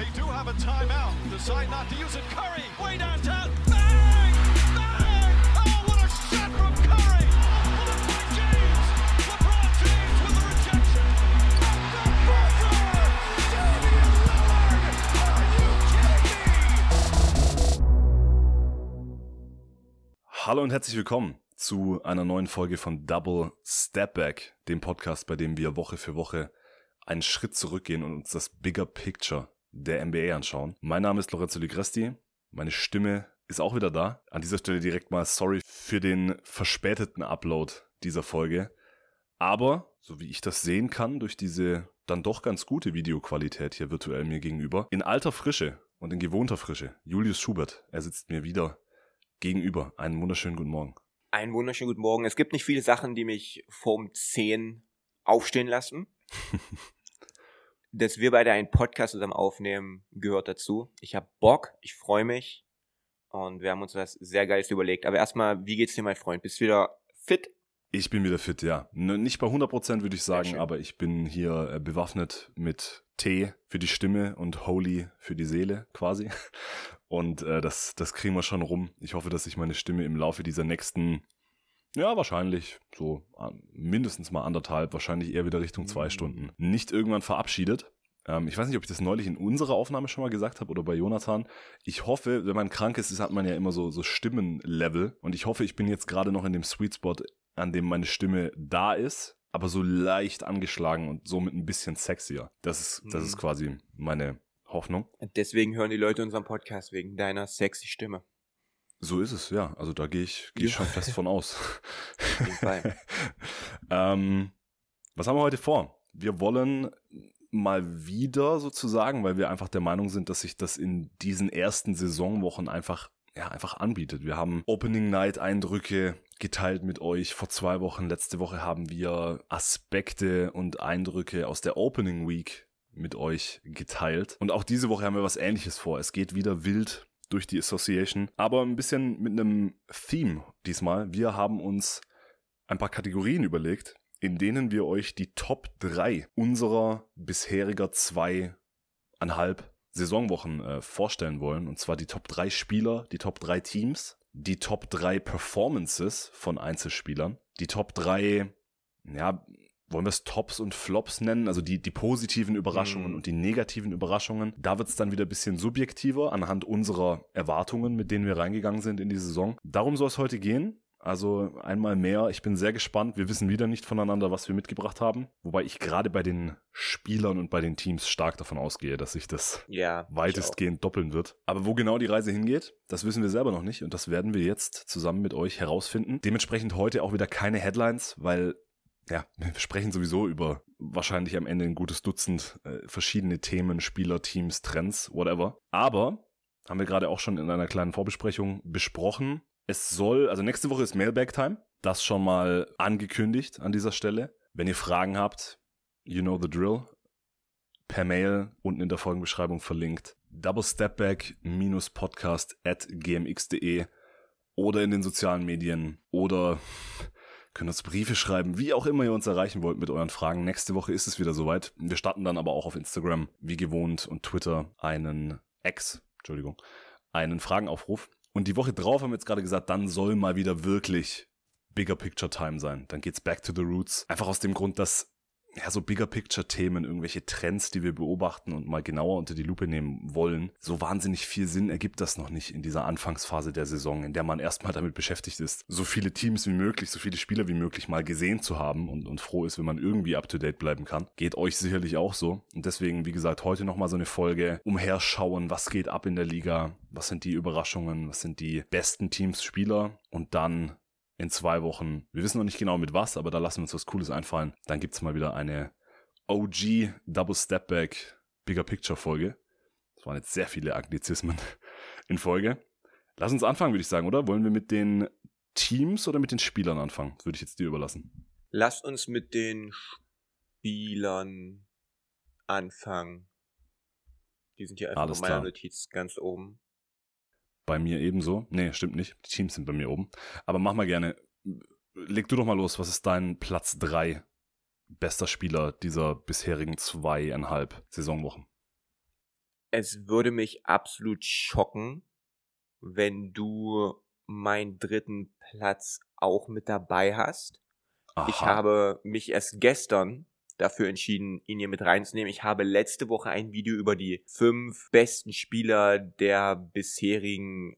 do have a timeout. Decide not to use it. Curry, way downtown. Bang! Bang! Oh, what a shot from Curry! Blocked by James. LeBron James with the rejection. The buzzer! Damian Lillard! Are you kidding me? Hallo und herzlich willkommen zu einer neuen Folge von Double Step Back, dem Podcast, bei dem wir Woche für Woche einen Schritt zurückgehen und uns das Bigger Picture der NBA anschauen. Mein Name ist Lorenzo Ligresti, meine Stimme ist auch wieder da. An dieser Stelle direkt mal sorry für den verspäteten Upload dieser Folge. Aber, so wie ich das sehen kann, durch diese dann doch ganz gute Videoqualität hier virtuell mir gegenüber, in alter Frische und in gewohnter Frische, Julius Schubert, er sitzt mir wieder gegenüber. Einen wunderschönen guten Morgen. Einen wunderschönen guten Morgen. Es gibt nicht viele Sachen, die mich vorm 10 aufstehen lassen. Dass wir beide einen Podcast zusammen aufnehmen, gehört dazu. Ich habe Bock, ich freue mich und wir haben uns was sehr Geiles überlegt. Aber erstmal, wie geht's dir, mein Freund? Bist du wieder fit? Ich bin wieder fit, ja. Nicht bei 100% würde ich sagen, aber ich bin hier bewaffnet mit Tee für die Stimme und Holy für die Seele quasi. Und das kriegen wir schon rum. Ich hoffe, dass sich meine Stimme im Laufe dieser nächsten, ja wahrscheinlich so mindestens mal 1,5, wahrscheinlich eher wieder Richtung 2 Stunden, nicht irgendwann verabschiedet. Ich weiß nicht, ob ich das neulich in unserer Aufnahme schon mal gesagt habe oder bei Jonathan. Ich hoffe, wenn man krank ist, hat man ja immer so Stimmenlevel. Und ich hoffe, ich bin jetzt gerade noch in dem Sweet Spot, an dem meine Stimme da ist, aber so leicht angeschlagen und somit ein bisschen sexier. Das ist quasi meine Hoffnung. Und deswegen hören die Leute unseren Podcast, wegen deiner sexy Stimme. So ist es, ja. Also da gehe ich schon fest von aus. Auf jeden Fall. Was haben wir heute vor? Wir wollen mal wieder sozusagen, weil wir einfach der Meinung sind, dass sich das in diesen ersten Saisonwochen einfach anbietet. Wir haben Opening Night Eindrücke geteilt mit euch vor 2 Wochen. Letzte Woche haben wir Aspekte und Eindrücke aus der Opening Week mit euch geteilt. Und auch diese Woche haben wir was Ähnliches vor. Es geht wieder wild durch die Association, aber ein bisschen mit einem Theme diesmal. Wir haben uns ein paar Kategorien überlegt, in denen wir euch die Top 3 unserer bisheriger 2,5 Saisonwochen vorstellen wollen. Und zwar die Top 3 Spieler, die Top 3 Teams, die Top 3 Performances von Einzelspielern, die Top 3, wollen wir es Tops und Flops nennen, also die positiven Überraschungen und die negativen Überraschungen. Da wird es dann wieder ein bisschen subjektiver anhand unserer Erwartungen, mit denen wir reingegangen sind in die Saison. Darum soll es heute gehen. Also einmal mehr, ich bin sehr gespannt. Wir wissen wieder nicht voneinander, was wir mitgebracht haben. Wobei ich gerade bei den Spielern und bei den Teams stark davon ausgehe, dass sich das weitestgehend doppeln wird. Aber wo genau die Reise hingeht, das wissen wir selber noch nicht. Und das werden wir jetzt zusammen mit euch herausfinden. Dementsprechend heute auch wieder keine Headlines, weil wir sprechen sowieso über wahrscheinlich am Ende ein gutes Dutzend verschiedene Themen, Spieler, Teams, Trends, whatever. Aber, haben wir gerade auch schon in einer kleinen Vorbesprechung besprochen, also nächste Woche ist Mailbag-Time. Das schon mal angekündigt an dieser Stelle. Wenn ihr Fragen habt, you know the drill. Per Mail, unten in der Folgenbeschreibung verlinkt. doublestepback-podcast@gmx.de oder in den sozialen Medien oder könnt uns Briefe schreiben, wie auch immer ihr uns erreichen wollt mit euren Fragen. Nächste Woche ist es wieder soweit. Wir starten dann aber auch auf Instagram, wie gewohnt, und Twitter einen Fragenaufruf. Und die Woche drauf haben wir jetzt gerade gesagt, dann soll mal wieder wirklich Bigger Picture Time sein. Dann geht's back to the roots. Einfach aus dem Grund, dass so Bigger Picture Themen, irgendwelche Trends, die wir beobachten und mal genauer unter die Lupe nehmen wollen, so wahnsinnig viel Sinn ergibt das noch nicht in dieser Anfangsphase der Saison, in der man erstmal damit beschäftigt ist, so viele Teams wie möglich, so viele Spieler wie möglich mal gesehen zu haben und froh ist, wenn man irgendwie up to date bleiben kann. Geht euch sicherlich auch so. Und deswegen, wie gesagt, heute nochmal so eine Folge, umherschauen, was geht ab in der Liga, was sind die Überraschungen, was sind die besten Teams, Spieler, und dann in 2 Wochen, wir wissen noch nicht genau mit was, aber da lassen wir uns was Cooles einfallen. Dann gibt's mal wieder eine OG Double Step Back Bigger Picture Folge. Das waren jetzt sehr viele Anglizismen in Folge. Lass uns anfangen, würde ich sagen, oder? Wollen wir mit den Teams oder mit den Spielern anfangen? Das würde ich jetzt dir überlassen. Lass uns mit den Spielern anfangen. Die sind hier einfach in meiner Notiz ganz oben. Bei mir ebenso. Nee, stimmt nicht. Die Teams sind bei mir oben. Aber mach mal gerne. Leg du doch mal los. Was ist dein Platz 3 bester Spieler dieser bisherigen 2,5 Saisonwochen? Es würde mich absolut schocken, wenn du meinen 3. Platz auch mit dabei hast. Aha. Ich habe mich erst gestern dafür entschieden, ihn hier mit reinzunehmen. Ich habe letzte Woche ein Video über die 5 besten Spieler der bisherigen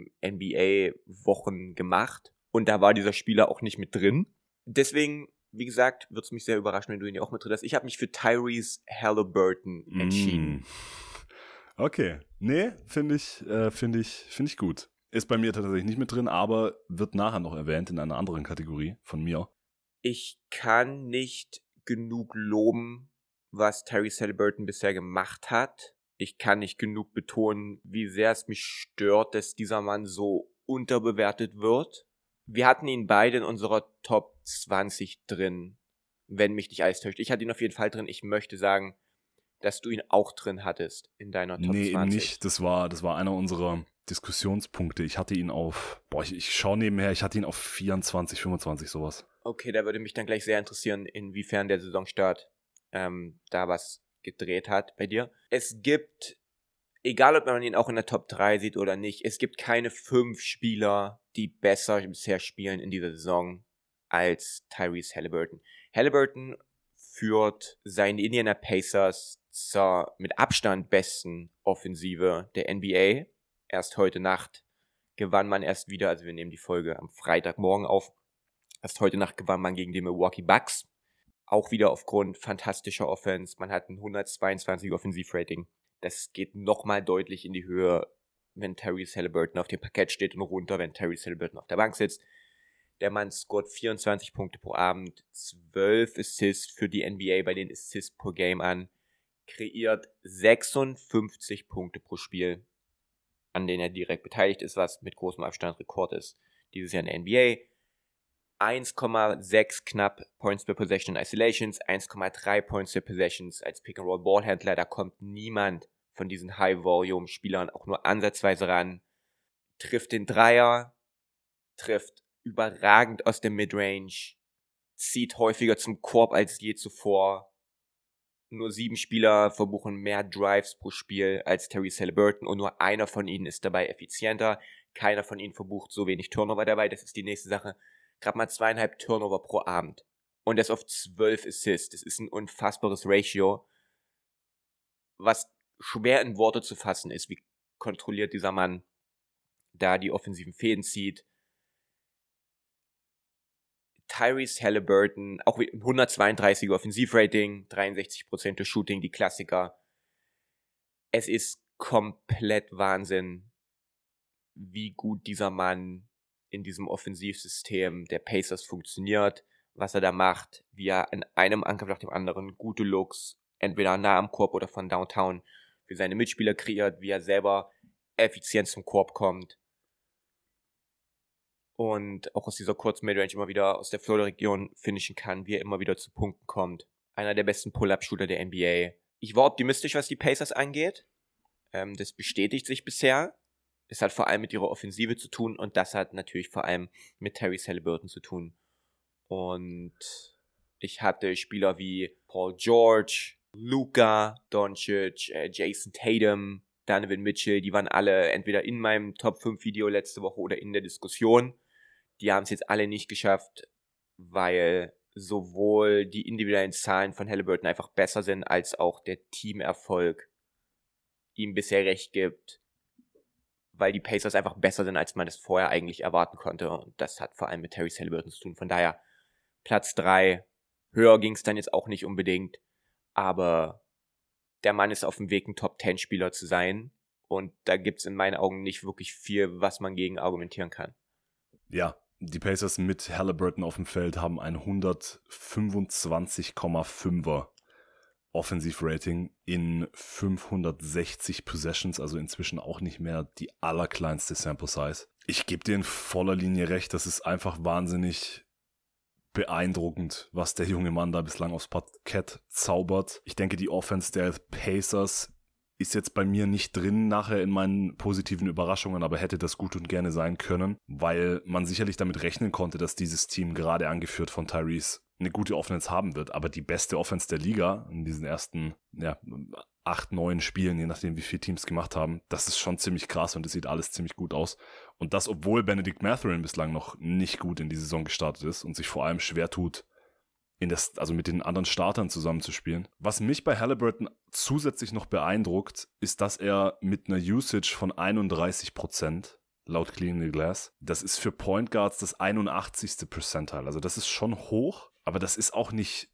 NBA-Wochen gemacht. Und da war dieser Spieler auch nicht mit drin. Deswegen, wie gesagt, würde es mich sehr überraschen, wenn du ihn hier auch mit drin hast. Ich habe mich für Tyrese Halliburton entschieden. Okay. Nee, finde ich gut. Ist bei mir tatsächlich nicht mit drin, aber wird nachher noch erwähnt in einer anderen Kategorie von mir. Ich kann nicht genug loben, was Tyrese Halliburton bisher gemacht hat. Ich kann nicht genug betonen, wie sehr es mich stört, dass dieser Mann so unterbewertet wird. Wir hatten ihn beide in unserer Top 20 drin, wenn mich nicht alles täuscht. Ich hatte ihn auf jeden Fall drin. Ich möchte sagen, dass du ihn auch drin hattest in deiner Top 20. Nee, eben nicht. Das war einer unserer Diskussionspunkte. Ich hatte ihn auf, ich schaue nebenher, ich hatte ihn auf 24, 25, sowas. Okay, da würde mich dann gleich sehr interessieren, inwiefern der Saisonstart da was gedreht hat bei dir. Es gibt, egal ob man ihn auch in der Top 3 sieht oder nicht, es gibt keine 5 Spieler, die besser bisher spielen in dieser Saison als Tyrese Halliburton. Halliburton führt seine Indiana Pacers zur mit Abstand besten Offensive der NBA. Erst heute Nacht gewann man erst wieder, also wir nehmen die Folge am Freitagmorgen auf, erst heute Nacht gewann man gegen die Milwaukee Bucks. Auch wieder aufgrund fantastischer Offense. Man hat ein 122 Offensivrating. Das geht nochmal deutlich in die Höhe, wenn Tyrese Halliburton auf dem Parkett steht und runter, wenn Tyrese Halliburton auf der Bank sitzt. Der Mann scoret 24 Punkte pro Abend, 12 Assists für die NBA bei den Assists pro Game an, kreiert 56 Punkte pro Spiel, an denen er direkt beteiligt ist, was mit großem Abstand Rekord ist dieses Jahr in der NBA. 1,6 knapp Points per Possession in Isolations, 1,3 Points per Possessions als Pick-and-Roll-Ballhändler. Da kommt niemand von diesen High-Volume-Spielern auch nur ansatzweise ran. Trifft den Dreier, trifft überragend aus der Midrange, zieht häufiger zum Korb als je zuvor. Nur 7 Spieler verbuchen mehr Drives pro Spiel als Tyrese Halliburton und nur einer von ihnen ist dabei effizienter. Keiner von ihnen verbucht so wenig Turnover dabei, das ist die nächste Sache. Gerade mal 2,5 Turnover pro Abend. Und das auf 12 Assists. Das ist ein unfassbares Ratio, was schwer in Worte zu fassen ist. Wie kontrolliert dieser Mann da die offensiven Fäden zieht. Tyrese Halliburton, auch 132er Offensivrating, 63% Shooting, die Klassiker. Es ist komplett Wahnsinn, wie gut dieser Mann in diesem Offensivsystem der Pacers funktioniert, was er da macht, wie er in einem Angriff nach dem anderen gute Looks, entweder nah am Korb oder von Downtown, für seine Mitspieler kreiert, wie er selber effizient zum Korb kommt und auch aus dieser kurzen Midrange immer wieder aus der Florida-Region finishen kann, wie er immer wieder zu Punkten kommt. Einer der besten Pull-Up-Shooter der NBA. Ich war optimistisch, was die Pacers angeht. Das bestätigt sich bisher. Es hat vor allem mit ihrer Offensive zu tun und das hat natürlich vor allem mit Tyrese Halliburton zu tun. Und ich hatte Spieler wie Paul George, Luka Doncic, Jason Tatum, Donovan Mitchell, die waren alle entweder in meinem Top 5 Video letzte Woche oder in der Diskussion. Die haben es jetzt alle nicht geschafft, weil sowohl die individuellen Zahlen von Halliburton einfach besser sind, als auch der Teamerfolg ihm bisher recht gibt, weil die Pacers einfach besser sind, als man es vorher eigentlich erwarten konnte. Und das hat vor allem mit Tyrese Halliburton zu tun. Von daher Platz 3. Höher ging es dann jetzt auch nicht unbedingt. Aber der Mann ist auf dem Weg, ein Top-10-Spieler zu sein. Und da gibt es in meinen Augen nicht wirklich viel, was man gegen argumentieren kann. Ja, die Pacers mit Halliburton auf dem Feld haben ein 125,5er Offensivrating in 560 Possessions, also inzwischen auch nicht mehr die allerkleinste Sample Size. Ich gebe dir in voller Linie recht, das ist einfach wahnsinnig beeindruckend, was der junge Mann da bislang aufs Parkett zaubert. Ich denke, die Offense der Pacers ist jetzt bei mir nicht drin nachher in meinen positiven Überraschungen, aber hätte das gut und gerne sein können, weil man sicherlich damit rechnen konnte, dass dieses Team gerade angeführt von Tyrese eine gute Offense haben wird, aber die beste Offense der Liga in diesen ersten 8, 9 Spielen, je nachdem wie viele Teams gemacht haben, das ist schon ziemlich krass und das sieht alles ziemlich gut aus. Und das, obwohl Benedict Mathurin bislang noch nicht gut in die Saison gestartet ist und sich vor allem schwer tut, mit den anderen Startern zusammenzuspielen. Was mich bei Haliburton zusätzlich noch beeindruckt, ist, dass er mit einer Usage von 31% laut Cleaning the Glass, das ist für Point Guards das 81. Percentile. Also das ist schon hoch, aber das ist auch nicht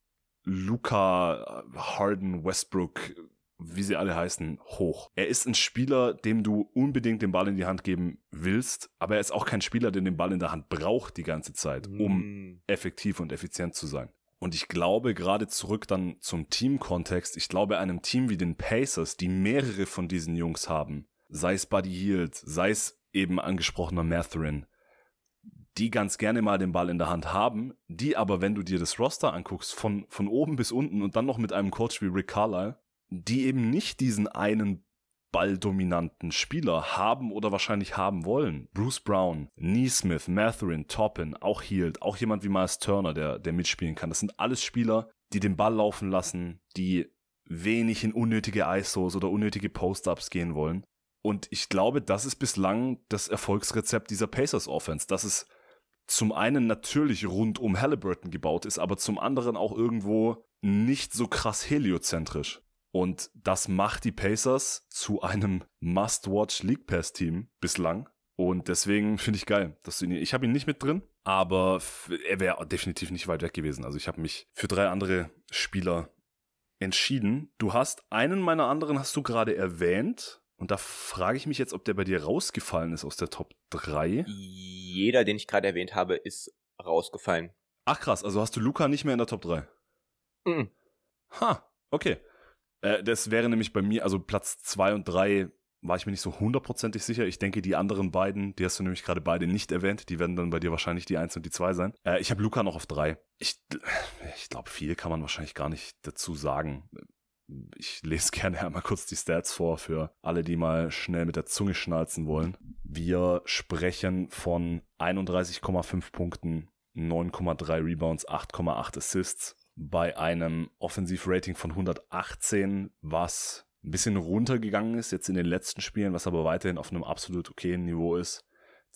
Luka, Harden, Westbrook, wie sie alle heißen, hoch. Er ist ein Spieler, dem du unbedingt den Ball in die Hand geben willst, aber er ist auch kein Spieler, der den Ball in der Hand braucht die ganze Zeit, um effektiv und effizient zu sein. Und ich glaube, gerade zurück dann zum Teamkontext, ich glaube einem Team wie den Pacers, die mehrere von diesen Jungs haben, sei es Buddy Hield, sei es eben angesprochener Mathurin, die ganz gerne mal den Ball in der Hand haben, die aber, wenn du dir das Roster anguckst, von oben bis unten und dann noch mit einem Coach wie Rick Carlisle, die eben nicht diesen einen balldominanten Spieler haben oder wahrscheinlich haben wollen. Bruce Brown, Nesmith, Mathurin, Toppin, auch Hield, auch jemand wie Miles Turner, der mitspielen kann. Das sind alles Spieler, die den Ball laufen lassen, die wenig in unnötige ISOs oder unnötige Post-Ups gehen wollen. Und ich glaube, das ist bislang das Erfolgsrezept dieser Pacers-Offense, dass es zum einen natürlich rund um Haliburton gebaut ist, aber zum anderen auch irgendwo nicht so krass heliozentrisch. Und das macht die Pacers zu einem Must-Watch League Pass-Team bislang. Und deswegen finde ich geil, dass ich habe ihn nicht mit drin, aber er wäre definitiv nicht weit weg gewesen. Also ich habe mich für 3 andere Spieler entschieden. Du hast einen meiner anderen, hast du gerade erwähnt. Und da frage ich mich jetzt, ob der bei dir rausgefallen ist aus der Top 3. Jeder, den ich gerade erwähnt habe, ist rausgefallen. Ach krass, also hast du Luka nicht mehr in der Top 3? Mhm. Okay. Das wäre nämlich bei mir, also Platz 2 und 3 war ich mir nicht so 100% sicher. Ich denke, die anderen beiden, die hast du nämlich gerade beide nicht erwähnt, die werden dann bei dir wahrscheinlich die 1 und die 2 sein. Ich habe Luka noch auf 3. Ich glaube, viel kann man wahrscheinlich gar nicht dazu sagen. Ich lese gerne einmal kurz die Stats vor für alle, die mal schnell mit der Zunge schnalzen wollen. Wir sprechen von 31,5 Punkten, 9,3 Rebounds, 8,8 Assists bei einem Offensivrating von 118, was ein bisschen runtergegangen ist jetzt in den letzten Spielen, was aber weiterhin auf einem absolut okayen Niveau ist.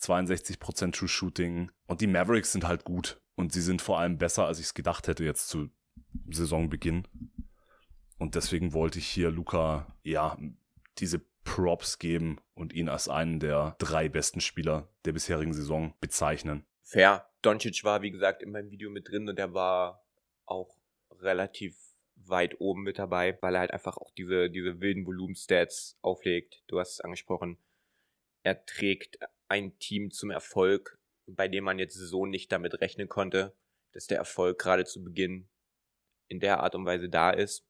62% True Shooting und die Mavericks sind halt gut und sie sind vor allem besser, als ich es gedacht hätte jetzt zu Saisonbeginn. Und deswegen wollte ich hier Luka, diese Props geben und ihn als einen der 3 besten Spieler der bisherigen Saison bezeichnen. Fair. Doncic war, wie gesagt, in meinem Video mit drin und er war auch relativ weit oben mit dabei, weil er halt einfach auch diese wilden Volumen-Stats auflegt. Du hast es angesprochen. Er trägt ein Team zum Erfolg, bei dem man jetzt so nicht damit rechnen konnte, dass der Erfolg gerade zu Beginn in der Art und Weise da ist.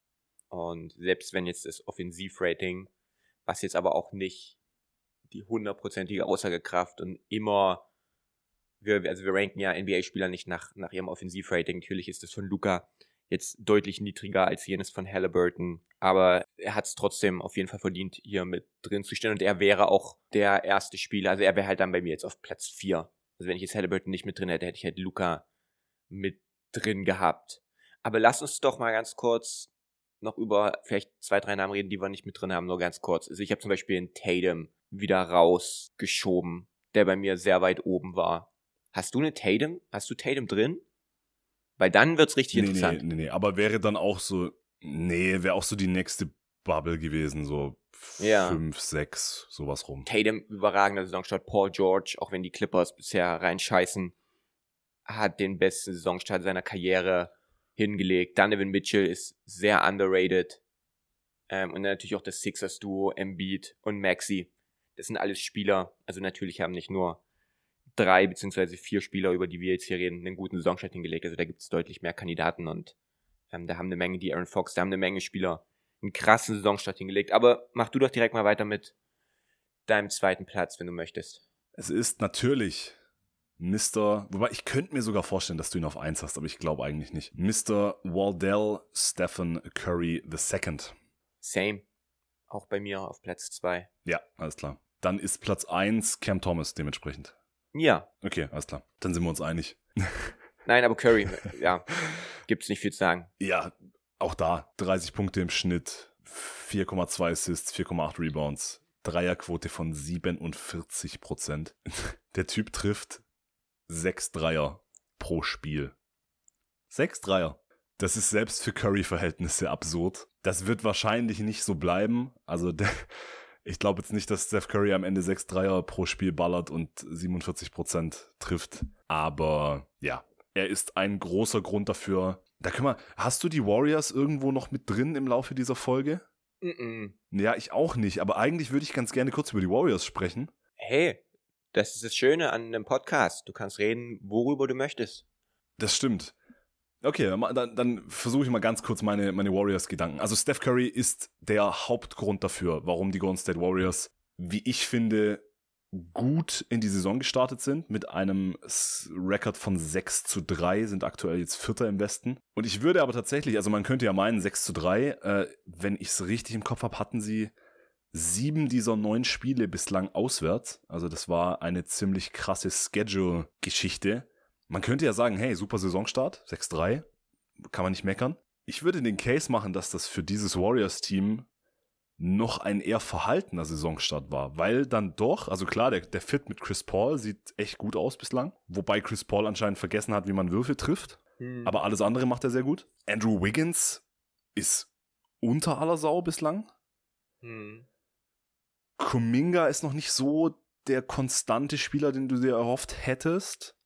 Und selbst wenn jetzt das Offensivrating, was jetzt aber auch nicht die 100%ige Aussagekraft und immer, wir ranken ja NBA-Spieler nicht nach ihrem Offensivrating. Natürlich ist das von Luka jetzt deutlich niedriger als jenes von Haliburton, aber er hat es trotzdem auf jeden Fall verdient, hier mit drin zu stehen und er wäre auch der erste Spieler, also er wäre halt dann bei mir jetzt auf Platz 4. Also wenn ich jetzt Haliburton nicht mit drin hätte, hätte ich halt Luka mit drin gehabt. Aber lass uns doch mal ganz kurz noch über vielleicht 2, 3 Namen reden, die wir nicht mit drin haben, nur ganz kurz. Also ich habe zum Beispiel einen Tatum wieder rausgeschoben, der bei mir sehr weit oben war. Hast du eine Tatum? Hast du Tatum drin? Weil dann wird's richtig interessant. Nee, aber wäre dann auch so, wäre auch so die nächste Bubble gewesen, so 5, 6, sowas rum. Tatum, überragender Saisonstart. Paul George, auch wenn die Clippers bisher reinscheißen, hat den besten Saisonstart seiner Karriere hingelegt. Donovan Mitchell ist sehr underrated. Und dann natürlich auch das Sixers-Duo, Embiid und Maxey. Das sind alles Spieler, also natürlich haben nicht nur 3 bzw. 4 Spieler, über die wir jetzt hier reden, einen guten Saisonstart hingelegt. Also da gibt es deutlich mehr Kandidaten und da haben eine Menge, die Aaron Fox, da haben eine Menge Spieler einen krassen Saisonstart hingelegt. Aber mach du doch direkt mal weiter mit deinem 2. Platz, wenn du möchtest. Es ist natürlich wobei ich könnte mir sogar vorstellen, dass du ihn auf 1 hast, aber ich glaube eigentlich nicht. Mr. Wardell Stephen Curry II. Same. Auch bei mir auf Platz 2. Ja, alles klar. Dann ist Platz 1 Cam Thomas dementsprechend. Ja. Okay, alles klar. Dann sind wir uns einig. Nein, aber Curry, ja, gibt's nicht viel zu sagen. Ja, auch da 30 Punkte im Schnitt, 4,2 Assists, 4,8 Rebounds, Dreierquote von 47%. Der Typ trifft 6 Dreier pro Spiel. 6 Dreier. Das ist selbst für Curry-Verhältnisse absurd. Das wird wahrscheinlich nicht so bleiben. Also ich glaube jetzt nicht, dass Steph Curry am Ende 6 Dreier pro Spiel ballert und 47% trifft. Aber ja, er ist ein großer Grund dafür. Hast du die Warriors irgendwo noch mit drin im Laufe dieser Folge? Ja, ich auch nicht. Aber eigentlich würde ich ganz gerne kurz über die Warriors sprechen. Hey, das ist das Schöne an einem Podcast. Du kannst reden, worüber du möchtest. Das stimmt. Okay, dann versuche ich mal ganz kurz meine Warriors-Gedanken. Also Steph Curry ist der Hauptgrund dafür, warum die Golden State Warriors, wie ich finde, gut in die Saison gestartet sind. Mit einem Rekord von 6-3, sind aktuell jetzt Vierter im Westen. Und ich würde aber tatsächlich, also man könnte ja meinen 6-3, wenn ich es richtig im Kopf habe, hatten sie 7 dieser 9 Spiele bislang auswärts. Also das war eine ziemlich krasse Schedule-Geschichte. Man könnte ja sagen, hey, super Saisonstart, 6-3, kann man nicht meckern. Ich würde den Case machen, dass das für dieses Warriors-Team noch ein eher verhaltener Saisonstart war, weil dann doch, also klar, der Fit mit Chris Paul sieht echt gut aus bislang, wobei Chris Paul anscheinend vergessen hat, wie man Würfel trifft, aber alles andere macht er sehr gut. Andrew Wiggins ist unter aller Sau bislang. Kuminga ist noch nicht so der konstante Spieler, den du dir erhofft hättest.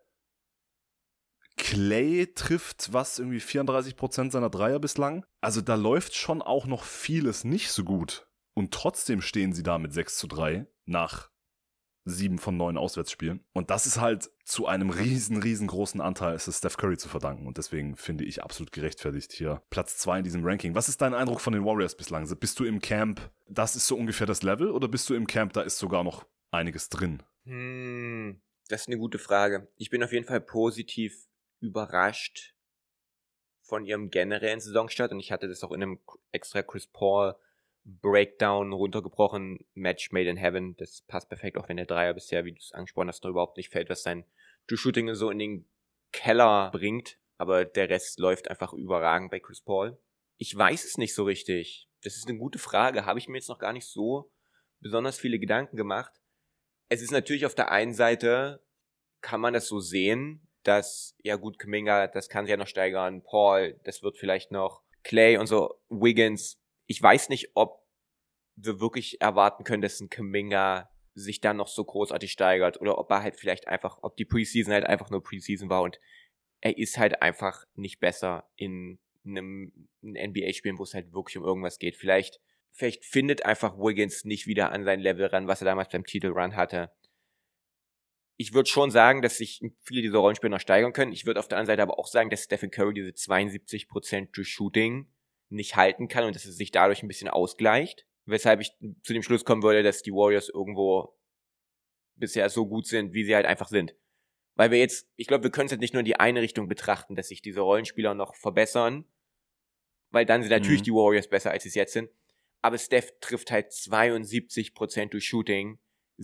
Clay trifft irgendwie 34% seiner Dreier bislang. Also da läuft schon auch noch vieles nicht so gut. Und trotzdem stehen sie da mit 6-3 nach 7 von 9 Auswärtsspielen. Und das ist halt zu einem riesengroßen Anteil ist es Steph Curry zu verdanken. Und deswegen finde ich absolut gerechtfertigt hier Platz 2 in diesem Ranking. Was ist dein Eindruck von den Warriors bislang? Bist du im Camp, das ist so ungefähr das Level? Oder bist du im Camp, da ist sogar noch einiges drin? Das ist eine gute Frage. Ich bin auf jeden Fall positiv überrascht von ihrem generellen Saisonstart und ich hatte das auch in einem extra Chris Paul Breakdown runtergebrochen, Match made in heaven, das passt perfekt, auch wenn der Dreier bisher, wie du es angesprochen hast, noch überhaupt nicht fällt, was sein True-Shooting so in den Keller bringt, aber der Rest läuft einfach überragend bei Chris Paul. Ich weiß es nicht so richtig, das ist eine gute Frage, habe ich mir jetzt noch gar nicht so besonders viele Gedanken gemacht. Es ist natürlich auf der einen Seite, kann man das so sehen, dass, ja gut, Kuminga, das kann sich ja noch steigern, Paul, das wird vielleicht noch, Clay und so, Wiggins. Ich weiß nicht, ob wir wirklich erwarten können, dass ein Kuminga sich dann noch so großartig steigert oder ob er halt vielleicht einfach, ob die Preseason halt einfach nur Preseason war und er ist halt einfach nicht besser in einem NBA-Spielen, wo es halt wirklich um irgendwas geht. Vielleicht findet einfach Wiggins nicht wieder an sein Level ran, was er damals beim Titelrun hatte. Ich würde schon sagen, dass sich viele dieser Rollenspieler noch steigern können. Ich würde auf der anderen Seite aber auch sagen, dass Stephen Curry diese 72% durch Shooting nicht halten kann und dass es sich dadurch ein bisschen ausgleicht. Weshalb ich zu dem Schluss kommen würde, dass die Warriors irgendwo bisher so gut sind, wie sie halt einfach sind. Weil ich glaube, wir können es jetzt nicht nur in die eine Richtung betrachten, dass sich diese Rollenspieler noch verbessern, weil dann sind natürlich die Warriors besser, als sie es jetzt sind. Aber Steph trifft halt 72% durch Shooting,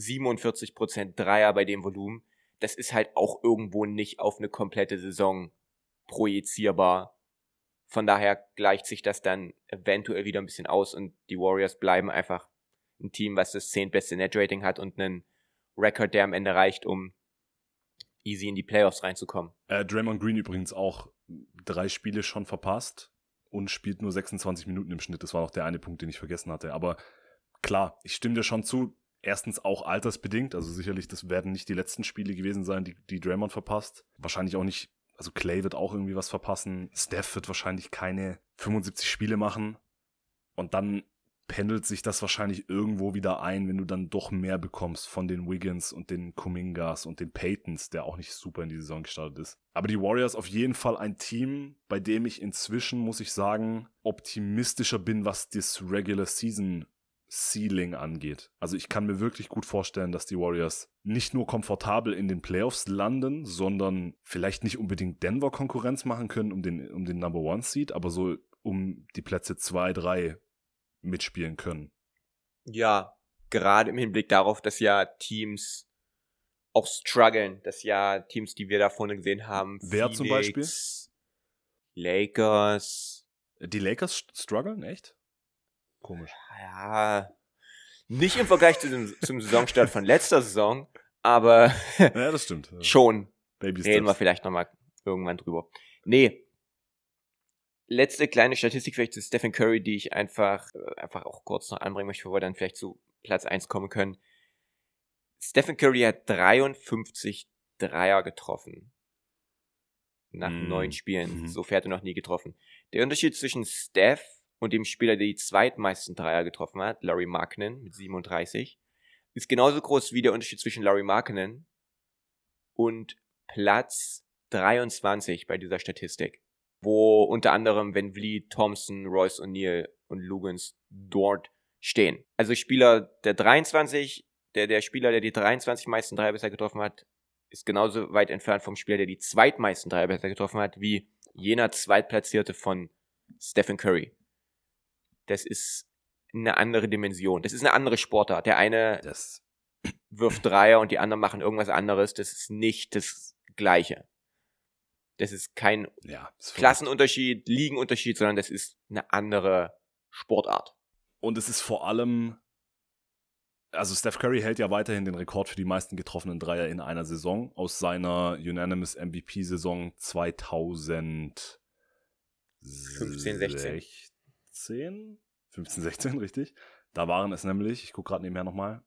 47% Dreier bei dem Volumen. Das ist halt auch irgendwo nicht auf eine komplette Saison projizierbar. Von daher gleicht sich das dann eventuell wieder ein bisschen aus und die Warriors bleiben einfach ein Team, was das 10. beste Net-Rating hat und einen Rekord, der am Ende reicht, um easy in die Playoffs reinzukommen. Draymond Green übrigens auch 3 Spiele schon verpasst und spielt nur 26 Minuten im Schnitt. Das war noch der eine Punkt, den ich vergessen hatte. Aber klar, ich stimme dir schon zu. Erstens auch altersbedingt, also sicherlich, das werden nicht die letzten Spiele gewesen sein, die Draymond verpasst. Wahrscheinlich auch nicht, also Clay wird auch irgendwie was verpassen. Steph wird wahrscheinlich keine 75 Spiele machen. Und dann pendelt sich das wahrscheinlich irgendwo wieder ein, wenn du dann doch mehr bekommst von den Wiggins und den Kumingas und den Paytons, der auch nicht super in die Saison gestartet ist. Aber die Warriors auf jeden Fall ein Team, bei dem ich inzwischen, muss ich sagen, optimistischer bin, was das Regular Season Ceiling angeht. Also ich kann mir wirklich gut vorstellen, dass die Warriors nicht nur komfortabel in den Playoffs landen, sondern vielleicht nicht unbedingt Denver Konkurrenz machen können um den Number One Seed, aber so um die Plätze 2, 3 mitspielen können. Ja, gerade im Hinblick darauf, dass ja Teams auch strugglen. Das ja Teams, die wir da vorne gesehen haben. Wer Phoenix, zum Beispiel? Lakers. Die Lakers strugglen, echt? Komisch. Ja, nicht im Vergleich zum Saisonstart von letzter Saison, aber Ja, das stimmt. schon. Baby Reden wir Steps. vielleicht nochmal irgendwann drüber. Nee. Letzte kleine Statistik vielleicht zu Stephen Curry, die ich einfach auch kurz noch anbringen möchte, bevor wir dann vielleicht zu Platz 1 kommen können. Stephen Curry hat 53 Dreier getroffen. Nach 9 Spielen. So viel hat er noch nie getroffen. Der Unterschied zwischen Steph und dem Spieler, der die zweitmeisten Dreier getroffen hat, Lauri Markkanen mit 37, ist genauso groß wie der Unterschied zwischen Lauri Markkanen und Platz 23 bei dieser Statistik, wo unter anderem Van Vliet, Thompson, Royce O'Neal und Lugans dort stehen. Also Spieler der 23, der Spieler, der die 23 meisten Dreier bisher getroffen hat, ist genauso weit entfernt vom Spieler, der die zweitmeisten Dreier bisher getroffen hat, wie jener Zweitplatzierte von Stephen Curry. Das ist eine andere Dimension. Das ist eine andere Sportart. Der eine wirft Dreier und die anderen machen irgendwas anderes. Das ist nicht das Gleiche. Das ist kein Klassenunterschied, Ligenunterschied, sondern das ist eine andere Sportart. Und es ist vor allem, also Steph Curry hält ja weiterhin den Rekord für die meisten getroffenen Dreier in einer Saison aus seiner Unanimous MVP-Saison 2015, 16, richtig. Da waren es nämlich, ich gucke gerade nebenher nochmal,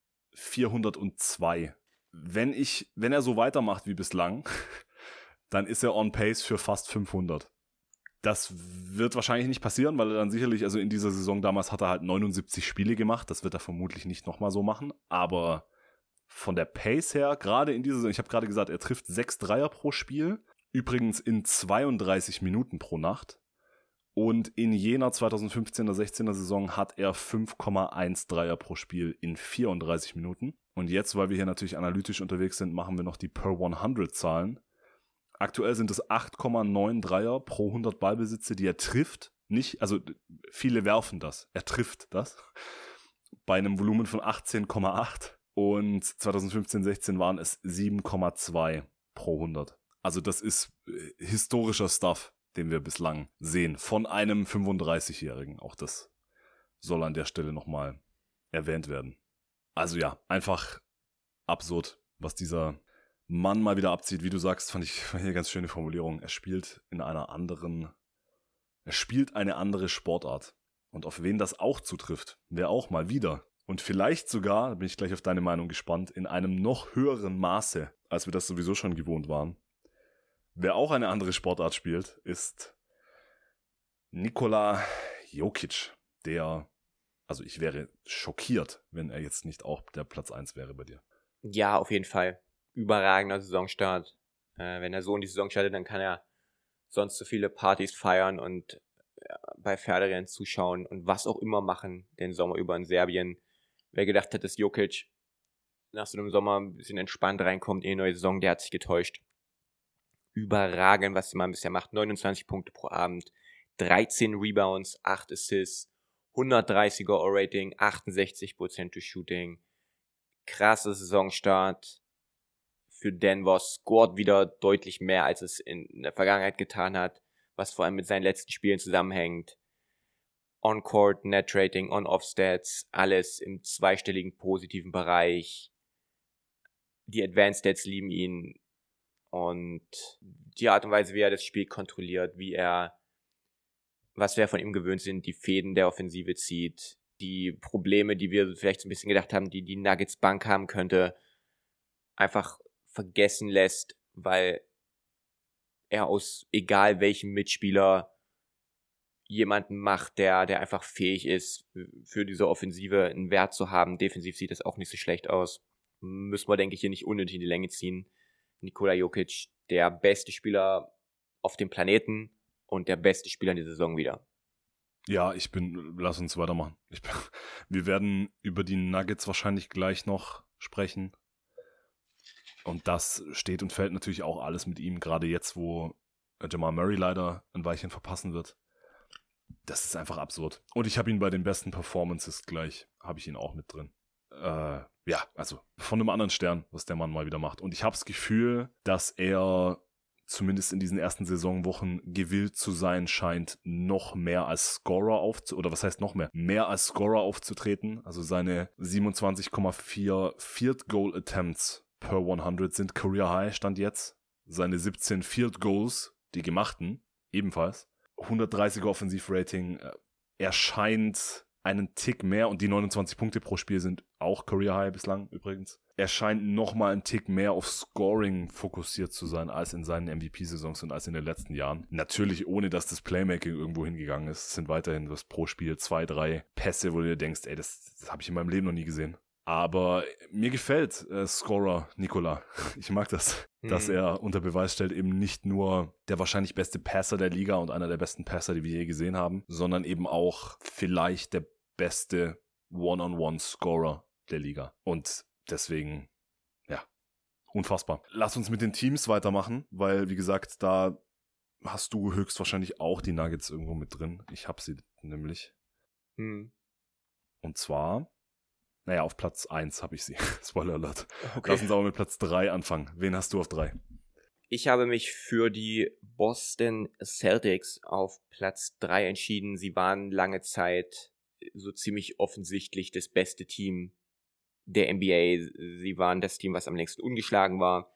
402. Wenn er so weitermacht wie bislang, dann ist er on pace für fast 500. Das wird wahrscheinlich nicht passieren, weil er dann sicherlich, also in dieser Saison damals hat er halt 79 Spiele gemacht, das wird er vermutlich nicht nochmal so machen, aber von der Pace her, gerade in dieser Saison, ich habe gerade gesagt, er trifft 6 Dreier pro Spiel, übrigens in 32 Minuten pro Nacht. Und in jener 2015er, 16er Saison hat er 5,1 Dreier pro Spiel in 34 Minuten. Und jetzt, weil wir hier natürlich analytisch unterwegs sind, machen wir noch die per 100 Zahlen. Aktuell sind es 8,9 Dreier pro 100 Ballbesitze, die er trifft. Nicht, also viele werfen das. Er trifft das. Bei einem Volumen von 18,8. Und 2015, 16 waren es 7,2 pro 100. Also das ist historischer Stuff, den wir bislang sehen, von einem 35-Jährigen. Auch das soll an der Stelle nochmal erwähnt werden. Also ja, einfach absurd, was dieser Mann mal wieder abzieht. Wie du sagst, fand ich eine ganz schöne Formulierung. Er spielt eine andere Sportart. Und auf wen das auch zutrifft, wer auch mal wieder. Und vielleicht sogar, da bin ich gleich auf deine Meinung gespannt, in einem noch höheren Maße, als wir das sowieso schon gewohnt waren. Wer auch eine andere Sportart spielt, ist Nikola Jokic, also ich wäre schockiert, wenn er jetzt nicht auch der Platz 1 wäre bei dir. Ja, auf jeden Fall. Überragender Saisonstart. Wenn er so in die Saison startet, dann kann er sonst so viele Partys feiern und bei Pferderennen zuschauen und was auch immer machen den Sommer über in Serbien. Wer gedacht hat, dass Jokic nach so einem Sommer ein bisschen entspannt reinkommt in die neue Saison, der hat sich getäuscht. Überragend, was der Mann bisher macht. 29 Punkte pro Abend, 13 Rebounds, 8 Assists, 130er O-Rating, 68% durch Shooting. Krasser Saisonstart für Denver. Scored wieder deutlich mehr, als es in der Vergangenheit getan hat, was vor allem mit seinen letzten Spielen zusammenhängt. On-Court, Net-Rating, On-Off-Stats, alles im zweistelligen positiven Bereich. Die Advanced Stats lieben ihn. Und die Art und Weise, wie er das Spiel kontrolliert, was wir von ihm gewöhnt sind, die Fäden der Offensive zieht, die Probleme, die wir vielleicht so ein bisschen gedacht haben, die Nuggets Bank haben könnte, einfach vergessen lässt, weil er aus egal welchem Mitspieler jemanden macht, der einfach fähig ist, für diese Offensive einen Wert zu haben. Defensiv sieht das auch nicht so schlecht aus. Müssen wir, denke ich, hier nicht unnötig in die Länge ziehen. Nikola Jokic, der beste Spieler auf dem Planeten und der beste Spieler in der Saison wieder. Ja, lass uns weitermachen. Wir werden über die Nuggets wahrscheinlich gleich noch sprechen. Und das steht und fällt natürlich auch alles mit ihm, gerade jetzt, wo Jamal Murray leider ein Weilchen verpassen wird. Das ist einfach absurd. Und ich habe ihn bei den besten Performances gleich, habe ich ihn auch mit drin. ja, also von einem anderen Stern, was der Mann mal wieder macht. Und ich habe das Gefühl, dass er zumindest in diesen ersten Saisonwochen gewillt zu sein scheint, noch mehr als Scorer oder was heißt noch mehr als Scorer aufzutreten. Also seine 27,4 Field Goal Attempts per 100 sind Career High, Stand jetzt. Seine 17 Field Goals, die gemachten, ebenfalls. 130er Offensivrating, er scheint einen Tick mehr, und die 29 Punkte pro Spiel sind auch Career High bislang übrigens. Er scheint nochmal einen Tick mehr auf Scoring fokussiert zu sein als in seinen MVP-Saisons und als in den letzten Jahren. Natürlich ohne, dass das Playmaking irgendwo hingegangen ist. Es sind weiterhin das pro Spiel 2, 3 Pässe, wo du dir denkst, ey, das habe ich in meinem Leben noch nie gesehen. Aber mir gefällt Scorer Nikola. Ich mag das, dass er unter Beweis stellt, eben nicht nur der wahrscheinlich beste Passer der Liga und einer der besten Passer, die wir je gesehen haben, sondern eben auch vielleicht der beste One-on-One-Scorer der Liga. Und deswegen, ja, unfassbar. Lass uns mit den Teams weitermachen, weil, wie gesagt, da hast du höchstwahrscheinlich auch die Nuggets irgendwo mit drin. Ich habe sie nämlich. Und zwar, naja, auf Platz 1 habe ich sie. Spoiler Alert. Okay. Lass uns aber mit Platz 3 anfangen. Wen hast du auf 3? Ich habe mich für die Boston Celtics auf Platz 3 entschieden. Sie waren lange Zeit so ziemlich offensichtlich das beste Team der NBA. Sie waren das Team, was am längsten ungeschlagen war.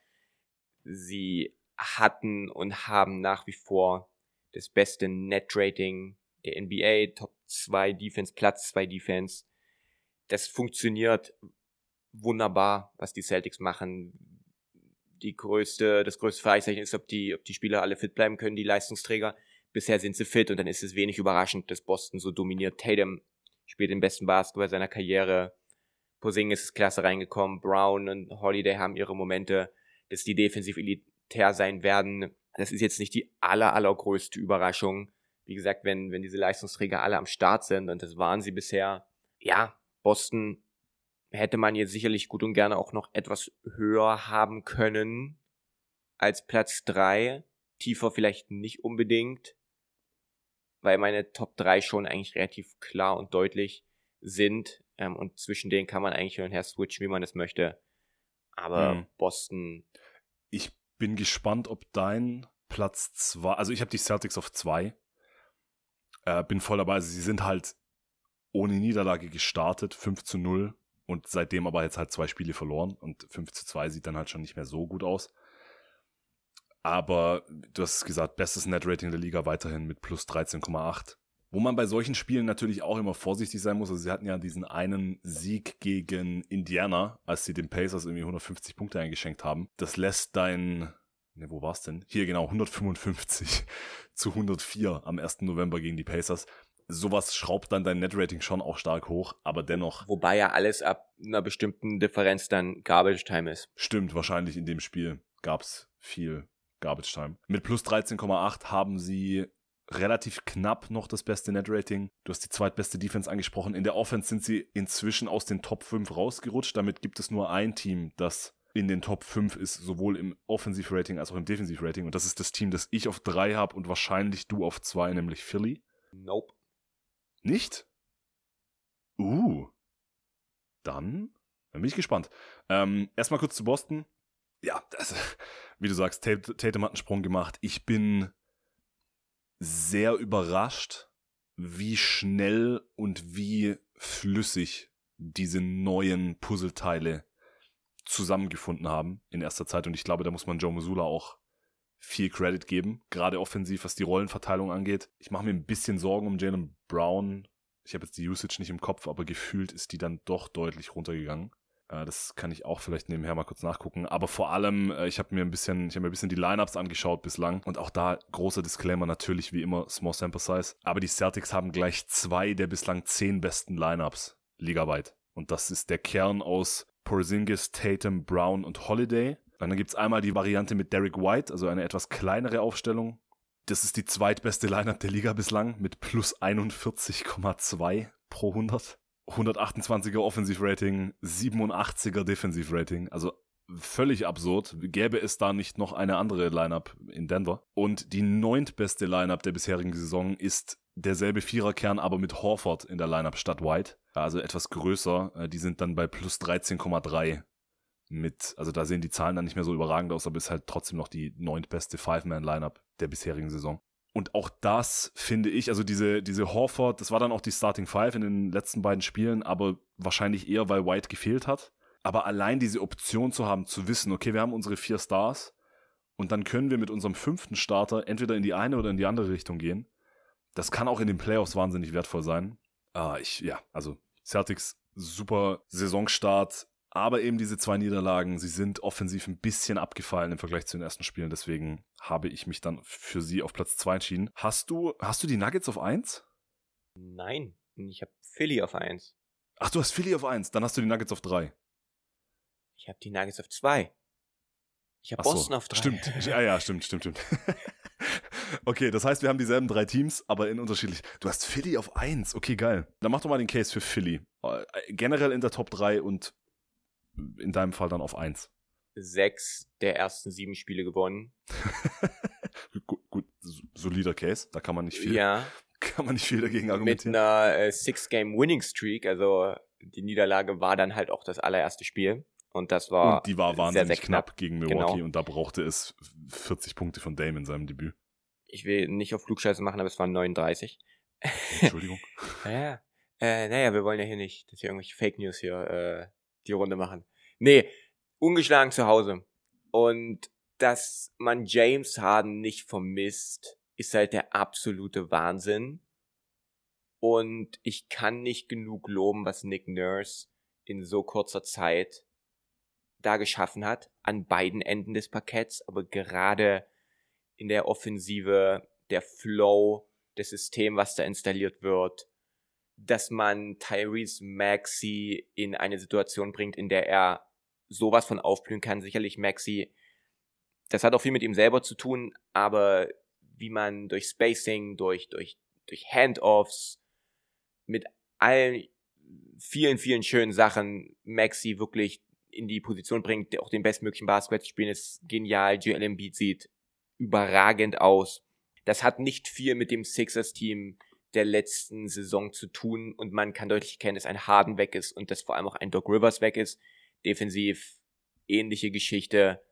Sie hatten und haben nach wie vor das beste Net-Rating der NBA, Top 2 Defense, Platz 2 Defense. Das funktioniert wunderbar, was die Celtics machen. Das größte Fragezeichen ist, ob die Spieler alle fit bleiben können, die Leistungsträger. Bisher sind sie fit, und dann ist es wenig überraschend, dass Boston so dominiert. Tatum spielt den besten Basketball seiner Karriere. Porzingis ist klasse reingekommen. Brown und Holiday haben ihre Momente, dass die defensiv elitär sein werden. Das ist jetzt nicht die allergrößte Überraschung. Wie gesagt, wenn diese Leistungsträger alle am Start sind, und das waren sie bisher, ja, Boston hätte man jetzt sicherlich gut und gerne auch noch etwas höher haben können als Platz 3. Tiefer vielleicht nicht unbedingt, weil meine Top 3 schon eigentlich relativ klar und deutlich sind. Und zwischen denen kann man eigentlich hin und her switchen, wie man es möchte. Aber Boston... Ich bin gespannt, ob dein Platz 2... Also ich habe die Celtics auf 2. Bin voll dabei. Also sie sind halt ohne Niederlage gestartet, 5-0. Und seitdem aber jetzt halt 2 Spiele verloren. Und 5-2 sieht dann halt schon nicht mehr so gut aus. Aber du hast gesagt, bestes Net-Rating der Liga weiterhin mit plus 13,8. Wo man bei solchen Spielen natürlich auch immer vorsichtig sein muss. Also sie hatten ja diesen einen Sieg gegen Indiana, als sie den Pacers irgendwie 150 Punkte eingeschenkt haben. Das lässt wo war's denn? Hier genau, 155 zu 104 am 1. November gegen die Pacers. Sowas schraubt dann dein Net-Rating schon auch stark hoch, aber dennoch... Wobei ja alles ab einer bestimmten Differenz dann Garbage Time ist. Stimmt, wahrscheinlich in dem Spiel gab's viel Garbage Time. Mit plus 13,8 haben sie relativ knapp noch das beste Net-Rating. Du hast die zweitbeste Defense angesprochen. In der Offense sind sie inzwischen aus den Top 5 rausgerutscht. Damit gibt es nur ein Team, das in den Top 5 ist, sowohl im Offensiv-Rating als auch im Defensiv-Rating. Und das ist das Team, das ich auf 3 habe und wahrscheinlich du auf 2, nämlich Philly. Nope. Nicht? Dann bin ich gespannt. Erstmal kurz zu Boston. Ja, wie du sagst, Tatum hat einen Sprung gemacht. Ich bin sehr überrascht, wie schnell und wie flüssig diese neuen Puzzleteile zusammengefunden haben in erster Zeit. Und ich glaube, da muss man Joe Mazzulla auch viel Credit geben, gerade offensiv, was die Rollenverteilung angeht. Ich mache mir ein bisschen Sorgen um Jaylen Brown. Ich habe jetzt die Usage nicht im Kopf, aber gefühlt ist die dann doch deutlich runtergegangen. Das kann ich auch vielleicht nebenher mal kurz nachgucken. Aber vor allem, ich habe mir ein bisschen die Lineups angeschaut bislang. Und auch da großer Disclaimer, natürlich wie immer Small Sample Size. Aber die Celtics haben gleich 2 der bislang 10 besten Lineups ligaweit. Und das ist der Kern aus Porzingis, Tatum, Brown und Holiday. Und dann gibt es einmal die Variante mit Derrick White, also eine etwas kleinere Aufstellung. Das ist die zweitbeste Lineup der Liga bislang mit plus 41,2 pro 100. 128er Offensivrating, 87er Defensivrating, also völlig absurd. Gäbe es da nicht noch eine andere Lineup in Denver. Und die 9. beste Lineup der bisherigen Saison ist derselbe Viererkern, aber mit Horford in der Lineup statt White. Also etwas größer. Die sind dann bei plus 13,3 also da sehen die Zahlen dann nicht mehr so überragend aus, aber ist halt trotzdem noch die 9. beste Five-Man-Lineup der bisherigen Saison. Und auch das finde ich, also diese Horford, das war dann auch die Starting Five in den letzten beiden Spielen, aber wahrscheinlich eher, weil White gefehlt hat. Aber allein diese Option zu haben, zu wissen, okay, wir haben unsere 4 Stars und dann können wir mit unserem 5. Starter entweder in die eine oder in die andere Richtung gehen. Das kann auch in den Playoffs wahnsinnig wertvoll sein. Also Celtics, super Saisonstart, aber eben diese 2 Niederlagen, sie sind offensiv ein bisschen abgefallen im Vergleich zu den ersten Spielen, deswegen habe ich mich dann für sie auf Platz 2 entschieden. Hast du die Nuggets auf 1? Nein, ich habe Philly auf 1. Ach, du hast Philly auf 1, dann hast du die Nuggets auf 3. Ich habe die Nuggets auf 2. Ich habe Boston auf 3. Stimmt, ja, stimmt. Okay, das heißt, wir haben dieselben 3 Teams, aber in unterschiedlich. Du hast Philly auf 1, okay, geil. Dann mach doch mal den Case für Philly. Generell in der Top 3 und in deinem Fall dann auf 1. 6 der ersten 7 Spiele gewonnen. gut, solider Case, da kann man nicht viel, ja. Kann man nicht viel dagegen argumentieren. Mit einer 6-Game-Winning-Streak, also die Niederlage war dann halt auch das allererste Spiel. Und das war und die war wahnsinnig sehr, sehr knapp gegen Milwaukee, und da brauchte es 40 Punkte von Dame in seinem Debüt. Ich will nicht auf Flugscheiße machen, aber es waren 39. Entschuldigung. Naja, wir wollen ja hier nicht, dass hier irgendwelche Fake News hier die Runde machen. Nee, ungeschlagen zu Hause. Und dass man James Harden nicht vermisst, ist halt der absolute Wahnsinn. Und ich kann nicht genug loben, was Nick Nurse in so kurzer Zeit da geschaffen hat, an beiden Enden des Parketts, aber gerade in der Offensive, der Flow, das System, was da installiert wird, dass man Tyrese Maxey in eine Situation bringt, in der er sowas von aufblühen kann. Sicherlich Maxey, das hat auch viel mit ihm selber zu tun, aber wie man durch Spacing, durch Handoffs, mit allen vielen, vielen schönen Sachen Maxey wirklich in die Position bringt, auch den bestmöglichen Basketball zu spielen, ist genial. Joel Embiid sieht überragend aus. Das hat nicht viel mit dem Sixers-Team der letzten Saison zu tun, und man kann deutlich erkennen, dass ein Harden weg ist und dass vor allem auch ein Doc Rivers weg ist. Defensiv ähnliche Geschichte.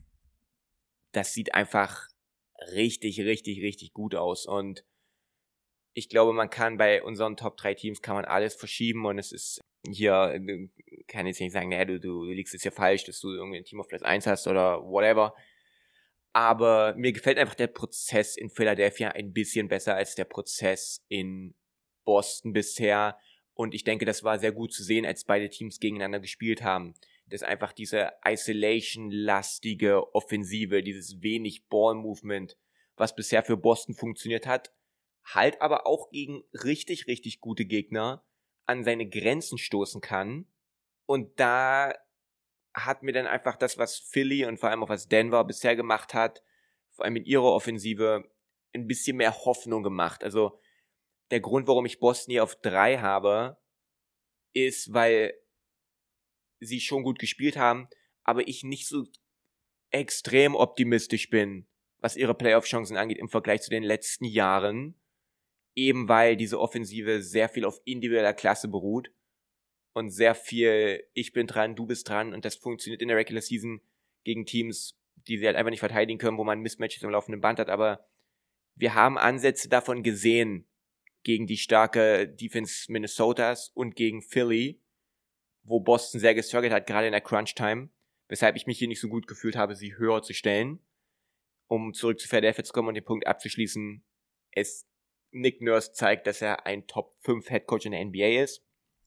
Das sieht einfach richtig, richtig, richtig gut aus, und ich glaube, man kann bei unseren Top 3 Teams kann man alles verschieben, und es ist hier, kann jetzt nicht sagen, naja, du liegst jetzt hier falsch, dass du irgendwie ein Team auf Platz 1 hast oder whatever. Aber mir gefällt einfach der Prozess in Philadelphia ein bisschen besser als der Prozess in Boston bisher. Und ich denke, das war sehr gut zu sehen, als beide Teams gegeneinander gespielt haben. Dass einfach diese Isolation-lastige Offensive, dieses wenig Ball-Movement, was bisher für Boston funktioniert hat, halt aber auch gegen richtig, richtig gute Gegner an seine Grenzen stoßen kann. Und da hat mir dann einfach das, was Philly und vor allem auch was Denver bisher gemacht hat, vor allem in ihrer Offensive, ein bisschen mehr Hoffnung gemacht. Also der Grund, warum ich Boston hier auf 3 habe, ist, weil sie schon gut gespielt haben, aber ich nicht so extrem optimistisch bin, was ihre Playoff-Chancen angeht im Vergleich zu den letzten Jahren, eben weil diese Offensive sehr viel auf individueller Klasse beruht und sehr viel, ich bin dran, du bist dran, und das funktioniert in der Regular Season gegen Teams, die sie halt einfach nicht verteidigen können, wo man Mismatches am laufenden Band hat, aber wir haben Ansätze davon gesehen gegen die starke Defense Minnesotas und gegen Philly, wo Boston sehr gestruggelt hat, gerade in der Crunch-Time, weshalb ich mich hier nicht so gut gefühlt habe, sie höher zu stellen. Um zurück zu Philadelphia zu kommen und den Punkt abzuschließen, Nick Nurse zeigt, dass er ein Top 5 Headcoach in der NBA ist.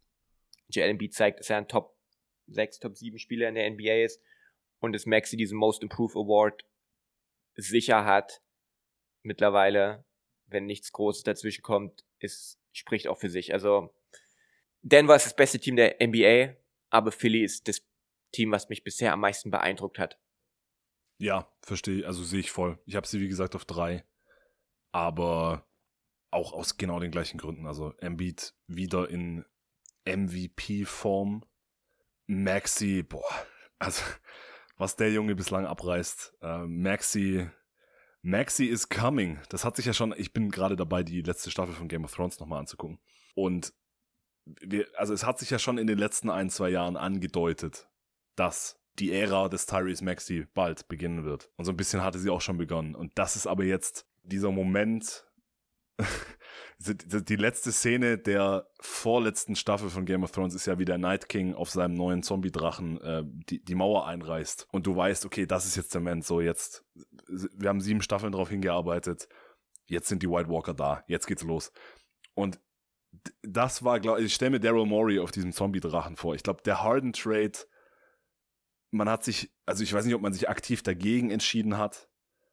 Joel Embiid zeigt, dass er ein Top 6, Top 7 Spieler in der NBA ist, und dass Maxey diesen Most Improved Award sicher hat mittlerweile, wenn nichts Großes dazwischen kommt, spricht auch für sich. Also Denver ist das beste Team der NBA, aber Philly ist das Team, was mich bisher am meisten beeindruckt hat. Ja, verstehe, also sehe ich voll. Ich habe sie, wie gesagt, auf 3, aber auch aus genau den gleichen Gründen. Also Embiid wieder in MVP-Form. Maxey, also was der Junge bislang abreißt. Maxey Maxi is coming. Das hat sich ja schon, ich bin gerade dabei, die letzte Staffel von Game of Thrones nochmal anzugucken. Und es hat sich ja schon in den letzten 1-2 Jahren angedeutet, dass die Ära des Tyrese Maxey bald beginnen wird. Und so ein bisschen hatte sie auch schon begonnen. Und das ist aber jetzt dieser Moment, die letzte Szene der vorletzten Staffel von Game of Thrones ist ja, wie der Night King auf seinem neuen Zombie-Drachen die Mauer einreißt. Und du weißt, okay, das ist jetzt der Moment, so jetzt, wir haben 7 Staffeln drauf hingearbeitet, jetzt sind die White Walker da, jetzt geht's los. Und das war, glaube ich stelle mir Daryl Morey auf diesem Zombie-Drachen vor. Ich glaube, der Harden-Trade, man hat sich, also ich weiß nicht, ob man sich aktiv dagegen entschieden hat,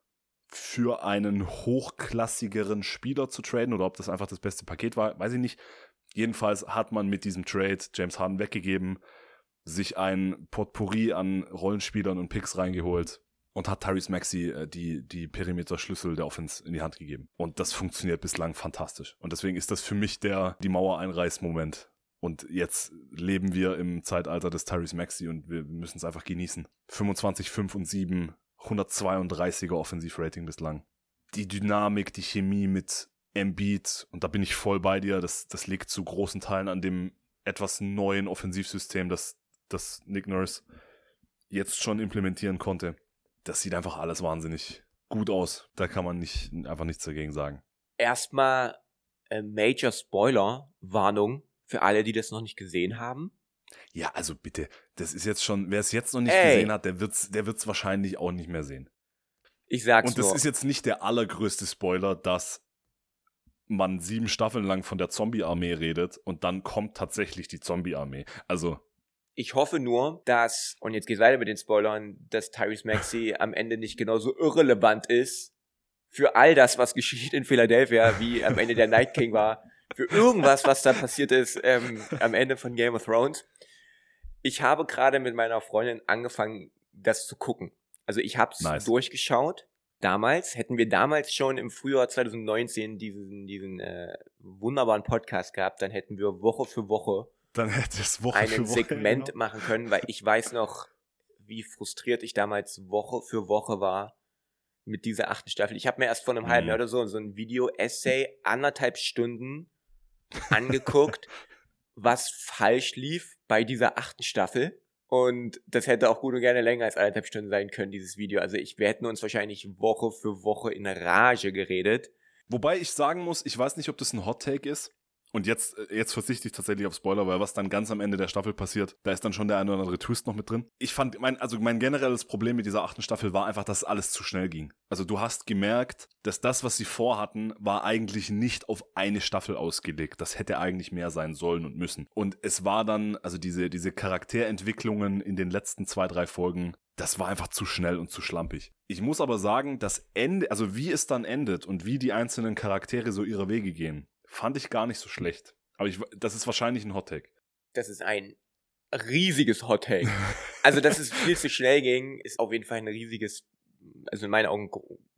für einen hochklassigeren Spieler zu traden oder ob das einfach das beste Paket war, weiß ich nicht. Jedenfalls hat man mit diesem Trade James Harden weggegeben, sich ein Potpourri an Rollenspielern und Picks reingeholt und hat Tyrese Maxey die Perimeter-Schlüssel der Offense in die Hand gegeben. Und das funktioniert bislang fantastisch. Und deswegen ist das für mich die Mauer-Einreiß-Moment. Und jetzt leben wir im Zeitalter des Tyrese Maxey und wir müssen es einfach genießen. 25, 5 und 7, 132er Offensivrating bislang. Die Dynamik, die Chemie mit Embiid, und da bin ich voll bei dir, das liegt zu großen Teilen an dem etwas neuen Offensivsystem, das Nick Nurse jetzt schon implementieren konnte. Das sieht einfach alles wahnsinnig gut aus. Da kann man einfach nichts dagegen sagen. Erstmal Major Spoiler-Warnung für alle, die das noch nicht gesehen haben. Ja, also bitte, das ist jetzt schon, wer es jetzt noch nicht gesehen hat, der wird's wahrscheinlich auch nicht mehr sehen. Ich sag's Und das nur. ist jetzt nicht der allergrößte Spoiler, dass man 7 Staffeln lang von der Zombie-Armee redet und dann kommt tatsächlich die Zombie-Armee. Also Ich hoffe nur, dass, und jetzt geht's weiter mit den Spoilern, dass Tyrese Maxey am Ende nicht genauso irrelevant ist für all das, was geschieht in Philadelphia, wie am Ende der Night King war, für irgendwas, was da passiert ist am Ende von Game of Thrones. Ich habe gerade mit meiner Freundin angefangen, das zu gucken. Also ich habe es durchgeschaut. Hätten wir damals schon im Frühjahr 2019 diesen wunderbaren Podcast gehabt, dann hätten wir Woche für Woche ein Segment machen können, weil ich weiß noch, wie frustriert ich damals Woche für Woche war mit dieser 8. Staffel. Ich habe mir erst vor einem halben Jahr oder so ein Video-Essay 1,5 Stunden angeguckt, was falsch lief bei dieser 8. Staffel. Und das hätte auch gut und gerne länger als 1,5 Stunden sein können, dieses Video. Also wir hätten uns wahrscheinlich Woche für Woche in Rage geredet. Wobei ich sagen muss, ich weiß nicht, ob das ein Hot-Take ist. Und jetzt verzichte ich tatsächlich auf Spoiler, weil was dann ganz am Ende der Staffel passiert, da ist dann schon der eine oder andere Twist noch mit drin. Ich fand, mein generelles Problem mit dieser 8. Staffel war einfach, dass alles zu schnell ging. Also du hast gemerkt, dass das, was sie vorhatten, war eigentlich nicht auf eine Staffel ausgelegt. Das hätte eigentlich mehr sein sollen und müssen. Und es war dann, also diese Charakterentwicklungen in den letzten 2-3 Folgen, das war einfach zu schnell und zu schlampig. Ich muss aber sagen, das Ende, also wie es dann endet und wie die einzelnen Charaktere so ihre Wege gehen, fand ich gar nicht so schlecht. Aber das ist wahrscheinlich ein Hot-Take. Das ist ein riesiges Hot-Take. Also, dass es viel zu schnell ging, ist auf jeden Fall ein riesiges, also in meinen Augen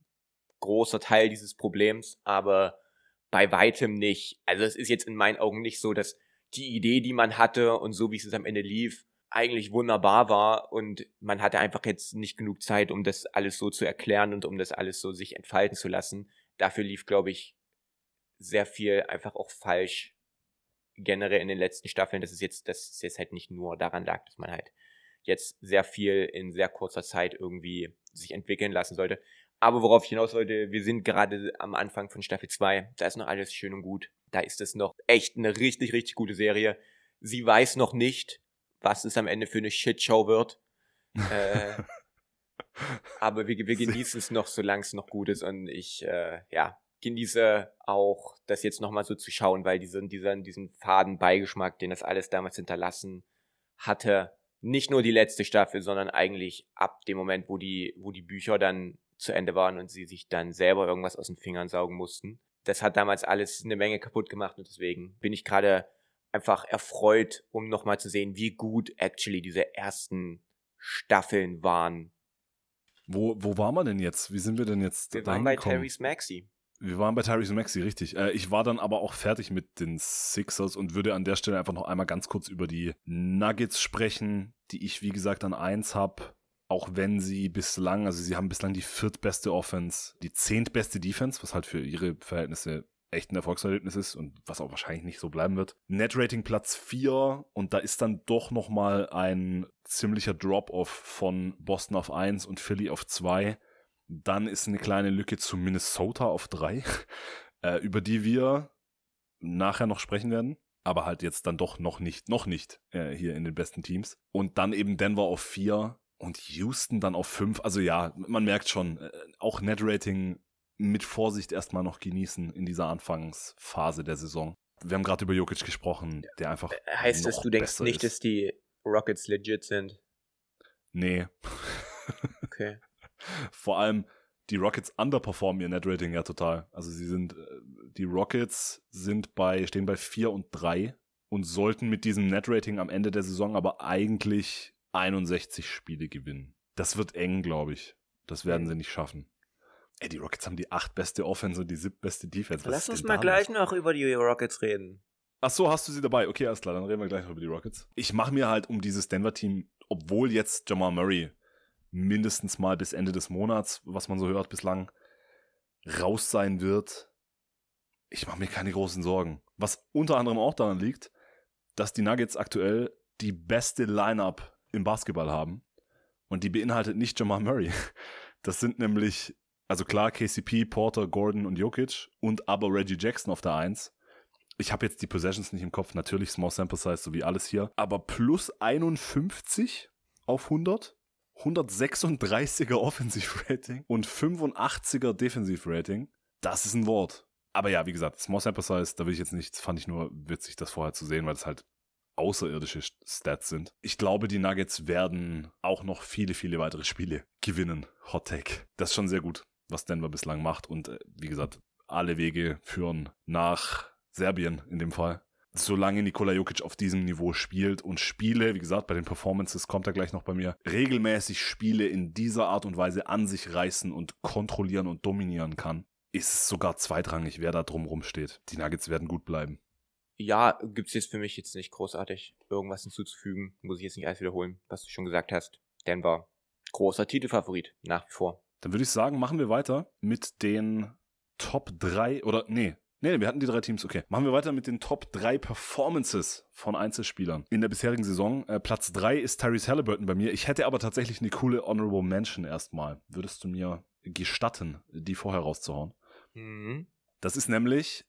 großer Teil dieses Problems, aber bei weitem nicht. Also es ist jetzt in meinen Augen nicht so, dass die Idee, die man hatte und so wie es am Ende lief, eigentlich wunderbar war und man hatte einfach jetzt nicht genug Zeit, um das alles so zu erklären und um das alles so sich entfalten zu lassen. Dafür lief, glaube ich, sehr viel einfach auch falsch generell in den letzten Staffeln. Das ist jetzt halt nicht nur daran lag, dass man halt jetzt sehr viel in sehr kurzer Zeit irgendwie sich entwickeln lassen sollte. Aber worauf ich hinaus wollte, wir sind gerade am Anfang von Staffel 2. Da ist noch alles schön und gut. Da ist es noch echt eine richtig, richtig gute Serie. Sie weiß noch nicht, was es am Ende für eine Shitshow wird. Aber wir genießen es noch, solange es noch gut ist. Und ich, genieße auch, das jetzt nochmal so zu schauen, weil diesen faden Beigeschmack, den das alles damals hinterlassen hatte, nicht nur die letzte Staffel, sondern eigentlich ab dem Moment, wo die Bücher dann zu Ende waren und sie sich dann selber irgendwas aus den Fingern saugen mussten. Das hat damals alles eine Menge kaputt gemacht und deswegen bin ich gerade einfach erfreut, um nochmal zu sehen, wie gut actually diese ersten Staffeln waren. Wo waren wir denn jetzt? Wie sind wir denn jetzt da hingekommen? Wir waren bei Tyrese Maxey. Wir waren bei Tyrese Maxey, richtig. Ich war dann aber auch fertig mit den Sixers und würde an der Stelle einfach noch einmal ganz kurz über die Nuggets sprechen, die ich, wie gesagt, an 1 habe. auch wenn sie haben bislang die 4. beste Offense, die 10. beste Defense, was halt für ihre Verhältnisse echt ein Erfolgserlebnis ist und was auch wahrscheinlich nicht so bleiben wird. Net-Rating Platz 4 und da ist dann doch nochmal ein ziemlicher Drop-Off von Boston auf 1 und Philly auf 2. Dann ist eine kleine Lücke zu Minnesota auf 3, über die wir nachher noch sprechen werden, aber halt jetzt dann doch noch nicht hier in den besten Teams. Und dann eben Denver auf 4 und Houston dann auf 5. Also ja, man merkt schon, auch Net-Rating mit Vorsicht erstmal noch genießen in dieser Anfangsphase der Saison. Wir haben gerade über Jokic gesprochen, der einfach heißt es, du denkst nicht, dass die Rockets legit sind? Nee. Okay. Vor allem, die Rockets underperformen ihr Net-Rating ja total. Also die Rockets stehen bei 4 und 3 und sollten mit diesem Net-Rating am Ende der Saison aber eigentlich 61 Spiele gewinnen. Das wird eng, glaube ich. Das werden sie nicht schaffen. Ey, die Rockets haben die 8. beste Offense und die 7. beste Defense. Lass uns mal gleich noch über die Rockets reden. Ach so, hast du sie dabei? Okay, alles klar, dann reden wir gleich noch über die Rockets. Ich mache mir halt um dieses Denver-Team, obwohl jetzt Jamal Murray mindestens mal bis Ende des Monats, was man so hört bislang, raus sein wird, ich mache mir keine großen Sorgen. Was unter anderem auch daran liegt, dass die Nuggets aktuell die beste Lineup im Basketball haben und die beinhaltet nicht Jamal Murray. Das sind nämlich, also klar, KCP, Porter, Gordon und Jokic und aber Reggie Jackson auf der 1. Ich habe jetzt die Possessions nicht im Kopf, natürlich Small Sample Size, so wie alles hier, aber plus 51 auf 100, 136er Offensive Rating und 85er Defensive Rating, das ist ein Wort. Aber ja, wie gesagt, Small Sample Size, da will ich jetzt nichts, fand ich nur witzig, das vorher zu sehen, weil das halt außerirdische Stats sind. Ich glaube, die Nuggets werden auch noch viele, viele weitere Spiele gewinnen. Hot Take. Das ist schon sehr gut, was Denver bislang macht und wie gesagt, alle Wege führen nach Serbien in dem Fall. Solange Nikola Jokic auf diesem Niveau spielt und Spiele, wie gesagt, bei den Performances kommt er gleich noch bei mir, regelmäßig Spiele in dieser Art und Weise an sich reißen und kontrollieren und dominieren kann, ist es sogar zweitrangig, wer da drumrum steht. Die Nuggets werden gut bleiben. Ja, gibt's jetzt für mich jetzt nicht großartig irgendwas hinzuzufügen. Muss ich jetzt nicht alles wiederholen, was du schon gesagt hast. Denver, großer Titelfavorit, nach wie vor. Dann würde ich sagen, machen wir weiter mit den Top 3 oder nee, wir hatten die 3 Teams, okay. Machen wir weiter mit den Top 3 Performances von Einzelspielern in der bisherigen Saison. Platz 3 ist Tyrese Haliburton bei mir. Ich hätte aber tatsächlich eine coole Honorable Mention erstmal. Würdest du mir gestatten, die vorher rauszuhauen? Mhm. Das ist nämlich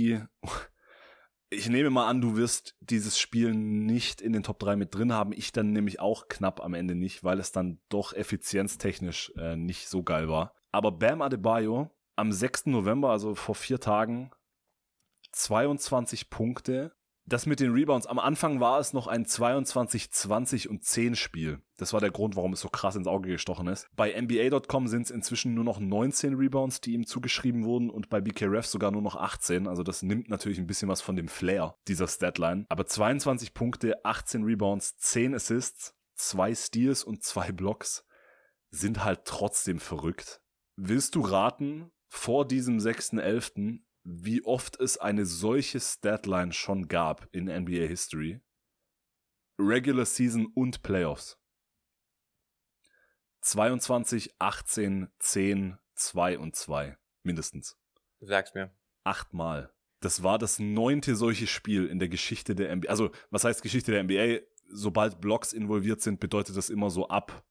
ich nehme mal an, du wirst dieses Spiel nicht in den Top 3 mit drin haben. Ich dann nämlich auch knapp am Ende nicht, weil es dann doch effizienztechnisch nicht so geil war. Aber Bam Adebayo am 6. November, also vor 4 Tagen, 22 Punkte. Das mit den Rebounds, am Anfang war es noch ein 22, 20 und 10 Spiel. Das war der Grund, warum es so krass ins Auge gestochen ist. Bei NBA.com sind es inzwischen nur noch 19 Rebounds, die ihm zugeschrieben wurden und bei BKRef sogar nur noch 18. Also das nimmt natürlich ein bisschen was von dem Flair dieser Statline. Aber 22 Punkte, 18 Rebounds, 10 Assists, 2 Steals und 2 Blocks sind halt trotzdem verrückt. Willst du raten, vor diesem 6.11., wie oft es eine solche Statline schon gab in NBA History? Regular Season und Playoffs. 22, 18, 10, 2 und 2. Mindestens. Du sagst mir. 8 Mal. Das war das 9. solche Spiel in der Geschichte der NBA. Also, was heißt Geschichte der NBA? Sobald Blocks involviert sind, bedeutet das immer so ab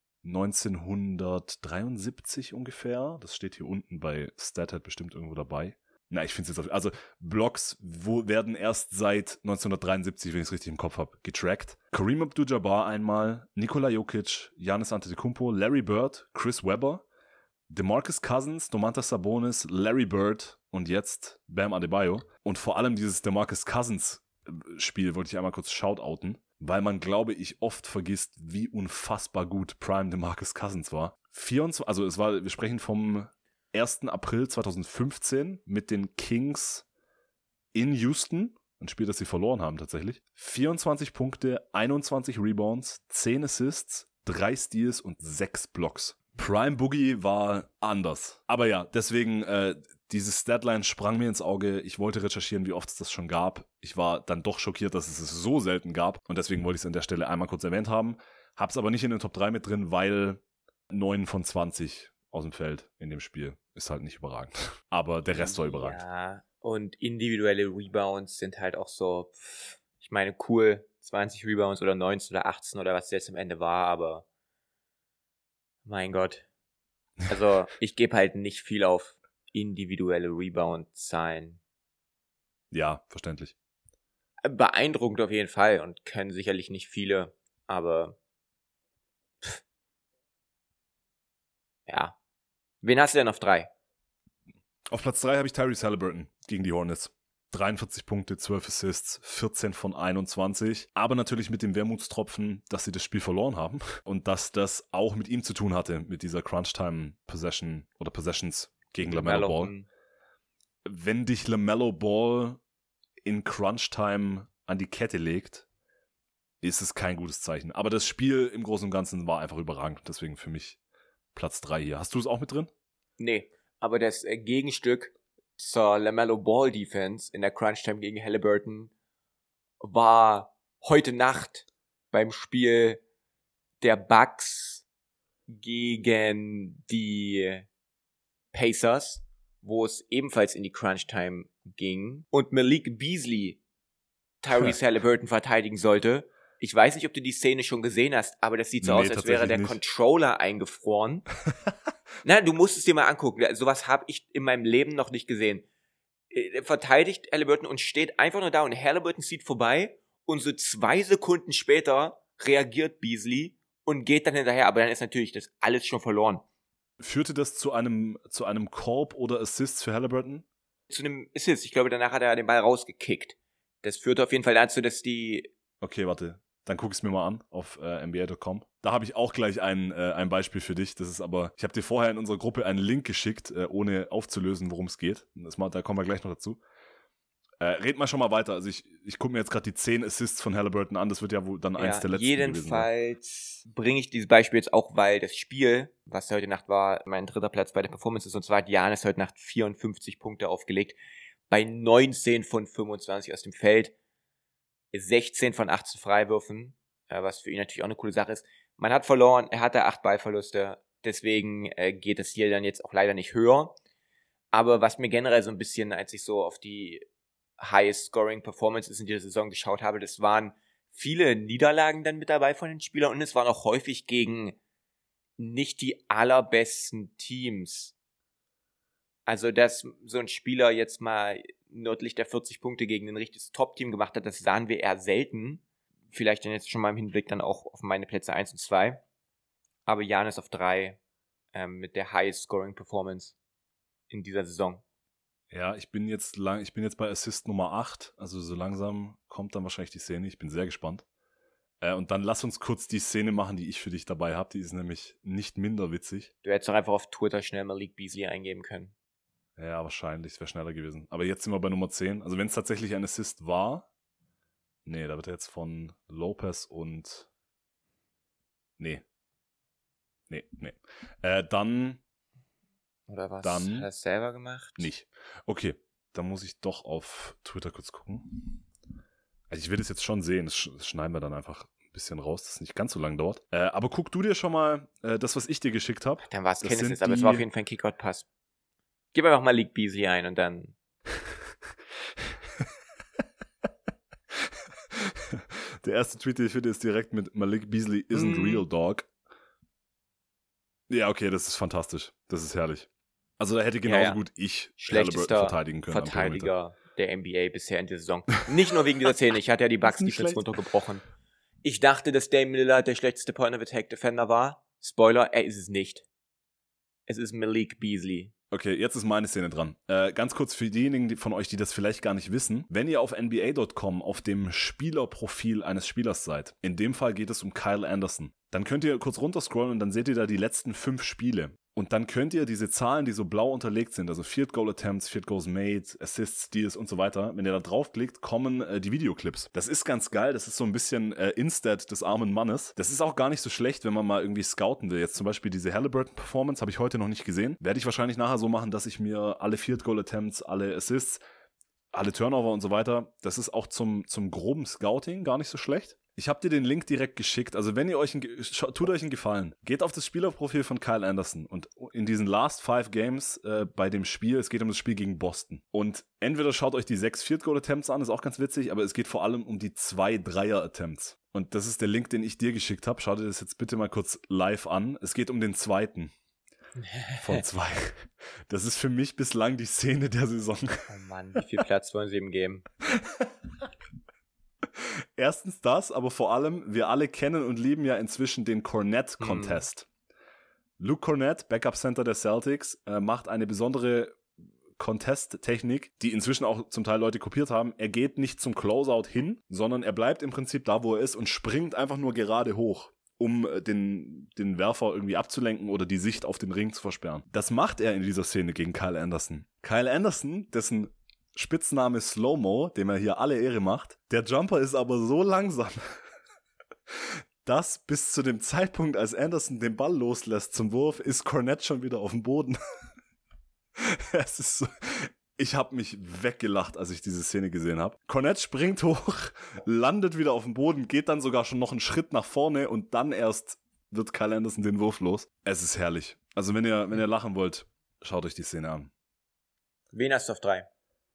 1973 ungefähr. Das steht hier unten bei StatHead bestimmt irgendwo dabei. Na, ich finde es jetzt, also Blocks werden erst seit 1973, wenn ich es richtig im Kopf habe, getrackt. Kareem Abdul-Jabbar einmal, Nikola Jokic, Giannis Antetokounmpo, Larry Bird, Chris Webber, DeMarcus Cousins, Domantas Sabonis, Larry Bird und jetzt Bam Adebayo. Und vor allem dieses DeMarcus Cousins Spiel wollte ich einmal kurz shoutouten, weil man, glaube ich, oft vergisst, wie unfassbar gut Prime DeMarcus Cousins war. Wir sprechen vom 1. April 2015 mit den Kings in Houston, ein Spiel, das sie verloren haben tatsächlich. 24 Punkte, 21 Rebounds, 10 Assists, 3 Steals und 6 Blocks. Prime Boogie war anders. Aber ja, deswegen, diese Statline sprang mir ins Auge. Ich wollte recherchieren, wie oft es das schon gab. Ich war dann doch schockiert, dass es so selten gab. Und deswegen wollte ich es an der Stelle einmal kurz erwähnt haben. Hab's aber nicht in den Top 3 mit drin, weil 9 von 20 aus dem Feld in dem Spiel ist halt nicht überragend. Aber der Rest war überragend. Ja, und individuelle Rebounds sind halt auch so, ich meine, cool, 20 Rebounds oder 19 oder 18 oder was jetzt am Ende war, aber mein Gott. Also, ich gebe halt nicht viel auf individuelle Rebound-Zahlen. Ja, verständlich. Beeindruckend auf jeden Fall und können sicherlich nicht viele, aber ja. Wen hast du denn auf 3? Auf Platz 3 habe ich Tyrese Haliburton gegen die Hornets. 43 Punkte, 12 Assists, 14 von 21. Aber natürlich mit dem Wermutstropfen, dass sie das Spiel verloren haben und dass das auch mit ihm zu tun hatte, mit dieser Crunch-Time-Possession oder Possessions gegen LaMelo Ball. Wenn dich LaMelo Ball in Crunch-Time an die Kette legt, ist es kein gutes Zeichen. Aber das Spiel im Großen und Ganzen war einfach überragend. Deswegen für mich Platz 3 hier. Hast du es auch mit drin? Nee, aber das Gegenstück zur LaMelo Ball Defense in der Crunch Time gegen Haliburton war heute Nacht beim Spiel der Bucks gegen die Pacers, wo es ebenfalls in die Crunch Time ging und Malik Beasley Tyrese Haliburton verteidigen sollte. Ich weiß nicht, ob du die Szene schon gesehen hast, aber das sieht so aus, als wäre der Controller eingefroren. Na, du musst es dir mal angucken. Sowas habe ich in meinem Leben noch nicht gesehen. Er verteidigt Haliburton und steht einfach nur da und Haliburton zieht vorbei und so 2 Sekunden später reagiert Beasley und geht dann hinterher. Aber dann ist natürlich das alles schon verloren. Führte das zu einem Korb oder Assist für Haliburton? Zu einem Assist. Ich glaube, danach hat er den Ball rausgekickt. Das führte auf jeden Fall dazu, dass die... Okay, warte. Dann guck ich es mir mal an auf NBA.com. Da habe ich auch gleich ein Beispiel für dich. Das ist aber, ich habe dir vorher in unserer Gruppe einen Link geschickt, ohne aufzulösen, worum es geht. Da kommen wir gleich noch dazu. Red mal schon mal weiter. Also ich gucke mir jetzt gerade die 10 Assists von Haliburton an. Das wird ja wohl dann eins der letzten gewesen sein. Jedenfalls bringe ich dieses Beispiel jetzt auch, weil das Spiel, was heute Nacht war, mein 3. Platz bei der Performance ist, und zwar hat Giannis heute Nacht 54 Punkte aufgelegt. Bei 19 von 25 aus dem Feld. 16 von 18 Freiwürfen, was für ihn natürlich auch eine coole Sache ist. Man hat verloren, er hatte 8 Ballverluste, deswegen geht es hier dann jetzt auch leider nicht höher. Aber was mir generell so ein bisschen, als ich so auf die High-Scoring-Performances in dieser Saison geschaut habe, das waren viele Niederlagen dann mit dabei von den Spielern und es waren auch häufig gegen nicht die allerbesten Teams. Also, dass so ein Spieler jetzt mal nördlich der 40 Punkte gegen ein richtiges Top-Team gemacht hat, das sahen wir eher selten. Vielleicht dann jetzt schon mal im Hinblick dann auch auf meine Plätze 1 und 2. Aber Giannis auf 3 mit der High-Scoring-Performance in dieser Saison. Ja, ich bin jetzt bei Assist Nummer 8. Also so langsam kommt dann wahrscheinlich die Szene. Ich bin sehr gespannt. Und dann lass uns kurz die Szene machen, die ich für dich dabei habe. Die ist nämlich nicht minder witzig. Du hättest doch einfach auf Twitter schnell Malik Beasley eingeben können. Ja, wahrscheinlich. Es wäre schneller gewesen. Aber jetzt sind wir bei Nummer 10. Also wenn es tatsächlich ein Assist war. Nee, da wird er jetzt von Lopez und... Nee. Dann... Oder was? Dann hat er selber gemacht? Nicht. Okay, dann muss ich doch auf Twitter kurz gucken. Also ich will das jetzt schon sehen. Das schneiden wir dann einfach ein bisschen raus, dass es nicht ganz so lang dauert. Aber guck du dir schon mal das, was ich dir geschickt habe. Dann war es kein Assist, aber es war auf jeden Fall ein Kick-Out-Pass. Gib einfach mal Malik Beasley ein und dann... Der erste Tweet, den ich finde, ist direkt mit Malik Beasley isn't real, dog. Ja, okay, das ist fantastisch. Das ist herrlich. Also da hätte genauso gut ich schlechtester verteidigen können. Verteidiger der NBA bisher in der Saison. Nicht nur wegen dieser Szene. Ich hatte ja die Bucks Defense runtergebrochen. Ich dachte, dass Dame Lillard der schlechteste Point-of-Attack-Defender war. Spoiler, er ist es nicht. Es ist Malik Beasley. Okay, jetzt ist meine Szene dran. Ganz kurz für diejenigen von euch, die das vielleicht gar nicht wissen. Wenn ihr auf NBA.com auf dem Spielerprofil eines Spielers seid, in dem Fall geht es um Kyle Anderson, dann könnt ihr kurz runterscrollen und dann seht ihr da die letzten 5 Spiele. Und dann könnt ihr diese Zahlen, die so blau unterlegt sind, also Field Goal Attempts, Field Goals Made, Assists, Steals und so weiter, wenn ihr da draufklickt, kommen die Videoclips. Das ist ganz geil, das ist so ein bisschen Instat des armen Mannes. Das ist auch gar nicht so schlecht, wenn man mal irgendwie scouten will. Jetzt zum Beispiel diese Haliburton-Performance habe ich heute noch nicht gesehen. Werde ich wahrscheinlich nachher so machen, dass ich mir alle Field Goal Attempts, alle Assists, alle Turnover und so weiter. Das ist auch zum groben Scouting gar nicht so schlecht. Ich habe dir den Link direkt geschickt. Also wenn ihr tut euch einen Gefallen. Geht auf das Spielerprofil von Kyle Anderson und in diesen Last 5 Games bei dem Spiel, es geht um das Spiel gegen Boston. Und entweder schaut euch die 6 Field Goal Attempts an, ist auch ganz witzig, aber es geht vor allem um die 2 Dreier Attempts. Und das ist der Link, den ich dir geschickt habe. Schau dir das jetzt bitte mal kurz live an. Es geht um den zweiten von 2. Das ist für mich bislang die Szene der Saison. Oh Mann, wie viel Platz wollen sie ihm geben? Erstens das, aber vor allem, wir alle kennen und lieben ja inzwischen den Kornet-Contest. Luke Kornet, Backup-Center der Celtics, macht eine besondere Contest-Technik, die inzwischen auch zum Teil Leute kopiert haben. Er geht nicht zum Closeout hin, sondern er bleibt im Prinzip da, wo er ist und springt einfach nur gerade hoch, um den Werfer irgendwie abzulenken oder die Sicht auf den Ring zu versperren. Das macht er in dieser Szene gegen Kyle Anderson. Kyle Anderson, dessen Spitzname Slow-Mo, dem er hier alle Ehre macht. Der Jumper ist aber so langsam, dass bis zu dem Zeitpunkt, als Anderson den Ball loslässt zum Wurf, ist Kornet schon wieder auf dem Boden. Es ist so, ich habe mich weggelacht, als ich diese Szene gesehen habe. Kornet springt hoch, landet wieder auf dem Boden, geht dann sogar schon noch einen Schritt nach vorne und dann erst wird Kyle Anderson den Wurf los. Es ist herrlich. Also wenn ihr lachen wollt, schaut euch die Szene an. Wen hast du auf 3?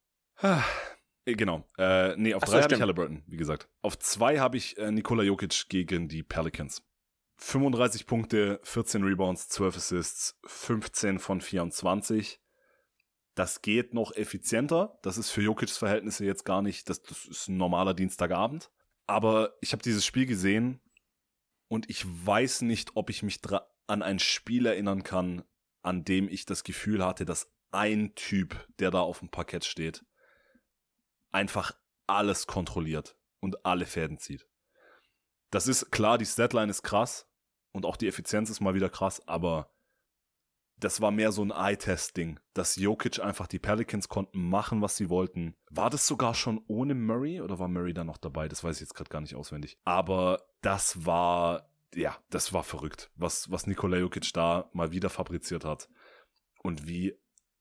Genau. Auf 3 habe ich Haliburton, wie gesagt. Auf 2 habe ich Nikola Jokic gegen die Pelicans. 35 Punkte, 14 Rebounds, 12 Assists, 15 von 24. Das geht noch effizienter. Das ist für Jokics Verhältnisse jetzt gar nicht, das ist ein normaler Dienstagabend. Aber ich habe dieses Spiel gesehen und ich weiß nicht, ob ich mich an ein Spiel erinnern kann, an dem ich das Gefühl hatte, dass ein Typ, der da auf dem Parkett steht, einfach alles kontrolliert und alle Fäden zieht. Das ist klar, die Statline ist krass und auch die Effizienz ist mal wieder krass, aber das war mehr so ein Eye-Test-Ding, dass Jokic einfach die Pelicans konnten machen, was sie wollten. War das sogar schon ohne Murray oder war Murray da noch dabei? Das weiß ich jetzt gerade gar nicht auswendig. Aber das war verrückt, was Nikola Jokic da mal wieder fabriziert hat und wie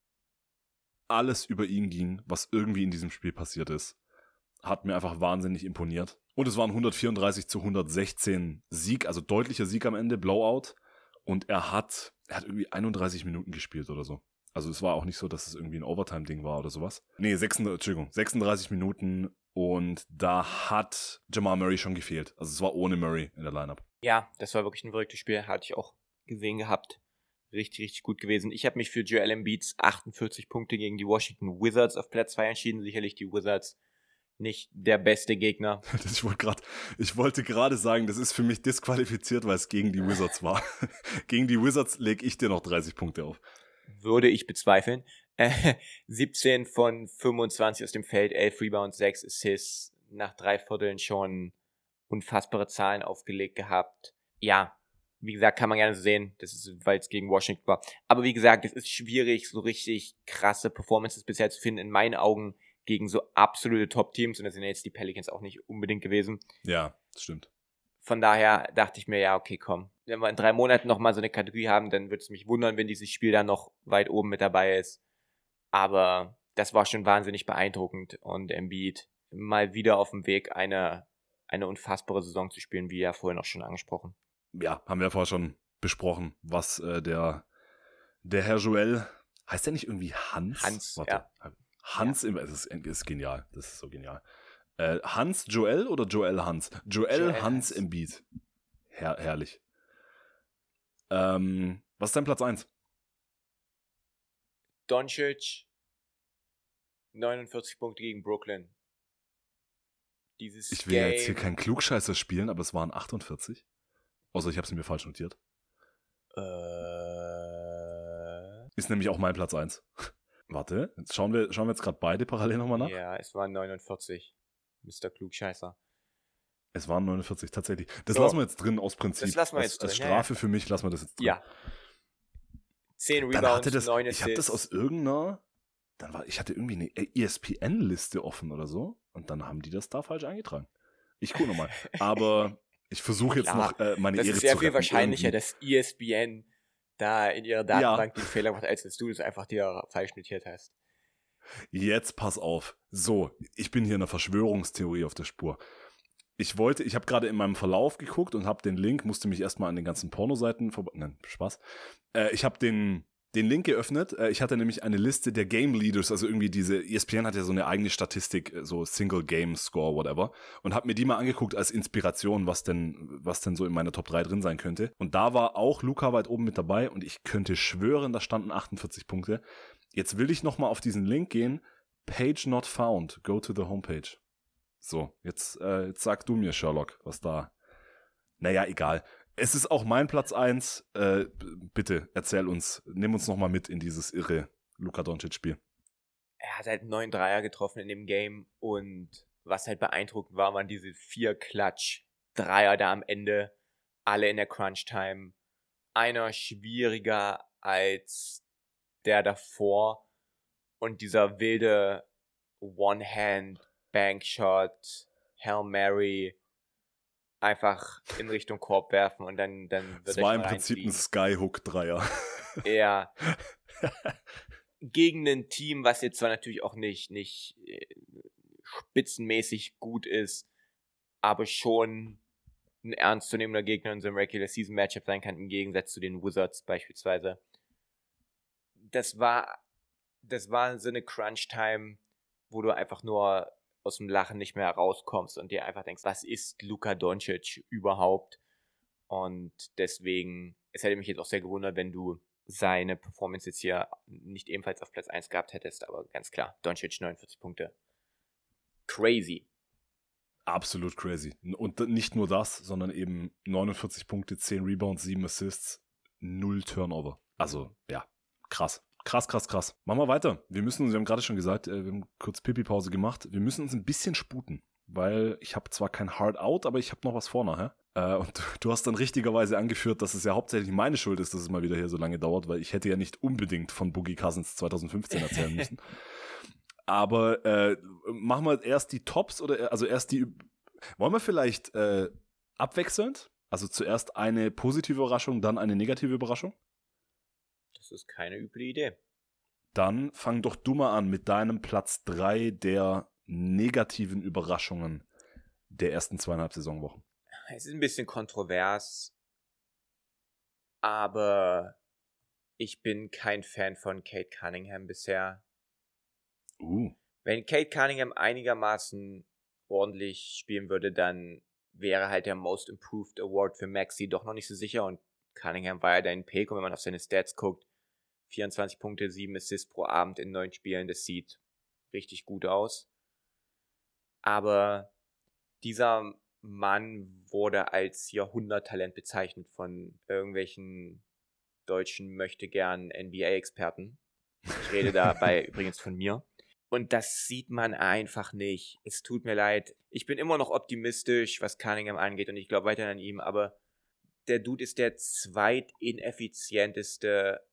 alles über ihn ging, was irgendwie in diesem Spiel passiert ist, hat mir einfach wahnsinnig imponiert. Und es waren 134-116 Sieg, also deutlicher Sieg am Ende, Blowout. Und er hat irgendwie 31 Minuten gespielt oder so. Also es war auch nicht so, dass es irgendwie ein Overtime-Ding war oder sowas. Nee, 36 Minuten und da hat Jamal Murray schon gefehlt. Also es war ohne Murray in der Lineup. Ja, das war wirklich ein verrücktes Spiel, hatte ich auch gesehen gehabt. Richtig, richtig gut gewesen. Ich habe mich für Joel Embiids 48 Punkte gegen die Washington Wizards auf Platz 2 entschieden. Sicherlich die Wizards nicht der beste Gegner. Ich wollte gerade sagen, das ist für mich disqualifiziert, weil es gegen die Wizards war. Gegen die Wizards lege ich dir noch 30 Punkte auf. Würde ich bezweifeln. 17 von 25 aus dem Feld, 11 Rebounds, 6 Assists. Nach 3 Vierteln schon unfassbare Zahlen aufgelegt gehabt. Ja, wie gesagt, kann man gerne so sehen, das ist, weil es gegen Washington war. Aber wie gesagt, es ist schwierig, so richtig krasse Performances bisher zu finden, in meinen Augen, gegen so absolute Top-Teams. Und das sind jetzt die Pelicans auch nicht unbedingt gewesen. Ja, das stimmt. Von daher dachte ich mir, ja, okay, komm. Wenn wir in 3 Monaten nochmal so eine Kategorie haben, dann würde es mich wundern, wenn dieses Spiel dann noch weit oben mit dabei ist. Aber das war schon wahnsinnig beeindruckend. Und Embiid mal wieder auf dem Weg, eine unfassbare Saison zu spielen, wie ja vorhin auch schon angesprochen. Ja, haben wir ja vorher schon besprochen, was der Herr Joel, heißt der nicht irgendwie Hans? Hans, Warte, ja. Hans, ja. Das ist genial, das ist so genial. Hans Joel oder Joel Hans? Joel Hans Embiid. Herrlich. Was ist dein Platz 1? Doncic, 49 Punkte gegen Brooklyn. Ich will ja jetzt hier keinen Klugscheißer spielen, aber es waren 48. Außer ich habe es mir falsch notiert. Ist nämlich auch mein Platz 1. Warte, jetzt schauen wir jetzt gerade beide parallel nochmal nach. Ja, es waren 49. Mr. Klugscheißer. Es waren 49, tatsächlich. Das lassen wir jetzt drin aus Prinzip. Das lassen wir jetzt drin. Als Strafe für mich lassen wir das jetzt drin. Ja. 10 Rebounds, 9 Assists. Ich habe das aus irgendeiner... ich hatte irgendwie eine ESPN-Liste offen oder so. Und dann haben die das da falsch eingetragen. Ich gucke nochmal. Aber ich versuche jetzt noch meine Ehre zu retten. Das ist sehr viel wahrscheinlicher, dass ESPN da in ihrer Datenbank den Fehler macht, als dass du das einfach dir falsch notiert hast. Jetzt pass auf. So, ich bin hier in einer Verschwörungstheorie auf der Spur. Ich habe gerade in meinem Verlauf geguckt und habe den Link, musste mich erstmal an den ganzen Pornoseiten nein, Spaß. Ich habe den Link geöffnet. Ich hatte nämlich eine Liste der Game Leaders, also irgendwie diese, ESPN hat ja so eine eigene Statistik, so Single Game Score, whatever, und habe mir die mal angeguckt als Inspiration, was denn so in meiner Top 3 drin sein könnte. Und da war auch Luka weit oben mit dabei und ich könnte schwören, da standen 48 Punkte. Jetzt will ich nochmal auf diesen Link gehen. Page not found. Go to the homepage. So, jetzt sag du mir, Sherlock, was da... Naja, egal. Es ist auch mein Platz 1. Bitte, erzähl uns, nimm uns nochmal mit in dieses irre Luka Doncic-Spiel. Er hat halt 9 Dreier getroffen in dem Game und was halt beeindruckend war, waren diese 4 Klatsch-Dreier da am Ende, alle in der Crunch-Time. Einer schwieriger als der davor und dieser wilde One-Hand-Bankshot, Hail Mary, einfach in Richtung Korb werfen und dann wird es war im Prinzip ein Skyhook-Dreier. Ja. Gegen ein Team, was jetzt zwar natürlich auch nicht spitzenmäßig gut ist, aber schon ein ernstzunehmender Gegner in so einem Regular-Season-Matchup sein kann, im Gegensatz zu den Wizards beispielsweise. Das war so eine Crunch-Time, wo du einfach nur aus dem Lachen nicht mehr rauskommst und dir einfach denkst, was ist Luka Doncic überhaupt? Und deswegen, es hätte mich jetzt auch sehr gewundert, wenn du seine Performance jetzt hier nicht ebenfalls auf Platz 1 gehabt hättest, aber ganz klar, Doncic 49 Punkte. Crazy. Absolut crazy. Und nicht nur das, sondern eben 49 Punkte, 10 Rebounds, 7 Assists, 0 Turnover. Also, ja, krass. Krass. Machen wir weiter. Wir haben gerade schon gesagt, wir haben kurz Pipi-Pause gemacht. Wir müssen uns ein bisschen sputen, weil ich habe zwar kein Hard Out, aber ich habe noch was vor nachher. Und du hast dann richtigerweise angeführt, dass es ja hauptsächlich meine Schuld ist, dass es mal wieder hier so lange dauert, weil ich hätte ja nicht unbedingt von Boogie Cousins 2015 erzählen müssen. Aber machen wir erst die Tops oder also erst die. Wollen wir vielleicht abwechselnd? Also zuerst eine positive Überraschung, dann eine negative Überraschung? Das ist keine üble Idee. Dann fang doch du mal an mit deinem Platz 3 der negativen Überraschungen der ersten 2,5 Saisonwochen. Es ist ein bisschen kontrovers, aber ich bin kein Fan von Cade Cunningham bisher. Wenn Cade Cunningham einigermaßen ordentlich spielen würde, dann wäre halt der Most Improved Award für Maxey doch noch nicht so sicher und Cunningham war ja dein Pick und wenn man auf seine Stats guckt, 24 Punkte, 7 Assists pro Abend in 9 Spielen, das sieht richtig gut aus. Aber dieser Mann wurde als Jahrhunderttalent bezeichnet von irgendwelchen deutschen möchtegern NBA-Experten. Ich rede dabei übrigens von mir. Und das sieht man einfach nicht. Es tut mir leid. Ich bin immer noch optimistisch, was Cunningham angeht und ich glaube weiter an ihm, aber der Dude ist der zweitineffizienteste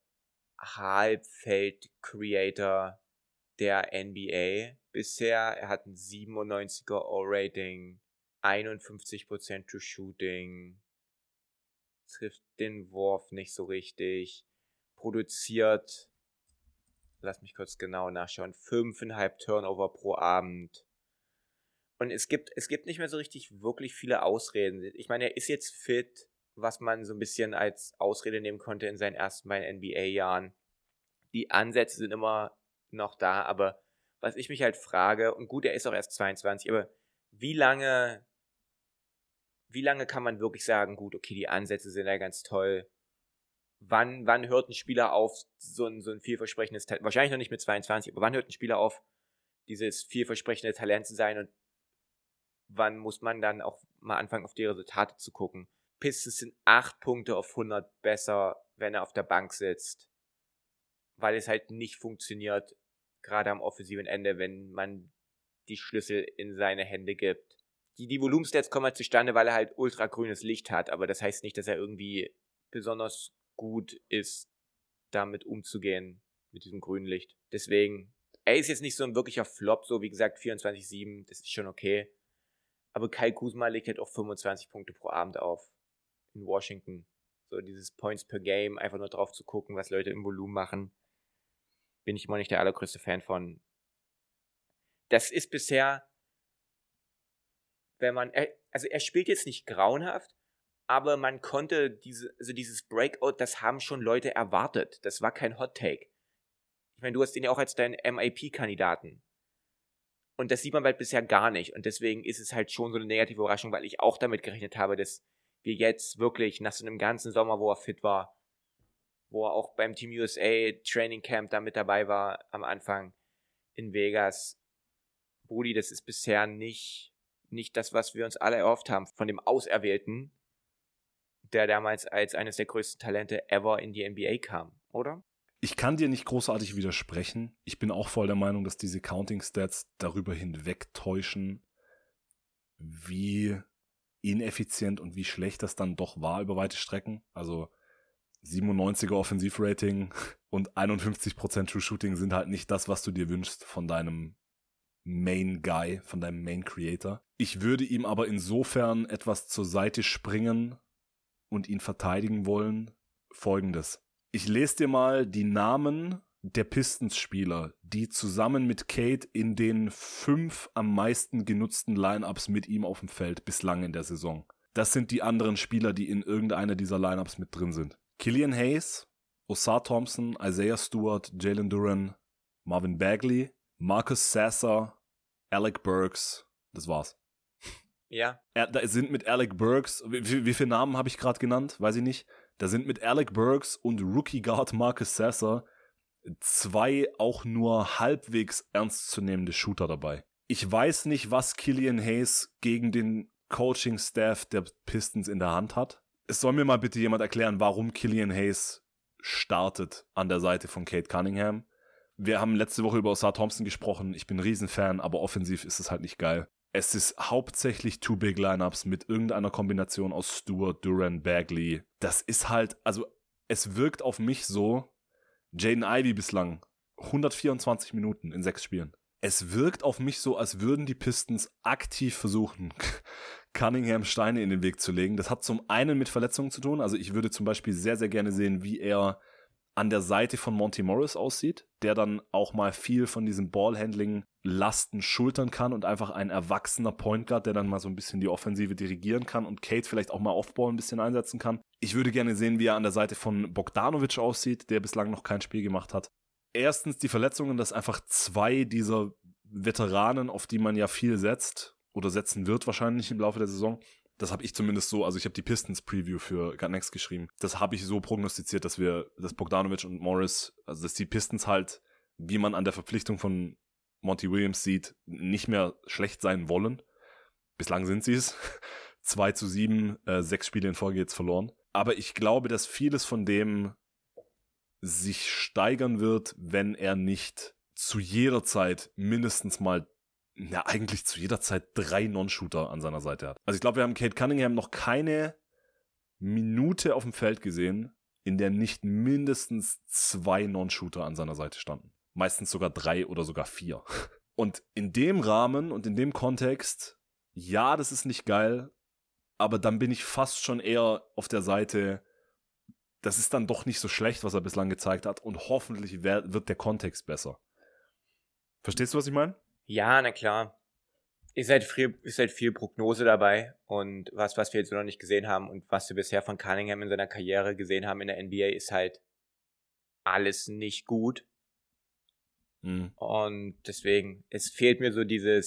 Halbfeld-Creator der NBA bisher. Er hat ein 97er O-Rating, 51% True Shooting, trifft den Wurf nicht so richtig, produziert, lass mich kurz genau nachschauen, 5,5 Turnover pro Abend. Und es gibt nicht mehr so richtig wirklich viele Ausreden. Ich meine, er ist jetzt fit, was man so ein bisschen als Ausrede nehmen konnte in seinen ersten beiden NBA-Jahren. Die Ansätze sind immer noch da, aber was ich mich halt frage, und gut, er ist auch erst 22, aber wie lange kann man wirklich sagen, gut, okay, die Ansätze sind ja ganz toll. Wann hört ein Spieler auf, so ein vielversprechendes Talent, wahrscheinlich noch nicht mit 22, aber wann hört ein Spieler auf, dieses vielversprechende Talent zu sein und wann muss man dann auch mal anfangen, auf die Resultate zu gucken? Pistons sind 8 Punkte auf 100 besser, wenn er auf der Bank sitzt, weil es halt nicht funktioniert, gerade am offensiven Ende, wenn man die Schlüssel in seine Hände gibt. Die Volumenstats kommen halt zustande, weil er halt ultragrünes Licht hat, aber das heißt nicht, dass er irgendwie besonders gut ist, damit umzugehen, mit diesem grünen Licht. Deswegen, er ist jetzt nicht so ein wirklicher Flop, so wie gesagt 24-7, das ist schon okay. Aber Kyle Kuzma legt halt auch 25 Punkte pro Abend auf in Washington. So dieses Points per Game, einfach nur drauf zu gucken, was Leute im Volumen machen. Bin ich immer nicht der allergrößte Fan von. das ist bisher, er spielt jetzt nicht grauenhaft, aber man konnte dieses Breakout, das haben schon Leute erwartet. Das war kein Hot Take. Ich meine, du hast ihn ja auch als deinen MIP-Kandidaten. Und das sieht man halt bisher gar nicht. Und deswegen ist es halt schon so eine negative Überraschung, weil ich auch damit gerechnet habe, dass wir jetzt wirklich nach so einem ganzen Sommer, wo er fit war, wo er auch beim Team USA Training Camp da mit dabei war am Anfang in Vegas. Brudi, das ist bisher nicht das, was wir uns alle erhofft haben von dem Auserwählten, der damals als eines der größten Talente ever in die NBA kam, oder? Ich kann dir nicht großartig widersprechen. Ich bin auch voll der Meinung, dass diese Counting-Stats darüber hinwegtäuschen, wie ineffizient und wie schlecht das dann doch war über weite Strecken. Also 97er Offensivrating und 51% True Shooting sind halt nicht das, was du dir wünschst von deinem Main Guy, von deinem Main Creator. Ich würde ihm aber insofern etwas zur Seite springen und ihn verteidigen wollen. Folgendes. Ich lese dir mal die Namen der Pistons-Spieler, die zusammen mit Cade in den 5 am meisten genutzten Lineups mit ihm auf dem Feld bislang in der Saison. Das sind die anderen Spieler, die in irgendeiner dieser Lineups mit drin sind. Killian Hayes, Ausar Thompson, Isaiah Stewart, Jalen Duren, Marvin Bagley, Marcus Sasser, Alec Burks. Das war's. Ja. Da sind mit Alec Burks, wie viele Namen habe ich gerade genannt? Weiß ich nicht. Da sind mit Alec Burks und Rookie Guard Marcus Sasser 2 auch nur halbwegs ernstzunehmende Shooter dabei. Ich weiß nicht, was Killian Hayes gegen den Coaching-Staff der Pistons in der Hand hat. Es soll mir mal bitte jemand erklären, warum Killian Hayes startet an der Seite von Cade Cunningham. Wir haben letzte Woche über Ausar Thompson gesprochen. Ich bin ein Riesenfan, aber offensiv ist es halt nicht geil. Es ist hauptsächlich Two-Big-Lineups mit irgendeiner Kombination aus Stewart, Duren, Bagley. Das ist halt, also es wirkt auf mich so, Jaden Ivey bislang 124 Minuten in 6 Spielen. Es wirkt auf mich so, als würden die Pistons aktiv versuchen, Cunningham Steine in den Weg zu legen. Das hat zum einen mit Verletzungen zu tun. Also ich würde zum Beispiel sehr, sehr gerne sehen, wie er an der Seite von Monty Morris aussieht, der dann auch mal viel von diesem Ballhandling-Lasten schultern kann und einfach ein erwachsener Point Guard, der dann mal so ein bisschen die Offensive dirigieren kann und Cade vielleicht auch mal Offball ein bisschen einsetzen kann. Ich würde gerne sehen, wie er an der Seite von Bogdanovic aussieht, der bislang noch kein Spiel gemacht hat. Erstens die Verletzungen, dass einfach 2 dieser Veteranen, auf die man ja viel setzt oder setzen wird wahrscheinlich im Laufe der Saison, das habe ich zumindest so, also ich habe die Pistons-Preview für Gut Next geschrieben. Das habe ich so prognostiziert, dass Bogdanovic und Morris, also dass die Pistons halt, wie man an der Verpflichtung von Monty Williams sieht, nicht mehr schlecht sein wollen. Bislang sind sie es. 2-7, 6 Spiele in Folge jetzt verloren. Aber ich glaube, dass vieles von dem sich steigern wird, wenn er nicht zu jeder Zeit mindestens mal eigentlich zu jeder Zeit 3 Non-Shooter an seiner Seite hat. Also ich glaube, wir haben Cade Cunningham noch keine Minute auf dem Feld gesehen, in der nicht mindestens 2 Non-Shooter an seiner Seite standen. Meistens sogar 3 oder sogar 4. Und in dem Rahmen und in dem Kontext, ja, das ist nicht geil, aber dann bin ich fast schon eher auf der Seite, das ist dann doch nicht so schlecht, was er bislang gezeigt hat und hoffentlich wird der Kontext besser. Verstehst du, was ich meine? Ja, na klar. Ist halt viel Prognose dabei und was wir jetzt noch nicht gesehen haben und was wir bisher von Cunningham in seiner Karriere gesehen haben in der NBA, ist halt alles nicht gut. Und deswegen, es fehlt mir so dieser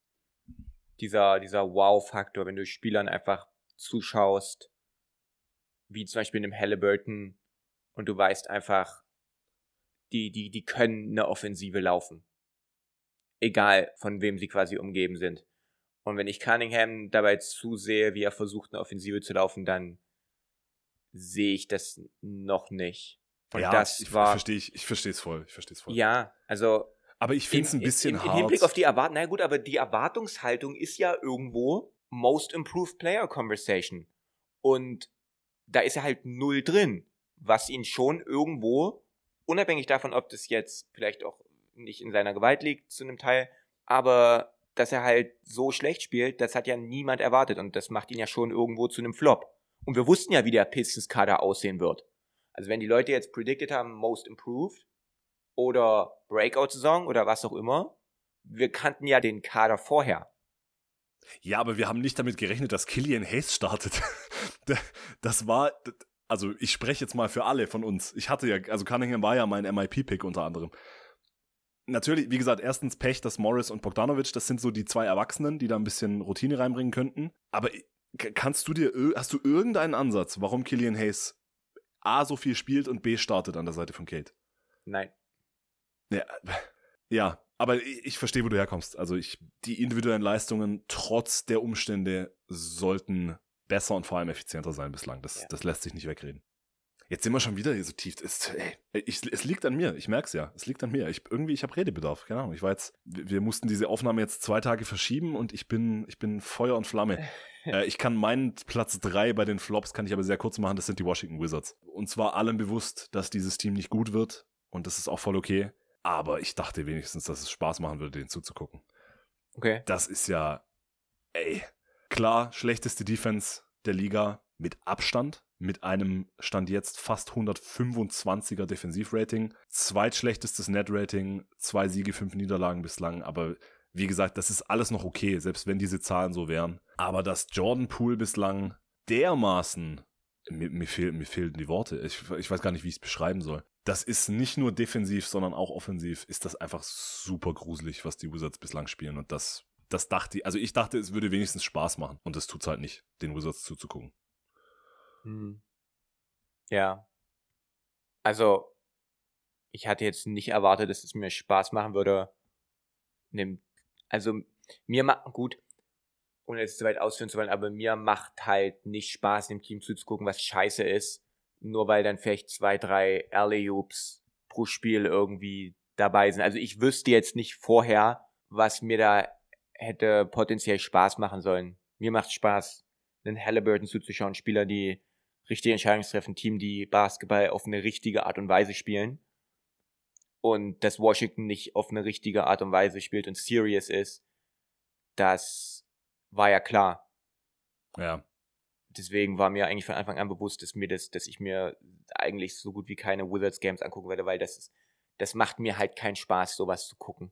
Wow-Faktor, wenn du Spielern einfach zuschaust, wie zum Beispiel in dem Halliburton, und du weißt einfach, die können eine Offensive laufen. Egal, von wem sie quasi umgeben sind. Und wenn ich Cunningham dabei zusehe, wie er versucht, eine Offensive zu laufen, dann sehe ich das noch nicht. Und ja, das ich verstehe es voll. Ja, also aber ich finde es ein bisschen hart. Im Hinblick auf die Erwartung, na gut, aber die Erwartungshaltung ist ja irgendwo Most Improved Player Conversation. Und da ist er halt 0 drin, was ihn schon irgendwo, unabhängig davon, ob das jetzt vielleicht auch nicht in seiner Gewalt liegt zu einem Teil, aber dass er halt so schlecht spielt, das hat ja niemand erwartet und das macht ihn ja schon irgendwo zu einem Flop. Und wir wussten ja, wie der Pistons-Kader aussehen wird. Also wenn die Leute jetzt predicted haben, Most Improved oder Breakout-Saison oder was auch immer, wir kannten ja den Kader vorher. Ja, aber wir haben nicht damit gerechnet, dass Killian Hayes startet. Das war, also ich spreche jetzt mal für alle von uns. Ich hatte ja, also Cunningham war ja mein MIP-Pick unter anderem. Natürlich, wie gesagt, erstens Pech, dass Morris und Bogdanovic, das sind so die 2 Erwachsenen, die da ein bisschen Routine reinbringen könnten. Aber hast du irgendeinen Ansatz, warum Killian Hayes A so viel spielt und B startet an der Seite von Cade? Nein. Ja, aber ich verstehe, wo du herkommst. Also die individuellen Leistungen trotz der Umstände sollten besser und vor allem effizienter sein bislang. Das lässt sich nicht wegreden. Jetzt sind wir schon wieder hier so tief. Es liegt an mir, ich merke es ja. Es liegt an mir. Ich habe Redebedarf, keine Ahnung. Wir mussten diese Aufnahme jetzt 2 Tage verschieben und ich bin Feuer und Flamme. Ich kann meinen Platz 3 bei den Flops, kann ich aber sehr kurz machen, das sind die Washington Wizards. Und zwar allem bewusst, dass dieses Team nicht gut wird und das ist auch voll okay. Aber ich dachte wenigstens, dass es Spaß machen würde, denen zuzugucken. Okay. Das ist ja, klar, schlechteste Defense der Liga mit Abstand, mit einem Stand jetzt fast 125er Defensivrating, zweitschlechtestes Net-Rating, 2 Siege, 5 Niederlagen bislang, aber wie gesagt, das ist alles noch okay, selbst wenn diese Zahlen so wären. Aber dass Jordan Poole bislang dermaßen, mir fehlen die Worte, ich weiß gar nicht, wie ich es beschreiben soll. Das ist nicht nur defensiv, sondern auch offensiv, ist das einfach super gruselig, was die Wizards bislang spielen. Und das dachte ich, also ich dachte, es würde wenigstens Spaß machen. Und das tut's halt nicht, den Wizards zuzugucken. Ja. Also, ich hatte jetzt nicht erwartet, dass es mir Spaß machen würde. Also, mir macht, gut, ohne jetzt zu weit ausführen zu wollen, aber mir macht halt nicht Spaß, dem Team zuzugucken, was scheiße ist. Nur weil dann vielleicht 2, 3 Alley-Oops pro Spiel irgendwie dabei sind. Also ich wüsste jetzt nicht vorher, was mir da hätte potenziell Spaß machen sollen. Mir macht Spaß, einen Halliburton zuzuschauen, Spieler, die richtige Entscheidungen treffen, Team, die Basketball auf eine richtige Art und Weise spielen. Und dass Washington nicht auf eine richtige Art und Weise spielt und serious ist, das war ja klar. Ja. Deswegen war mir eigentlich von Anfang an bewusst, dass ich mir eigentlich so gut wie keine Wizards-Games angucken werde, weil das macht mir halt keinen Spaß, sowas zu gucken.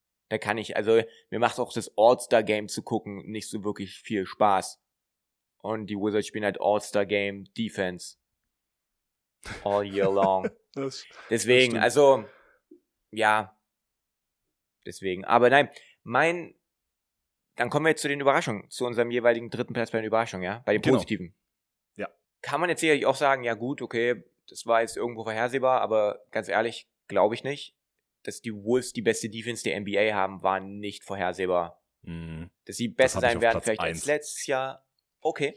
Mir macht auch das All-Star-Game zu gucken nicht so wirklich viel Spaß. Und die Wizards spielen halt All-Star-Game Defense. All year long. Deswegen, also, ja. Deswegen, aber nein, dann kommen wir jetzt zu den Überraschungen, zu unserem jeweiligen 3. Platz bei den Überraschungen, ja? Bei den Positiven. Ja. Kann man jetzt sicherlich auch sagen, ja gut, okay, das war jetzt irgendwo vorhersehbar, aber ganz ehrlich, glaube ich nicht. Dass die Wolves die beste Defense der NBA haben, war nicht vorhersehbar. Dass sie besser sein werden vielleicht als letztes Jahr, okay.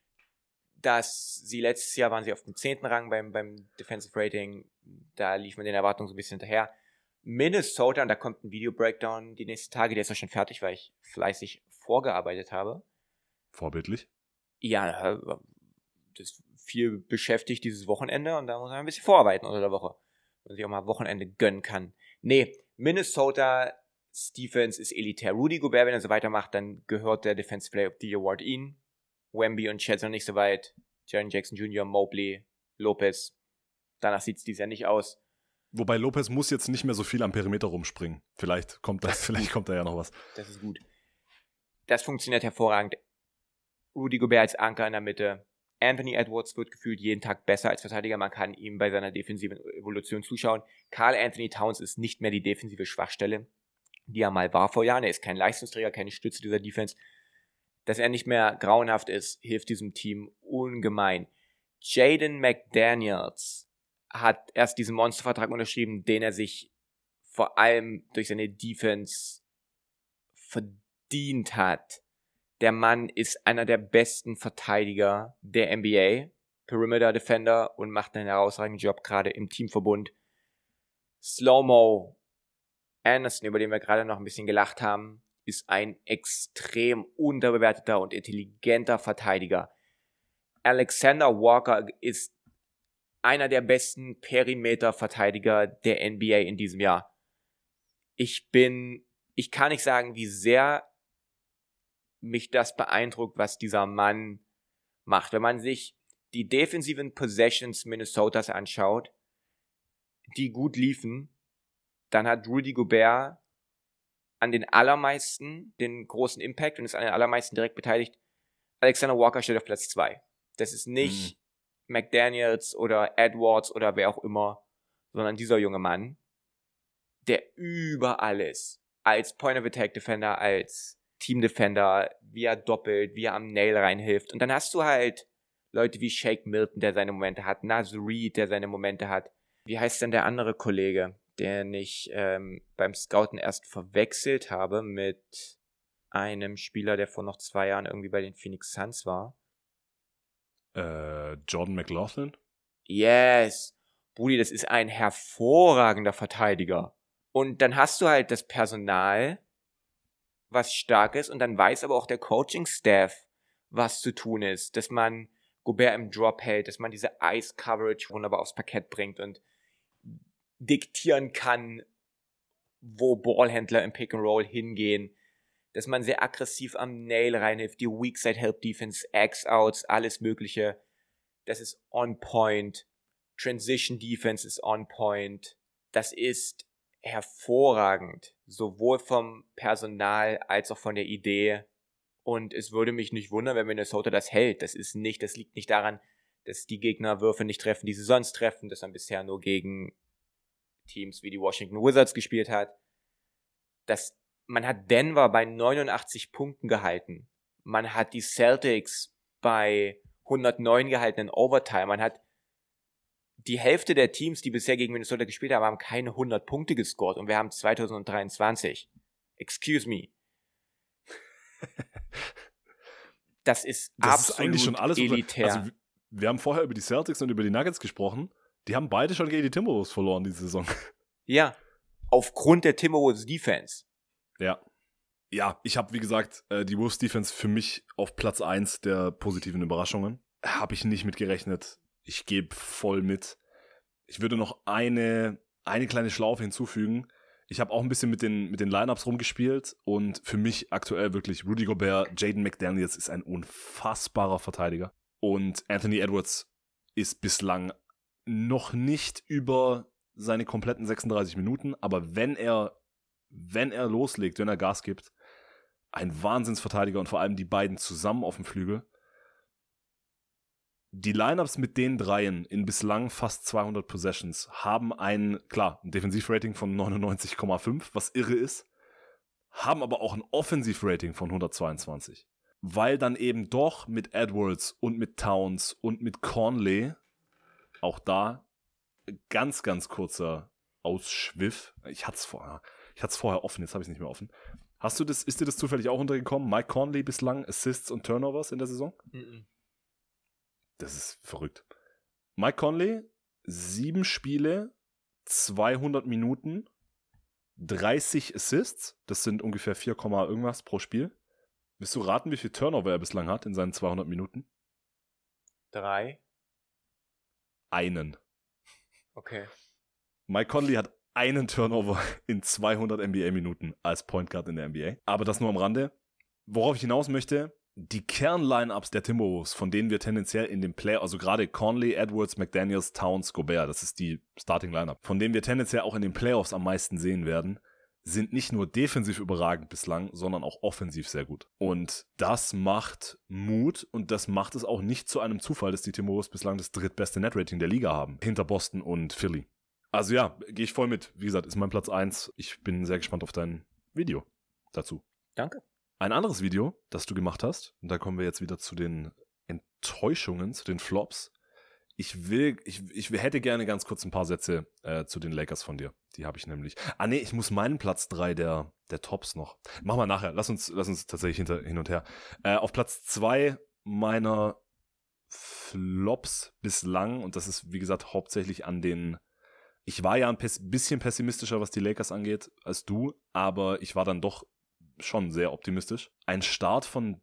Dass sie letztes Jahr waren sie auf dem 10. Rang beim Defensive Rating, da lief man den Erwartungen so ein bisschen hinterher. Minnesota, und da kommt ein Video-Breakdown die nächsten Tage, der ist auch schon fertig, weil ich fleißig vorgearbeitet habe. Vorbildlich? Ja, das ist viel beschäftigt dieses Wochenende und da muss man ein bisschen vorarbeiten unter der Woche. Und sich auch mal Wochenende gönnen kann. Nee, Minnesota Defense ist elitär. Rudy Gobert, wenn er so weitermacht, dann gehört der Defensive Player of the Year Award ihm. Wemby und Chet sind nicht so weit. Jaren Jackson Jr., Mobley, Lopez. Danach sieht es dieses Jahr nicht aus. Wobei Lopez muss jetzt nicht mehr so viel am Perimeter rumspringen. Vielleicht kommt da ja noch was. Das ist gut. Das funktioniert hervorragend. Rudy Gobert als Anker in der Mitte. Anthony Edwards wird gefühlt jeden Tag besser als Verteidiger. Man kann ihm bei seiner defensiven Evolution zuschauen. Karl Anthony Towns ist nicht mehr die defensive Schwachstelle, die er mal war vor Jahren. Er ist kein Leistungsträger, keine Stütze dieser Defense. Dass er nicht mehr grauenhaft ist, hilft diesem Team ungemein. Jaden McDaniels hat erst diesen Monstervertrag unterschrieben, den er sich vor allem durch seine Defense verdient hat. Der Mann ist einer der besten Verteidiger der NBA, Perimeter Defender, und macht einen herausragenden Job gerade im Teamverbund. Slow-Mo Anderson, über den wir gerade noch ein bisschen gelacht haben, ist ein extrem unterbewerteter und intelligenter Verteidiger. Alexander Walker ist einer der besten Perimeter-Verteidiger der NBA in diesem Jahr. Ich kann nicht sagen, wie sehr mich das beeindruckt, was dieser Mann macht. Wenn man sich die defensiven Possessions Minnesotas anschaut, die gut liefen, dann hat Rudy Gobert an den allermeisten den großen Impact und ist an den allermeisten direkt beteiligt. Alexander Walker steht auf Platz 2. Das ist nicht McDaniels oder Edwards oder wer auch immer, sondern dieser junge Mann, der überall ist. Als Point-of-Attack-Defender, als Team-Defender, wie er doppelt, wie er am Nail reinhilft. Und dann hast du halt Leute wie Shake Milton, der seine Momente hat, Naz Reid, der seine Momente hat. Wie heißt denn der andere Kollege, den ich beim Scouten erst verwechselt habe mit einem Spieler, der vor noch 2 Jahren irgendwie bei den Phoenix Suns war? Jordan McLaughlin? Yes! Brudi, das ist ein hervorragender Verteidiger. Und dann hast du halt das Personal, was stark ist, und dann weiß aber auch der Coaching-Staff, was zu tun ist, dass man Gobert im Drop hält, dass man diese Ice-Coverage wunderbar aufs Parkett bringt und diktieren kann, wo Ballhändler im Pick-and-Roll hingehen, dass man sehr aggressiv am Nail reinhilft, die Weak-Side-Help-Defense, X-Outs, alles mögliche, das ist on point, Transition-Defense ist on point, das ist hervorragend, sowohl vom Personal als auch von der Idee. Und es würde mich nicht wundern, wenn Minnesota das hält. Das liegt nicht daran, dass die Gegner Würfe nicht treffen, die sie sonst treffen, dass man bisher nur gegen Teams wie die Washington Wizards gespielt hat. Man hat Denver bei 89 Punkten gehalten. Man hat die Celtics bei 109 gehalten in Overtime. Man hat die Hälfte der Teams, die bisher gegen Minnesota gespielt haben, keine 100 Punkte gescored und wir haben 2023. Excuse me. Das ist eigentlich schon alles elitär. Also, wir haben vorher über die Celtics und über die Nuggets gesprochen. Die haben beide schon gegen die Timberwolves verloren diese Saison. Ja, aufgrund der Timberwolves Defense. Ja. Ja, ich habe, wie gesagt, die Wolves Defense für mich auf Platz 1 der positiven Überraschungen. Habe ich nicht mit gerechnet. Ich gebe voll mit. Ich würde noch eine kleine Schlaufe hinzufügen. Ich habe auch ein bisschen mit den Lineups rumgespielt und für mich aktuell wirklich Rudy Gobert, Jaden McDaniels ist ein unfassbarer Verteidiger und Anthony Edwards ist bislang noch nicht über seine kompletten 36 Minuten, aber wenn er loslegt, wenn er Gas gibt, ein Wahnsinnsverteidiger und vor allem die beiden zusammen auf dem Flügel. Die Lineups mit den dreien in bislang fast 200 Possessions haben ein Defensivrating von 99,5, was irre ist, haben aber auch ein Offensivrating von 122. Weil dann eben doch mit Edwards und mit Towns und mit Conley, auch da ganz, ganz kurzer Ausschwiff. Ich hatte es vorher offen, jetzt habe ich es nicht mehr offen. Ist dir das zufällig auch untergekommen? Mike Conley bislang Assists und Turnovers in der Saison? Mhm. Das ist verrückt. Mike Conley, 7 Spiele, 200 Minuten, 30 Assists. Das sind ungefähr 4, irgendwas pro Spiel. Willst du raten, wie viel Turnover er bislang hat in seinen 200 Minuten? 3. Einen. Okay. Mike Conley hat einen Turnover in 200 NBA-Minuten als Point Guard in der NBA. Aber das nur am Rande. Worauf ich hinaus möchte, die Kern-Line-Ups der Timberwolves, von denen wir tendenziell in den also gerade Conley, Edwards, McDaniels, Towns, Gobert, das ist die Starting-Line-Up, von denen wir tendenziell auch in den Playoffs am meisten sehen werden, sind nicht nur defensiv überragend bislang, sondern auch offensiv sehr gut. Und das macht Mut und das macht es auch nicht zu einem Zufall, dass die Timberwolves bislang das drittbeste Net-Rating der Liga haben, hinter Boston und Philly. Also ja, gehe ich voll mit. Wie gesagt, ist mein Platz 1. Ich bin sehr gespannt auf dein Video dazu. Danke. Ein anderes Video, das du gemacht hast, und da kommen wir jetzt wieder zu den Enttäuschungen, zu den Flops. Ich hätte gerne ganz kurz ein paar Sätze zu den Lakers von dir. Die habe ich nämlich. Ich muss meinen Platz 3 der Tops noch. Machen wir nachher. Lass uns tatsächlich hin und her. Auf Platz 2 meiner Flops bislang, und das ist, wie gesagt, hauptsächlich an den. Ich war ja ein bisschen pessimistischer, was die Lakers angeht, als du, aber ich war dann doch schon sehr optimistisch. Ein Start von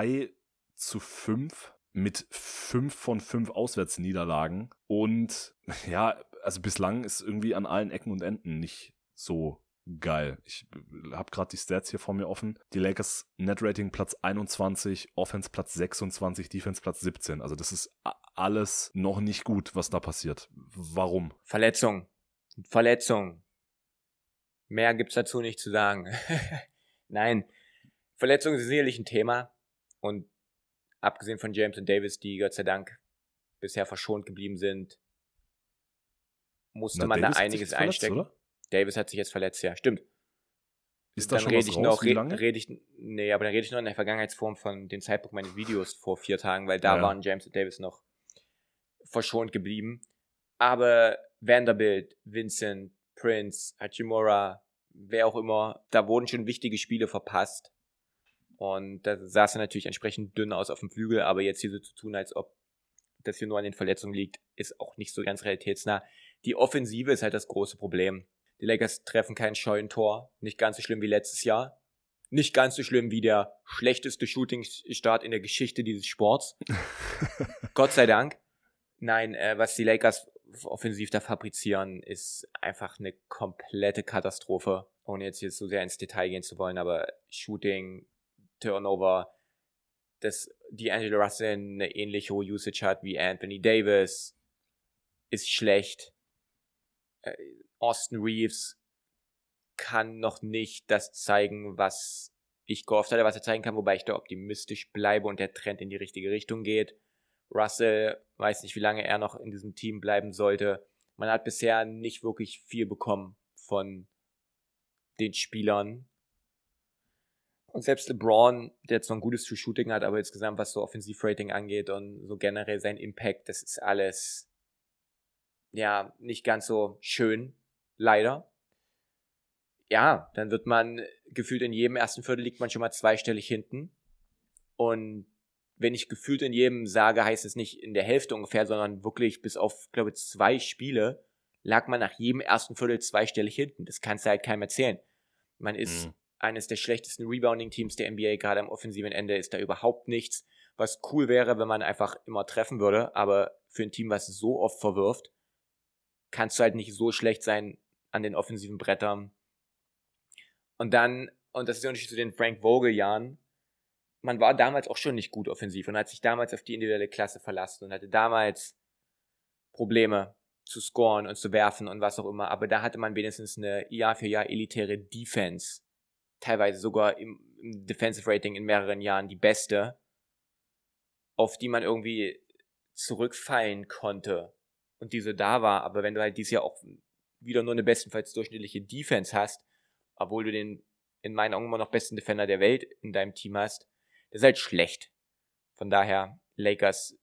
3-5 mit 5 von 5 Auswärtsniederlagen und ja, also bislang ist irgendwie an allen Ecken und Enden nicht so geil. Ich habe gerade die Stats hier vor mir offen. Die Lakers Net-Rating Platz 21, Offense Platz 26, Defense Platz 17. Also das ist alles noch nicht gut, was da passiert. Warum? Verletzung. Mehr gibt's dazu nicht zu sagen. Nein, Verletzungen sind sicherlich ein Thema. Und abgesehen von James und Davis, die Gott sei Dank bisher verschont geblieben sind, musste man Davis da hat sich einiges jetzt verletzt, einstecken. oder? Davis hat sich jetzt verletzt, ja, stimmt. Ist da Dann schon rede was ich raus? noch, Wie lange? nee, aber dann rede ich noch in der Vergangenheitsform von dem Zeitpunkt meines Videos vor 4 Tagen, weil da Ja. waren James und Davis noch verschont geblieben. Aber Vanderbilt, Vincent, Prince, Hachimura, wer auch immer, da wurden schon wichtige Spiele verpasst. Und da sah es natürlich entsprechend dünn aus auf dem Flügel, aber jetzt hier so zu tun, als ob das hier nur an den Verletzungen liegt, ist auch nicht so ganz realitätsnah. Die Offensive ist halt das große Problem. Die Lakers treffen kein Scheunentor, nicht ganz so schlimm wie letztes Jahr. Nicht ganz so schlimm wie der schlechteste Shooting-Start in der Geschichte dieses Sports. Gott sei Dank. Nein, was die Lakers offensiv da fabrizieren, ist einfach eine komplette Katastrophe. Ohne jetzt hier so sehr ins Detail gehen zu wollen, aber Shooting, Turnover, dass D'Angelo Russell eine ähnlich hohe Usage hat wie Anthony Davis, ist schlecht. Austin Reeves kann noch nicht das zeigen, was ich gehofft hatte, was er zeigen kann, wobei ich da optimistisch bleibe und der Trend in die richtige Richtung geht. Russell, weiß nicht, wie lange er noch in diesem Team bleiben sollte. Man hat bisher nicht wirklich viel bekommen von den Spielern. Und selbst LeBron, der jetzt noch ein gutes True Shooting hat, aber insgesamt, was so Offensivrating angeht und so generell sein Impact, das ist alles ja nicht ganz so schön, leider. Ja, dann wird man gefühlt in jedem ersten Viertel liegt man schon mal zweistellig hinten. Und wenn ich gefühlt in jedem sage, heißt es nicht in der Hälfte ungefähr, sondern wirklich bis auf, glaube ich, 2 Spiele lag man nach jedem ersten Viertel zweistellig hinten. Das kannst du halt keinem erzählen. Man ist eines der schlechtesten Rebounding-Teams der NBA, gerade am offensiven Ende ist da überhaupt nichts, was cool wäre, wenn man einfach immer treffen würde, aber für ein Team, was so oft verwirft, kannst du halt nicht so schlecht sein an den offensiven Brettern. Und dann, und das ist der Unterschied zu den Frank Vogel-Jahren, man war damals auch schon nicht gut offensiv und hat sich damals auf die individuelle Klasse verlassen und hatte damals Probleme zu scoren und zu werfen und was auch immer, aber da hatte man wenigstens eine Jahr für Jahr elitäre Defense, teilweise sogar im Defensive Rating in mehreren Jahren die beste, auf die man irgendwie zurückfallen konnte und diese da war, aber wenn du halt dieses Jahr auch wieder nur eine bestenfalls durchschnittliche Defense hast, obwohl du den in meinen Augen immer noch besten Defender der Welt in deinem Team hast, das ist halt schlecht. Von daher, Lakers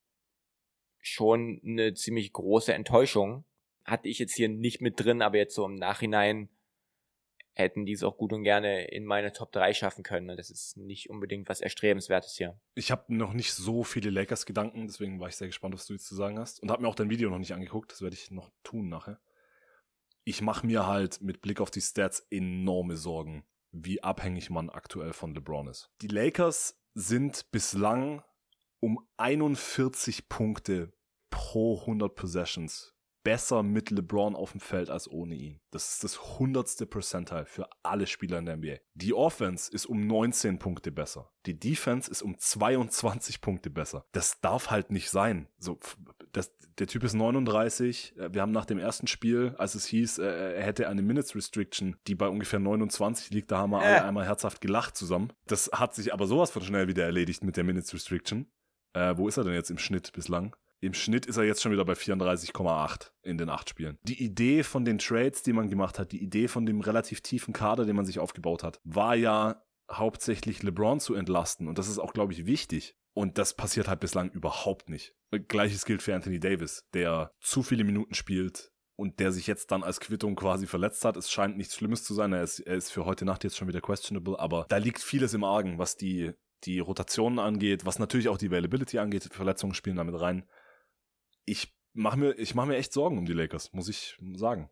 schon eine ziemlich große Enttäuschung. Hatte ich jetzt hier nicht mit drin, aber jetzt so im Nachhinein hätten die es auch gut und gerne in meine Top 3 schaffen können. Und das ist nicht unbedingt was Erstrebenswertes hier. Ich habe noch nicht so viele Lakers-Gedanken, deswegen war ich sehr gespannt, was du jetzt zu sagen hast. Und habe mir auch dein Video noch nicht angeguckt, das werde ich noch tun nachher. Ich mache mir halt mit Blick auf die Stats enorme Sorgen, wie abhängig man aktuell von LeBron ist. Die Lakers sind bislang um 41 Punkte pro 100 Possessions besser mit LeBron auf dem Feld als ohne ihn. Das ist das 100. Percentile für alle Spieler in der NBA. Die Offense ist um 19 Punkte besser. Die Defense ist um 22 Punkte besser. Das darf halt nicht sein. So, der Typ ist 39. Wir haben nach dem ersten Spiel, als es hieß, er hätte eine Minutes Restriction, die bei ungefähr 29 liegt, da haben wir alle einmal herzhaft gelacht zusammen. Das hat sich aber sowas von schnell wieder erledigt mit der Minutes Restriction. Wo ist er denn jetzt im Schnitt bislang? Im Schnitt ist er jetzt schon wieder bei 34,8 in den 8 Spielen. Die Idee von den Trades, die man gemacht hat, die Idee von dem relativ tiefen Kader, den man sich aufgebaut hat, war ja hauptsächlich LeBron zu entlasten. Und das ist auch, glaube ich, wichtig. Und das passiert halt bislang überhaupt nicht. Gleiches gilt für Anthony Davis, der zu viele Minuten spielt und der sich jetzt dann als Quittung quasi verletzt hat. Es scheint nichts Schlimmes zu sein. Er ist für heute Nacht jetzt schon wieder questionable. Aber da liegt vieles im Argen, was die Rotationen angeht, was natürlich auch die Availability angeht. Verletzungen spielen damit rein. Ich mach mir echt Sorgen um die Lakers, muss ich sagen.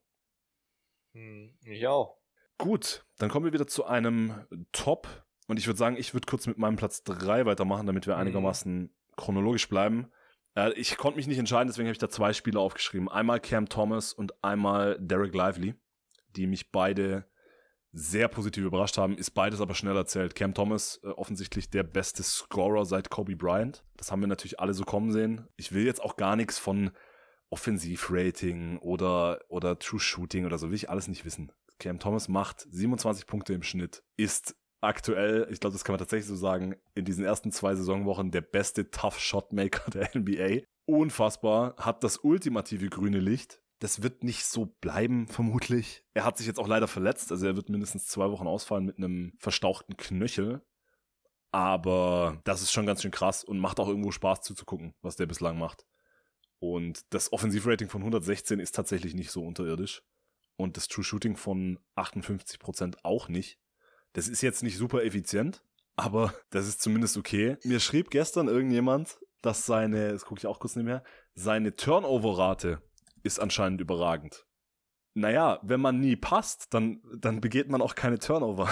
Ich auch. Gut, dann kommen wir wieder zu einem Top. Und ich würde sagen, ich würde kurz mit meinem Platz 3 weitermachen, damit wir einigermaßen chronologisch bleiben. Ich konnte mich nicht entscheiden, deswegen habe ich da 2 Spieler aufgeschrieben. Einmal Cam Thomas und einmal Derek Lively, die mich beide sehr positiv überrascht haben, ist beides aber schnell erzählt. Cam Thomas, offensichtlich der beste Scorer seit Kobe Bryant. Das haben wir natürlich alle so kommen sehen. Ich will jetzt auch gar nichts von Offensivrating oder True Shooting oder so, will ich alles nicht wissen. Cam Thomas macht 27 Punkte im Schnitt, ist aktuell, ich glaube, das kann man tatsächlich so sagen, in diesen ersten 2 Saisonwochen der beste Tough-Shot-Maker der NBA. Unfassbar, hat das ultimative grüne Licht. Das wird nicht so bleiben, vermutlich. Er hat sich jetzt auch leider verletzt, also er wird mindestens 2 Wochen ausfallen mit einem verstauchten Knöchel. Aber das ist schon ganz schön krass und macht auch irgendwo Spaß zuzugucken, was der bislang macht. Und das Offensivrating von 116 ist tatsächlich nicht so unterirdisch. Und das True Shooting von 58% auch nicht. Das ist jetzt nicht super effizient, aber das ist zumindest okay. Mir schrieb gestern irgendjemand, dass das gucke ich auch kurz nebenher, seine Turnover-Rate ist anscheinend überragend. Naja, wenn man nie passt, dann begeht man auch keine Turnover.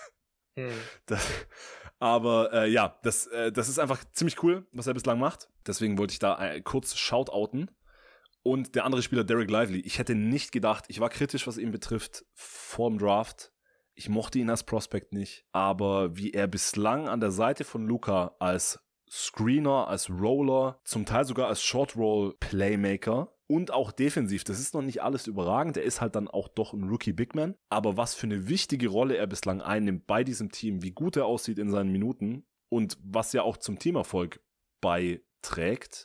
Das ist einfach ziemlich cool, was er bislang macht. Deswegen wollte ich da kurz shoutouten. Und der andere Spieler, Derek Lively, ich hätte nicht gedacht, ich war kritisch, was ihn betrifft, vor dem Draft. Ich mochte ihn als Prospect nicht, aber wie er bislang an der Seite von Luka als Screener, als Roller, zum Teil sogar als Short-Roll-Playmaker und auch defensiv, das ist noch nicht alles überragend, er ist halt dann auch doch ein Rookie-Bigman, aber was für eine wichtige Rolle er bislang einnimmt bei diesem Team, wie gut er aussieht in seinen Minuten und was ja auch zum Teamerfolg beiträgt,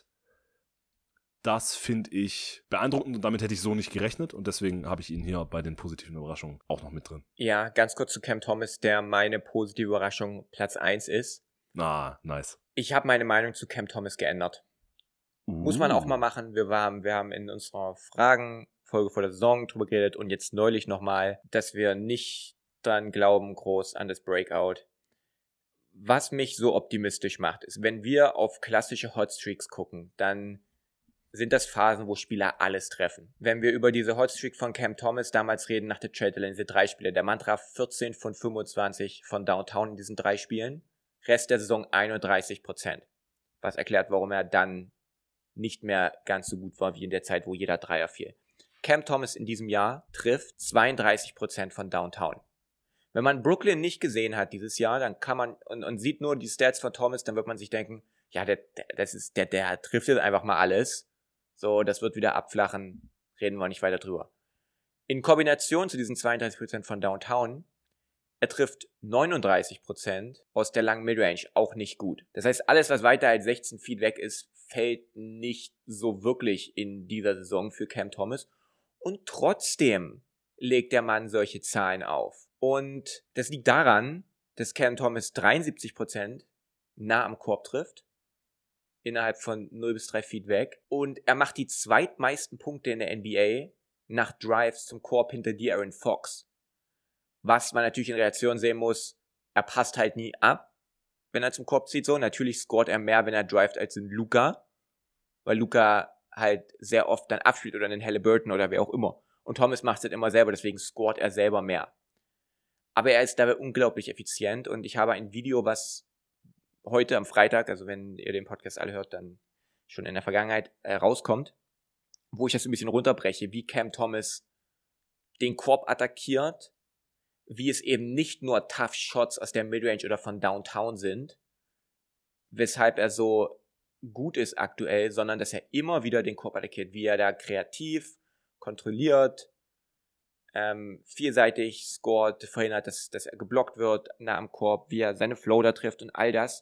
das finde ich beeindruckend und damit hätte ich so nicht gerechnet und deswegen habe ich ihn hier bei den positiven Überraschungen auch noch mit drin. Ja, ganz kurz zu Cam Thomas, der meine positive Überraschung Platz 1 ist. Nice. Ich habe meine Meinung zu Cam Thomas geändert. Muss man auch mal machen. Wir haben in unserer Fragenfolge vor der Saison drüber geredet und jetzt neulich nochmal, dass wir nicht dran glauben, groß an das Breakout. Was mich so optimistisch macht, ist, wenn wir auf klassische Hotstreaks gucken, dann sind das Phasen, wo Spieler alles treffen. Wenn wir über diese Hotstreak von Cam Thomas damals reden, nach der Trade-Deadline, diese 3 Spiele, der Mann traf 14 von 25 von Downtown in diesen 3 Spielen, Rest der Saison 31%. Was erklärt, warum er dann nicht mehr ganz so gut war, wie in der Zeit, wo jeder Dreier fiel. Cam Thomas in diesem Jahr trifft 32% von Downtown. Wenn man Brooklyn nicht gesehen hat dieses Jahr, dann kann man und sieht nur die Stats von Thomas, dann wird man sich denken, ja, der trifft jetzt einfach mal alles. So, das wird wieder abflachen, reden wir nicht weiter drüber. In Kombination zu diesen 32% von Downtown, er trifft 39% aus der langen Midrange, auch nicht gut. Das heißt, alles, was weiter als 16 Feet weg ist, fällt nicht so wirklich in dieser Saison für Cam Thomas. Und trotzdem legt der Mann solche Zahlen auf. Und das liegt daran, dass Cam Thomas 73% nah am Korb trifft, innerhalb von 0 bis 3 Feet weg. Und er macht die zweitmeisten Punkte in der NBA nach Drives zum Korb hinter De'Aaron Fox. Was man natürlich in Relation sehen muss, er passt halt nie ab, wenn er zum Korb zieht. So, natürlich scoret er mehr, wenn er drivet, als in Luka, weil Luka halt sehr oft dann abspielt oder einen Halliburton oder wer auch immer. Und Thomas macht es halt immer selber, deswegen scoret er selber mehr. Aber er ist dabei unglaublich effizient und ich habe ein Video, was heute am Freitag, also wenn ihr den Podcast alle hört, dann schon in der Vergangenheit rauskommt, wo ich das ein bisschen runterbreche, wie Cam Thomas den Korb attackiert, wie es eben nicht nur Tough Shots aus der Midrange oder von Downtown sind, weshalb er so gut ist aktuell, sondern dass er immer wieder den Korb attackiert, wie er da kreativ, kontrolliert, vielseitig scored, verhindert, dass er geblockt wird nah am Korb, wie er seine Floater trifft und all das.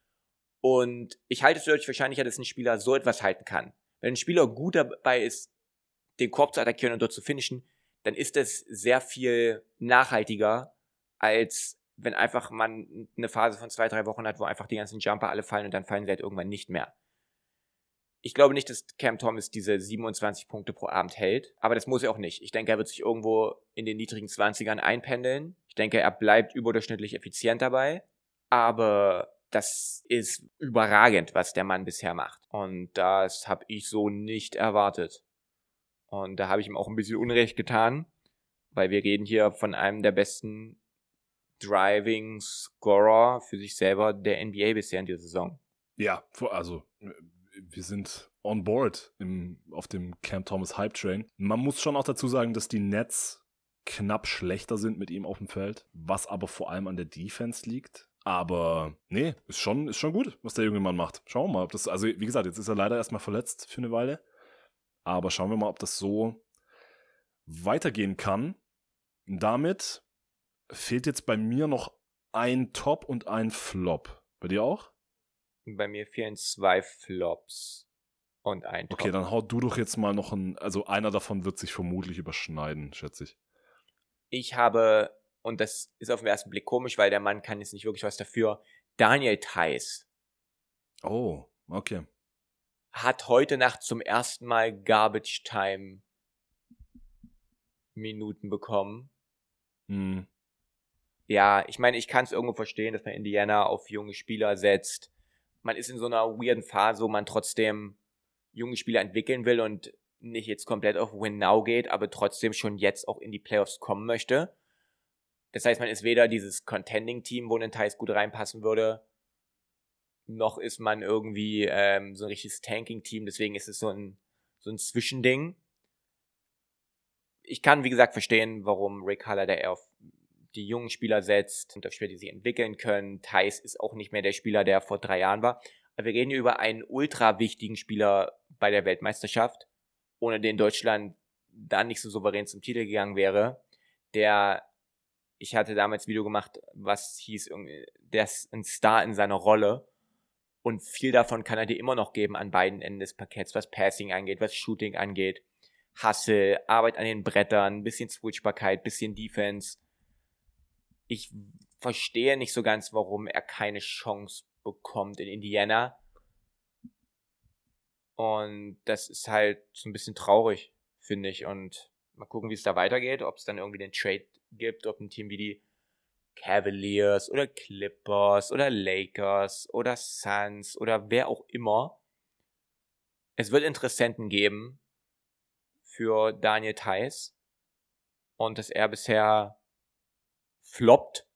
Und ich halte es für deutlich wahrscheinlicher, dass ein Spieler so etwas halten kann. Wenn ein Spieler gut dabei ist, den Korb zu attackieren und dort zu finishen, dann ist das sehr viel nachhaltiger, als wenn einfach man eine Phase von 2-3 Wochen hat, wo einfach die ganzen Jumper alle fallen und dann fallen sie halt irgendwann nicht mehr. Ich glaube nicht, dass Cam Thomas diese 27 Punkte pro Abend hält, aber das muss er auch nicht. Ich denke, er wird sich irgendwo in den niedrigen 20ern einpendeln. Ich denke, er bleibt überdurchschnittlich effizient dabei, aber das ist überragend, was der Mann bisher macht. Und das habe ich so nicht erwartet. Und da habe ich ihm auch ein bisschen Unrecht getan, weil wir reden hier von einem der besten Driving Scorer für sich selber der NBA bisher in dieser Saison. Ja, also wir sind on board auf dem Cam Thomas Hype Train. Man muss schon auch dazu sagen, dass die Nets knapp schlechter sind mit ihm auf dem Feld, was aber vor allem an der Defense liegt. Aber nee, ist schon gut, was der junge Mann macht. Schauen wir mal, ob das, also wie gesagt, jetzt ist er leider erstmal verletzt für eine Weile. Aber schauen wir mal, ob das so weitergehen kann. Damit fehlt jetzt bei mir noch ein Top und ein Flop. Bei dir auch? Bei mir fehlen 2 Flops und ein Top. Okay, dann hau du doch jetzt mal noch also einer davon wird sich vermutlich überschneiden, schätze ich. Ich habe, und das ist auf den ersten Blick komisch, weil der Mann kann jetzt nicht wirklich was dafür, Daniel Theis Oh, okay. hat heute Nacht zum ersten Mal Garbage Time Minuten bekommen. Hm. Ja, ich meine, ich kann es irgendwo verstehen, dass man Indiana auf junge Spieler setzt. Man ist in so einer weirden Phase, wo man trotzdem junge Spieler entwickeln will und nicht jetzt komplett auf Win Now geht, aber trotzdem schon jetzt auch in die Playoffs kommen möchte. Das heißt, man ist weder dieses Contending-Team, wo ein Theis gut reinpassen würde, noch ist man irgendwie so ein richtiges Tanking-Team. Deswegen ist es so ein Zwischending. Ich kann, wie gesagt, verstehen, warum Rick Haller da eher auf die jungen Spieler setzt und auf Spieler, die sich entwickeln können. Theis ist auch nicht mehr der Spieler, der vor 3 Jahren war. Aber wir reden hier über einen ultra wichtigen Spieler bei der Weltmeisterschaft, ohne den Deutschland dann nicht so souverän zum Titel gegangen wäre. Ich hatte damals ein Video gemacht, was hieß, der ist ein Star in seiner Rolle. Und viel davon kann er dir immer noch geben an beiden Enden des Parketts, was Passing angeht, was Shooting angeht. Hustle, Arbeit an den Brettern, bisschen Switchbarkeit, bisschen Defense. Ich verstehe nicht so ganz, warum er keine Chance bekommt in Indiana. Und das ist halt so ein bisschen traurig, finde ich. Und mal gucken, wie es da weitergeht, ob es dann irgendwie den Trade gibt, ob ein Team wie die Cavaliers oder Clippers oder Lakers oder Suns oder wer auch immer. Es wird Interessenten geben für Daniel Theis und dass er bisher floppt,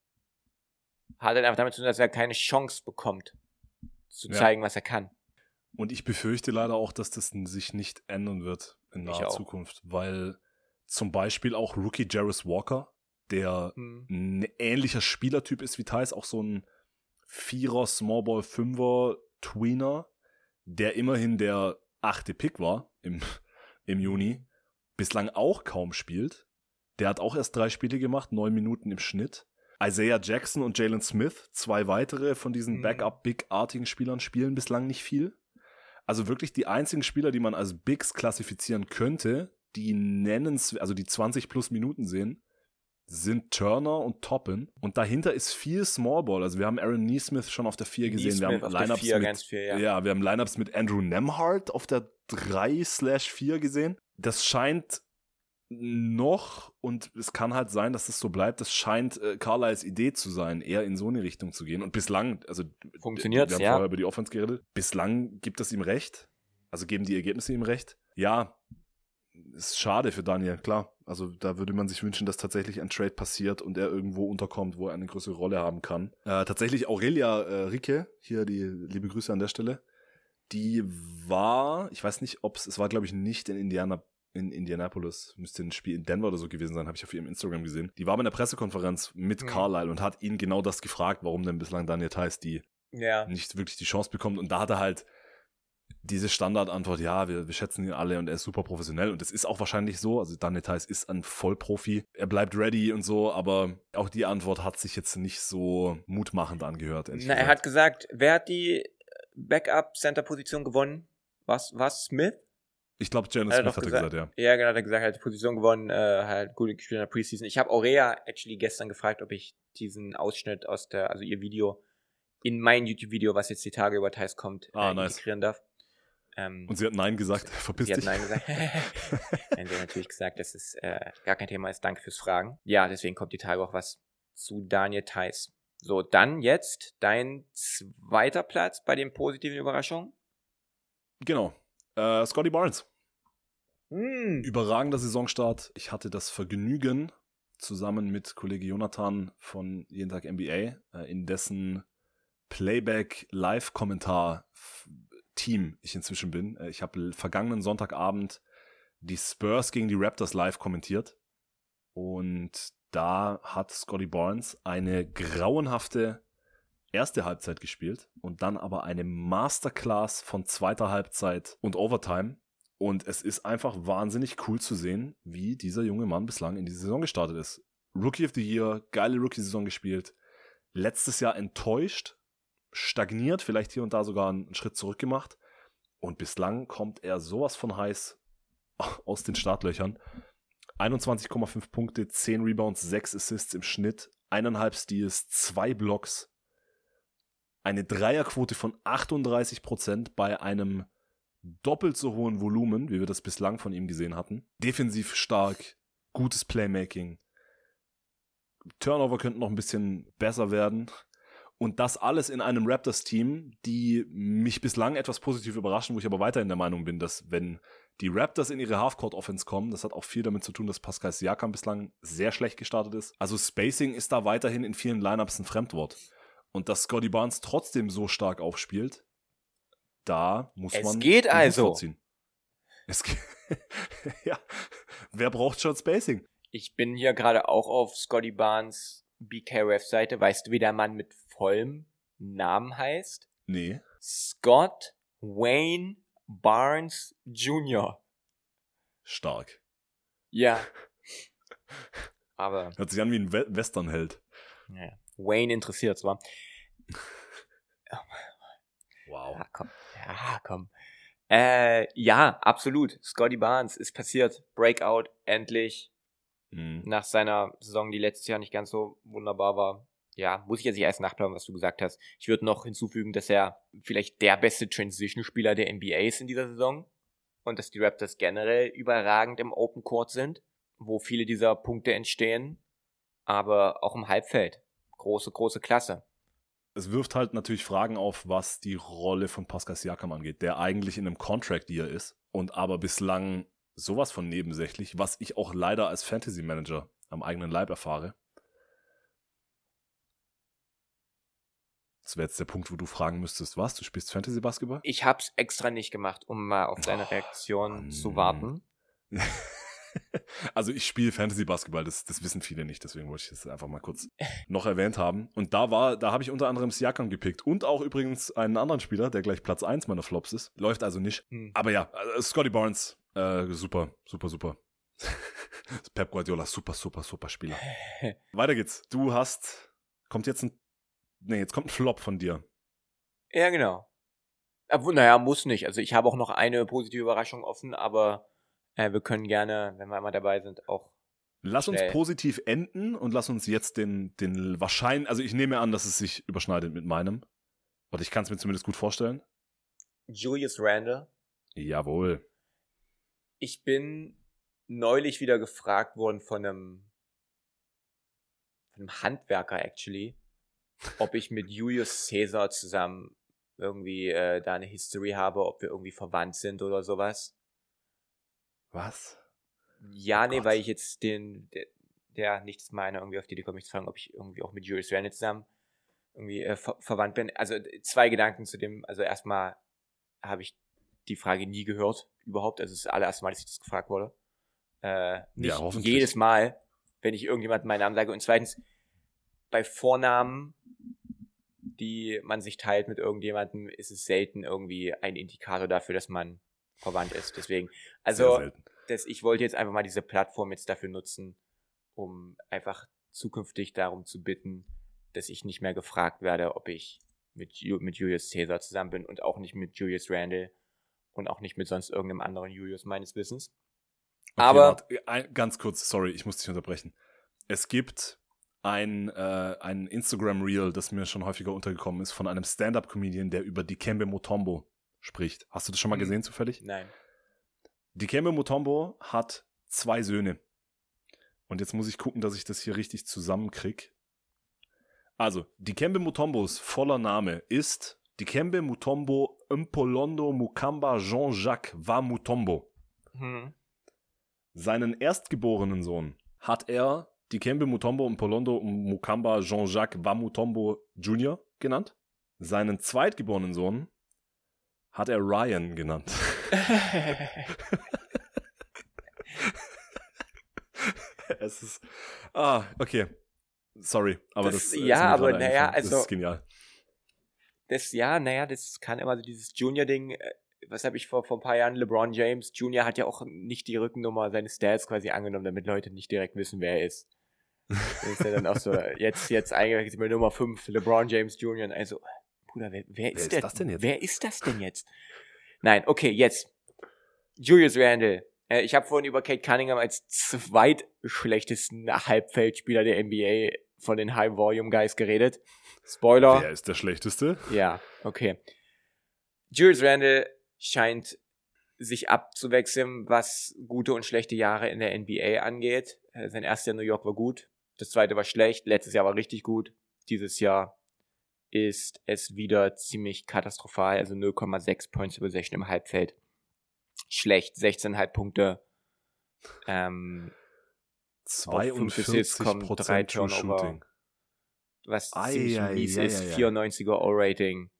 hat er einfach damit zu tun, dass er keine Chance bekommt, zu zeigen, was er kann. Und ich befürchte leider auch, dass das sich nicht ändern wird in naher Zukunft, weil zum Beispiel auch Rookie Jarris Walker, der ein ähnlicher Spielertyp ist wie Theis, auch so ein 4er, Smallball, 5er Tweener, der immerhin der 8. Pick war im Juni, bislang auch kaum spielt. Der hat auch erst 3 Spiele gemacht, 9 Minuten im Schnitt. Isaiah Jackson und Jalen Smith, 2 weitere von diesen Backup-Big-artigen Spielern, spielen bislang nicht viel. Also wirklich die einzigen Spieler, die man als Bigs klassifizieren könnte, die also die 20 plus Minuten sehen, sind Turner und Toppin. Und dahinter ist viel Smallball. Also wir haben Aaron Nesmith schon auf der 4 gesehen. Wir haben Lineups wir haben Lineups mit Andrew Nembhard auf der 3/4 gesehen. Das scheint noch, und es kann halt sein, dass es so bleibt, das scheint Carlisles Idee zu sein, eher in so eine Richtung zu gehen. Und bislang, also funktioniert, wir haben vorher über die Offense geredet, bislang gibt es ihm recht. Also geben die Ergebnisse ihm recht. Ja, ist schade für Daniel, klar. Also da würde man sich wünschen, dass tatsächlich ein Trade passiert und er irgendwo unterkommt, wo er eine größere Rolle haben kann. Tatsächlich Aurelia Ricke, hier die liebe Grüße an der Stelle, die war, ich weiß nicht, es war glaube ich nicht in Indianapolis, müsste ein Spiel in Denver oder so gewesen sein, habe ich auf ihrem Instagram gesehen. Die war bei einer Pressekonferenz mit Carlisle und hat ihn genau das gefragt, warum denn bislang Daniel Theis nicht wirklich die Chance bekommt. Und da hat er halt diese Standardantwort, ja, wir schätzen ihn alle und er ist super professionell. Und das ist auch wahrscheinlich so, also Daniel Theis ist ein Vollprofi, er bleibt ready und so, aber auch die Antwort hat sich jetzt nicht so mutmachend angehört. Er hat gesagt, wer hat die Backup-Center-Position gewonnen? Was Smith? Ich glaube, Jalen Smith hat gesagt, ja. Ja, genau, hat er gesagt, er hat die Position gewonnen, halt gut gespielt in der Preseason. Ich habe Aurea actually gestern gefragt, ob ich diesen Ausschnitt also ihr Video, in mein YouTube-Video, was jetzt die Tage über Theis kommt, integrieren darf. Und sie hat Nein gesagt, verpiss dich. Sie hat Nein gesagt. Nein, sie hat natürlich gesagt, dass es gar kein Thema ist. Danke fürs Fragen. Ja, deswegen kommt die Tage auch was zu Daniel Theis. So, dann jetzt dein 2. Platz bei den positiven Überraschungen. Genau. Scotty Barnes. Überragender Saisonstart. Ich hatte das Vergnügen, zusammen mit Kollege Jonathan von Jeden Tag NBA, in dessen Playback-Live-Kommentar-Team ich inzwischen bin. Ich habe vergangenen Sonntagabend die Spurs gegen die Raptors live kommentiert. Und da hat Scotty Barnes eine grauenhafte erste Halbzeit gespielt und dann aber eine Masterclass von zweiter Halbzeit und Overtime. Und es ist einfach wahnsinnig cool zu sehen, wie dieser junge Mann bislang in die Saison gestartet ist. Rookie of the Year, geile Rookie-Saison gespielt, Letztes Jahr enttäuscht, stagniert, vielleicht hier und da sogar einen Schritt zurück gemacht. Und bislang kommt er sowas von heiß aus den Startlöchern. 21,5 Punkte, 10 Rebounds, 6 Assists im Schnitt, 1,5 Steals, 2 Blocks. Eine Dreierquote von 38% bei einem doppelt so hohen Volumen, wie wir das bislang von ihm gesehen hatten. Defensiv stark, gutes Playmaking. Turnover könnten noch ein bisschen besser werden. Und das alles in einem Raptors-Team, die mich bislang etwas positiv überraschen, wo ich aber weiterhin der Meinung bin, dass wenn die Raptors in ihre Halfcourt-Offense kommen, das hat auch viel damit zu tun, dass Pascal Siakam bislang sehr schlecht gestartet ist. Also Spacing ist da weiterhin in vielen Lineups ein Fremdwort. Und dass Scottie Barnes trotzdem so stark aufspielt, da muss man... Es geht also. Vorziehen. Es geht. Ja, wer braucht schon Spacing? Ich bin hier gerade auch auf Scottie Barnes BKRF-Seite. Weißt du, wie der Mann mit vollem Namen heißt? Nee. Scott Wayne Barnes Jr. Stark. Ja. Aber Hört sich an wie ein Westernheld. ja. Wayne interessiert zwar. Wow. Ja, komm. Ja, absolut. Scottie Barnes ist passiert. Breakout, endlich. Nach seiner Saison, die letztes Jahr nicht ganz so wunderbar war. Ja, muss ich jetzt nicht erst nachplanen, was du gesagt hast. Ich würde noch hinzufügen, dass er vielleicht der beste Transition-Spieler der NBA ist in dieser Saison. Und dass die Raptors generell überragend im Open Court sind, wo viele dieser Punkte entstehen. Aber auch im Halbfeld. Große, große Klasse. Es wirft halt natürlich Fragen auf, was die Rolle von Pascal Siakam angeht, der eigentlich in einem Contract-Year ist und aber bislang sowas von nebensächlich, was ich auch leider als Fantasy-Manager am eigenen Leib erfahre. Das wäre jetzt der Punkt, wo du fragen müsstest, was? Du spielst Fantasy-Basketball? Ich hab's extra nicht gemacht, um mal auf deine Reaktion zu warten. Also ich spiele Fantasy-Basketball, das wissen viele nicht, deswegen wollte ich das einfach mal kurz noch erwähnt haben. Und da habe ich unter anderem Siakam gepickt und auch übrigens einen anderen Spieler, der gleich Platz 1 meiner Flops ist. Läuft also nicht. Aber ja, Scottie Barnes, super. Pep Guardiola, super Spieler. Weiter geht's. Jetzt kommt ein Flop von dir. Ja, genau. Obwohl, naja, muss nicht. Also ich habe auch noch eine positive Überraschung offen, aber wir können gerne, wenn wir einmal dabei sind, auch Lass uns positiv enden und lass uns jetzt den wahrscheinlich, also ich nehme an, dass es sich überschneidet mit meinem. Oder ich kann es mir zumindest gut vorstellen. Julius Randle. Jawohl. Ich bin neulich wieder gefragt worden von einem Handwerker, actually, ob ich mit Julius Caesar zusammen irgendwie da eine History habe, ob wir irgendwie verwandt sind oder sowas. Was? Ja, Oh nee, Gott. weil ich jetzt nicht, dass mal einer irgendwie auf die Idee kommt, mich zu fragen, ob ich irgendwie auch mit Julius Randle zusammen irgendwie verwandt bin. Also 2 Gedanken zu dem. Also erstmal habe ich die Frage nie gehört, überhaupt. Also es ist das allererste Mal, dass ich das gefragt wurde. Nicht hoffentlich. jedes Mal, wenn ich irgendjemandem meinen Namen sage. Und zweitens, bei Vornamen, die man sich teilt mit irgendjemandem, ist es selten irgendwie ein Indikator dafür, dass man verwandt ist. Deswegen, also Sehr selten. ich wollte jetzt einfach mal diese Plattform jetzt dafür nutzen, um einfach zukünftig darum zu bitten, dass ich nicht mehr gefragt werde, ob ich mit Julius Caesar zusammen bin und auch nicht mit Julius Randle und auch nicht mit sonst irgendeinem anderen Julius meines Wissens. Okay, Aber ganz kurz, sorry, ich muss dich unterbrechen. Es gibt ein Instagram-Reel, das mir schon häufiger untergekommen ist, von einem Stand-Up-Comedian, der über Dikembe Mutombo spricht. Hast du das schon mal gesehen zufällig? Nein. Dikembe Mutombo hat 2 Söhne. Und jetzt muss ich gucken, dass ich das hier richtig zusammenkriege. Also, Dikembe Mutombos voller Name ist Dikembe Mutombo Mpolondo Mukamba Jean-Jacques Wa Mutombo. Seinen erstgeborenen Sohn hat er Dikembe Mutombo Mpolondo Mukamba Jean-Jacques Wa Mutombo Jr. genannt. Seinen zweitgeborenen Sohn hat er Ryan genannt. Es ist... okay. Sorry, aber das ist mir aber gerade naja, eingefallen. also Das ist genial. Das kann immer so dieses Junior-Ding, was habe ich vor ein paar Jahren, LeBron James Junior hat ja auch nicht die Rückennummer seines Stats quasi angenommen, damit Leute nicht direkt wissen, wer er ist. Das ist ja dann auch so, jetzt eigentlich mit Nummer 5, LeBron James Jr. Und also, Bruder, wer ist das denn jetzt? Wer ist das denn jetzt? Nein, okay, jetzt. Julius Randle. Ich habe vorhin über Kate Cunningham als zweitschlechtesten Halbfeldspieler der NBA von den High-Volume-Guys geredet. Spoiler. Wer ist der Schlechteste? Ja, okay. Julius Randle scheint sich abzuwechseln, was gute und schlechte Jahre in der NBA angeht. Sein erstes Jahr in New York war gut, das zweite war schlecht, letztes Jahr war richtig gut. Dieses Jahr ist es wieder ziemlich katastrophal, also 0,6 Points per Possession im Halbfeld. Schlecht, 16,5 Punkte. 42% 3 True Turnover. Shooting. Was ziemlich mies ist, 94er O-Rating.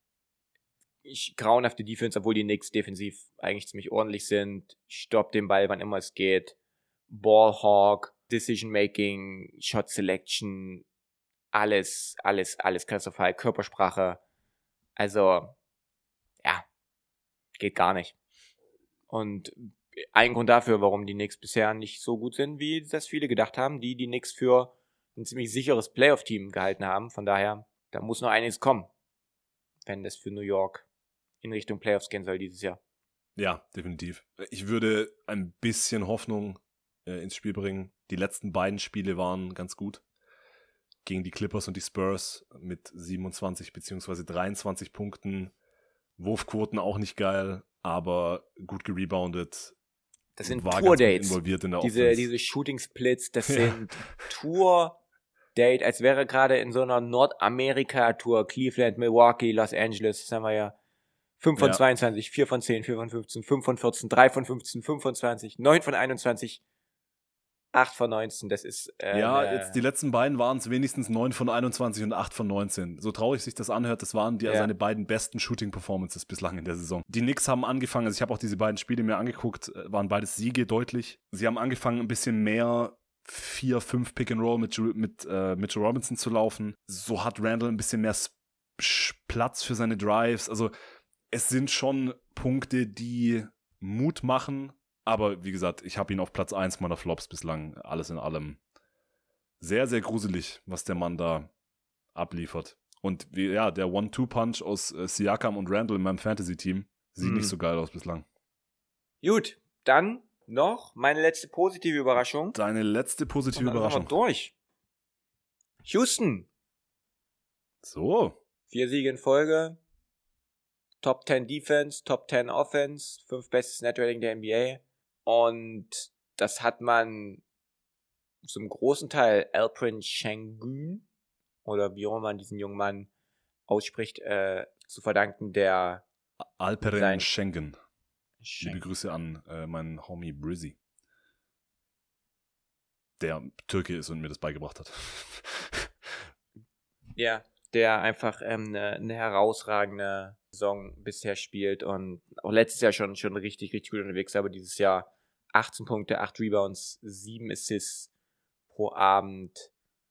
Grauenhafte Defense, obwohl die Knicks defensiv eigentlich ziemlich ordentlich sind. Stoppt den Ball, wann immer es geht. Ballhawk, Decision Making, Shot Selection, alles katastrophal. Körpersprache. Also, ja, geht gar nicht. Und ein Grund dafür, warum die Knicks bisher nicht so gut sind, wie das viele gedacht haben, die Knicks für ein ziemlich sicheres Playoff-Team gehalten haben. Von daher, da muss noch einiges kommen, wenn das für New York in Richtung Playoffs gehen soll dieses Jahr. Ja, definitiv. Ich würde ein bisschen Hoffnung ins Spiel bringen. Die letzten beiden Spiele waren ganz gut. Gegen die Clippers und die Spurs mit 27 bzw. 23 Punkten. Wurfquoten auch nicht geil, aber gut gereboundet. Das sind war Tour-Dates. Involviert in der Offense. Diese Shooting-Splits, das sind Tour-Date, als wäre gerade in so einer Nordamerika-Tour, Cleveland, Milwaukee, Los Angeles, das haben wir ja 5 von 22, 4 von 10, 4 von 15, 5 von 14, 3 von 15, 5 von 20, 9 von 21, 8 von 19, das ist... jetzt die letzten beiden waren es wenigstens 9 von 21 und 8 von 19. So traurig sich das anhört, das waren seine beiden besten Shooting-Performances bislang in der Saison. Die Knicks haben angefangen, also ich habe auch diese beiden Spiele mir angeguckt, waren beides Siege deutlich. Sie haben angefangen, ein bisschen mehr 4-5 Pick-and-Roll mit Mitchell Robinson zu laufen. So hat Randle ein bisschen mehr Platz für seine Drives. Also es sind schon Punkte, die Mut machen. Aber wie gesagt, ich habe ihn auf Platz 1 meiner Flops bislang. Alles in allem sehr, sehr gruselig, was der Mann da abliefert. Und der One-Two-Punch aus Siakam und Randle in meinem Fantasy-Team sieht nicht so geil aus bislang. Gut, dann noch meine letzte positive Überraschung. Deine letzte positive Überraschung. Sind wir durch. Houston. So. 4 Siege in Folge. Top 10 Defense, Top 10 Offense, 5 bestes Net-Rating der NBA. Und das hat man zum großen Teil Alperen Sengun, oder wie auch immer man diesen jungen Mann ausspricht, zu verdanken, der Alperen Sengun. Liebe Grüße an meinen Homie Brizzy, der Türke ist und mir das beigebracht hat. Ja, der einfach eine herausragende Saison bisher spielt und auch letztes Jahr schon richtig, richtig gut unterwegs, aber dieses Jahr 18 Punkte, 8 Rebounds, 7 Assists pro Abend,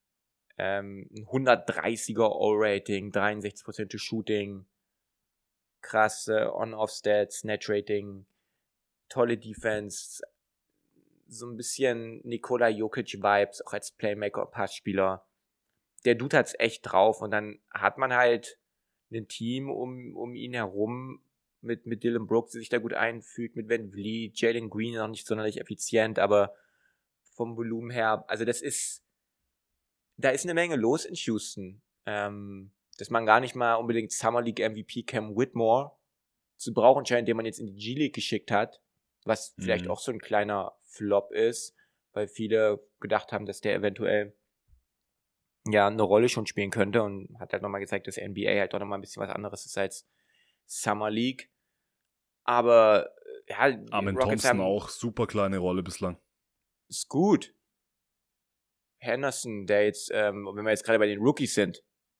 130er O-Rating, 63% Shooting, krasse On-Off-Stats, Net-Rating, tolle Defense, so ein bisschen Nikola Jokic-Vibes, auch als Playmaker und Passspieler. Der Dude hat's echt drauf und dann hat man halt ein Team um ihn herum mit Dylan Brooks, der sich da gut einfügt, mit Van Vliet, Jalen Green noch nicht sonderlich effizient, aber vom Volumen her, also da ist eine Menge los in Houston, dass man gar nicht mal unbedingt Summer League MVP Cam Whitmore zu brauchen scheint, den man jetzt in die G-League geschickt hat, was vielleicht auch so ein kleiner Flop ist, weil viele gedacht haben, dass der eventuell eine Rolle schon spielen könnte und hat halt nochmal gezeigt, dass NBA halt doch nochmal ein bisschen was anderes ist als Summer League. Aber Amen Rockets Thompson auch super kleine Rolle bislang. Ist gut. Henderson, der jetzt, wenn wir jetzt gerade bei den Rookies sind,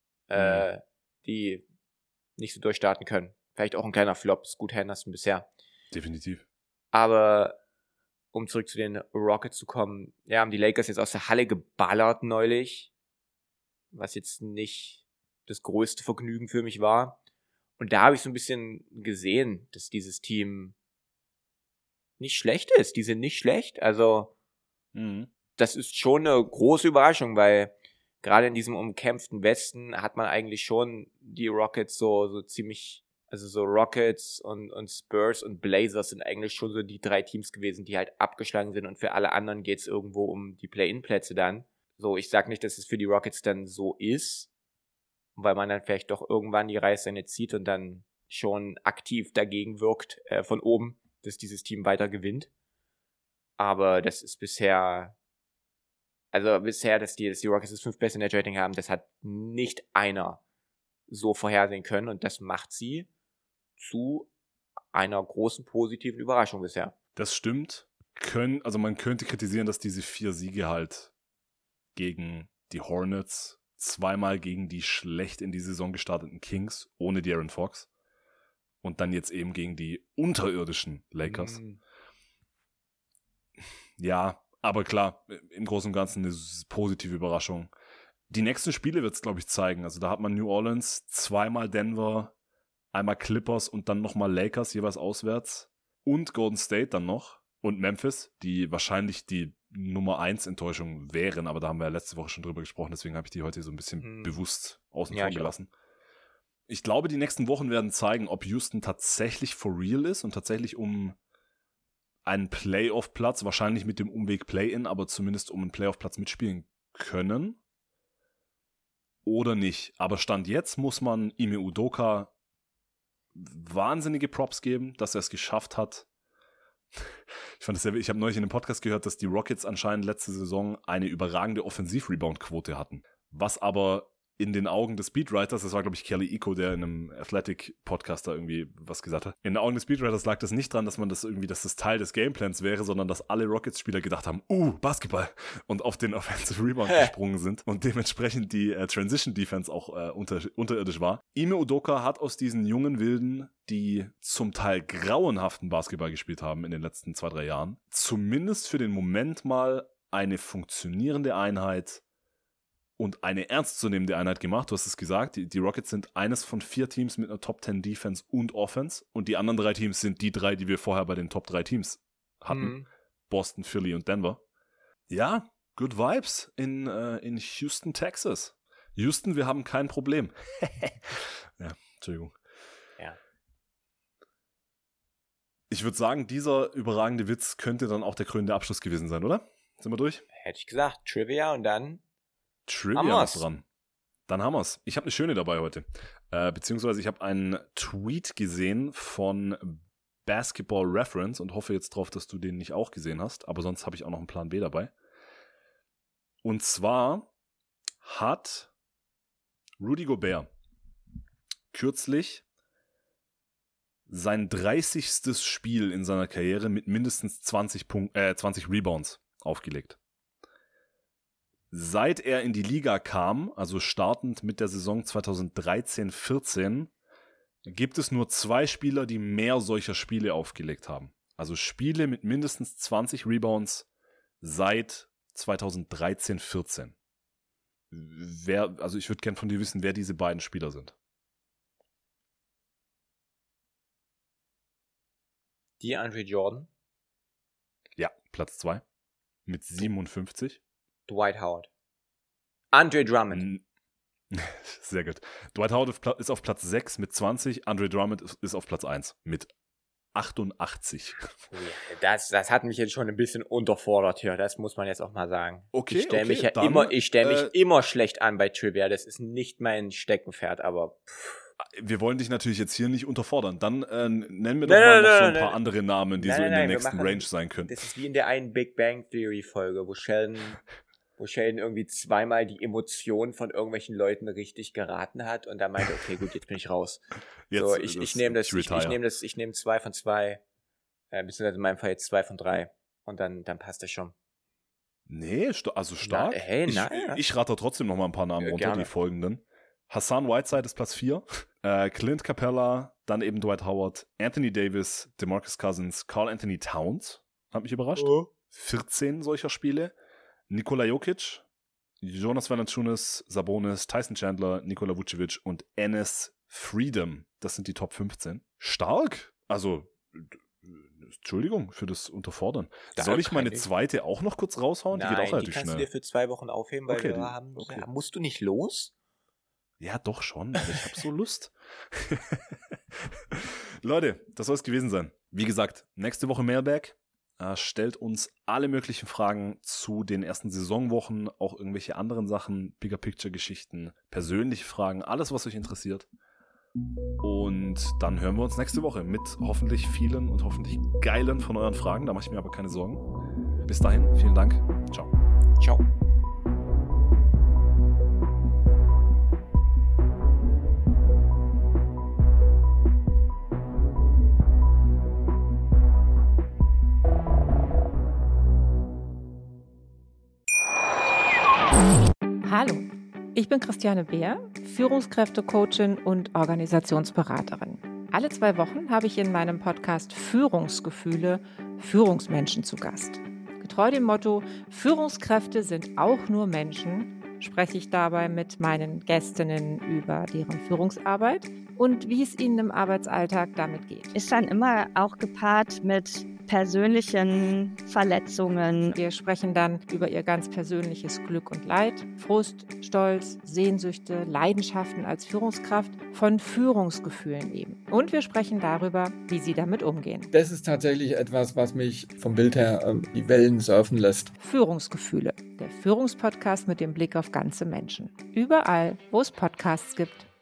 die nicht so durchstarten können. Vielleicht auch ein kleiner Flop, ist gut Henderson bisher. Definitiv. Aber um zurück zu den Rockets zu kommen, haben die Lakers jetzt aus der Halle geballert neulich, was jetzt nicht das größte Vergnügen für mich war. Und da habe ich so ein bisschen gesehen, dass dieses Team nicht schlecht ist. Die sind nicht schlecht. Also das ist schon eine große Überraschung, weil gerade in diesem umkämpften Westen hat man eigentlich schon die Rockets so ziemlich, also so Rockets und Spurs und Blazers sind eigentlich schon so die 3 Teams gewesen, die halt abgeschlagen sind und für alle anderen geht's irgendwo um die Play-In-Plätze dann. So, ich sag nicht, dass es für die Rockets dann so ist, weil man dann vielleicht doch irgendwann die Reißleine zieht und dann schon aktiv dagegen wirkt von oben, dass dieses Team weiter gewinnt. Aber das ist bisher, dass die Rockets das 5 beste Net-Rating haben, das hat nicht einer so vorhersehen können und das macht sie zu einer großen positiven Überraschung bisher. Das stimmt. Also man könnte kritisieren, dass diese 4 Siege halt gegen die Hornets, 2-mal gegen die schlecht in die Saison gestarteten Kings ohne De'Aaron Fox und dann jetzt eben gegen die unterirdischen Lakers. Ja, aber klar, im Großen und Ganzen eine positive Überraschung. Die nächsten Spiele wird es, glaube ich, zeigen. Also da hat man New Orleans, 2-mal Denver, einmal Clippers und dann nochmal Lakers, jeweils auswärts. Und Golden State dann noch. Und Memphis, die wahrscheinlich die Nummer 1 Enttäuschung wären. Aber da haben wir ja letzte Woche schon drüber gesprochen. Deswegen habe ich die heute so ein bisschen bewusst außen vor gelassen. Ich glaube, die nächsten Wochen werden zeigen, ob Houston tatsächlich for real ist und tatsächlich um einen Playoff-Platz, wahrscheinlich mit dem Umweg Play-In, aber zumindest um einen Playoff-Platz mitspielen können. Oder nicht. Aber Stand jetzt muss man Ime Udoka wahnsinnige Props geben, dass er es geschafft hat. Ich habe neulich in einem Podcast gehört, dass die Rockets anscheinend letzte Saison eine überragende Offensiv-Rebound-Quote hatten. Was aber in den Augen des Speedwriters, das war glaube ich Kelly Iko, der in einem Athletic-Podcast da irgendwie was gesagt hat. In den Augen des Speedwriters lag das nicht dran, dass das Teil des Gameplans wäre, sondern dass alle Rockets-Spieler gedacht haben, Basketball, und auf den Offensive Rebound gesprungen sind und dementsprechend die Transition-Defense auch unterirdisch war. Ime Udoka hat aus diesen jungen Wilden, die zum Teil grauenhaften Basketball gespielt haben in den letzten 2-3 Jahren, zumindest für den Moment mal eine funktionierende Einheit und eine ernstzunehmende Einheit gemacht. Du hast es gesagt, die Rockets sind eines von 4 Teams mit einer Top 10 Defense und Offense und die anderen 3 Teams sind die 3, die wir vorher bei den Top 3 Teams hatten. Boston, Philly und Denver. Ja, good vibes in Houston, Texas. Houston, wir haben kein Problem. Ja, Entschuldigung. Ja. Ich würde sagen, dieser überragende Witz könnte dann auch der krönende Abschluss gewesen sein, oder? Sind wir durch? Hätte ich gesagt, Trivia und dann Trivia ist dran. Dann haben wir's. Ich habe eine schöne dabei heute. Beziehungsweise ich habe einen Tweet gesehen von Basketball Reference und hoffe jetzt drauf, dass du den nicht auch gesehen hast. Aber sonst habe ich auch noch einen Plan B dabei. Und zwar hat Rudy Gobert kürzlich sein 30. Spiel in seiner Karriere mit mindestens 20 Rebounds aufgelegt. Seit er in die Liga kam, also startend mit der Saison 2013-14, gibt es nur 2 Spieler, die mehr solcher Spiele aufgelegt haben. Also Spiele mit mindestens 20 Rebounds seit 2013-14. Also ich würde gerne von dir wissen, wer diese beiden Spieler sind. DeAndre Jordan. Ja, Platz 2 mit 57. Dwight Howard. Andre Drummond. Sehr gut. Dwight Howard ist auf Platz 6 mit 20, Andre Drummond ist auf Platz 1 mit 88. Das hat mich jetzt schon ein bisschen unterfordert hier, das muss man jetzt auch mal sagen. Okay, ich stelle mich immer schlecht an bei Trivia, das ist nicht mein Steckenpferd, aber wir wollen dich natürlich jetzt hier nicht unterfordern. Dann nennen wir doch mal noch so ein paar andere Namen, die so in der nächsten Range sein könnten. Das ist wie in der einen Big Bang Theory Folge, wo Sheldon irgendwie 2-mal die Emotionen von irgendwelchen Leuten richtig geraten hat und dann meinte, okay, gut, jetzt bin ich raus. So, ich nehme 2 von 2, beziehungsweise in meinem Fall jetzt 2 von 3 und dann passt das schon. Nee, also stark. Ich rate trotzdem noch mal ein paar Namen runter, gerne. Die folgenden. Hassan Whiteside ist Platz 4, Clint Capella, dann eben Dwight Howard, Anthony Davis, DeMarcus Cousins, Karl Anthony Towns, hat mich überrascht. 14 solcher Spiele. Nikola Jokic, Jonas Valanciunas, Sabonis, Tyson Chandler, Nikola Vucevic und Enes Freedom. Das sind die Top 15. Stark. Also Entschuldigung für das Unterfordern. Da Soll ich meine kann ich- zweite auch noch kurz raushauen? Die geht auch Nein, die relativ kannst du schnell. dir für 2 Wochen aufheben, weil Okay, wir die- haben... okay. Musst du nicht los? Ja, doch schon, aber ich habe so Lust. Leute, das soll es gewesen sein. Wie gesagt, nächste Woche Mailbag. Stellt uns alle möglichen Fragen zu den ersten Saisonwochen, auch irgendwelche anderen Sachen, Bigger Picture Geschichten, persönliche Fragen, alles, was euch interessiert. Und dann hören wir uns nächste Woche mit hoffentlich vielen und hoffentlich geilen von euren Fragen. Da mache ich mir aber keine Sorgen. Bis dahin, vielen Dank. Ciao. Ciao. Hallo, ich bin Christiane Beer, Führungskräftecoachin und Organisationsberaterin. Alle 2 Wochen habe ich in meinem Podcast Führungsgefühle Führungsmenschen zu Gast. Getreu dem Motto, Führungskräfte sind auch nur Menschen, spreche ich dabei mit meinen Gästinnen über deren Führungsarbeit und wie es ihnen im Arbeitsalltag damit geht. Ist dann immer auch gepaart mit persönlichen Verletzungen. Wir sprechen dann über ihr ganz persönliches Glück und Leid, Frust, Stolz, Sehnsüchte, Leidenschaften als Führungskraft, von Führungsgefühlen eben. Und wir sprechen darüber, wie sie damit umgehen. Das ist tatsächlich etwas, was mich vom Bild her die Wellen surfen lässt. Führungsgefühle, der Führungspodcast mit dem Blick auf ganze Menschen. Überall, wo es Podcasts gibt.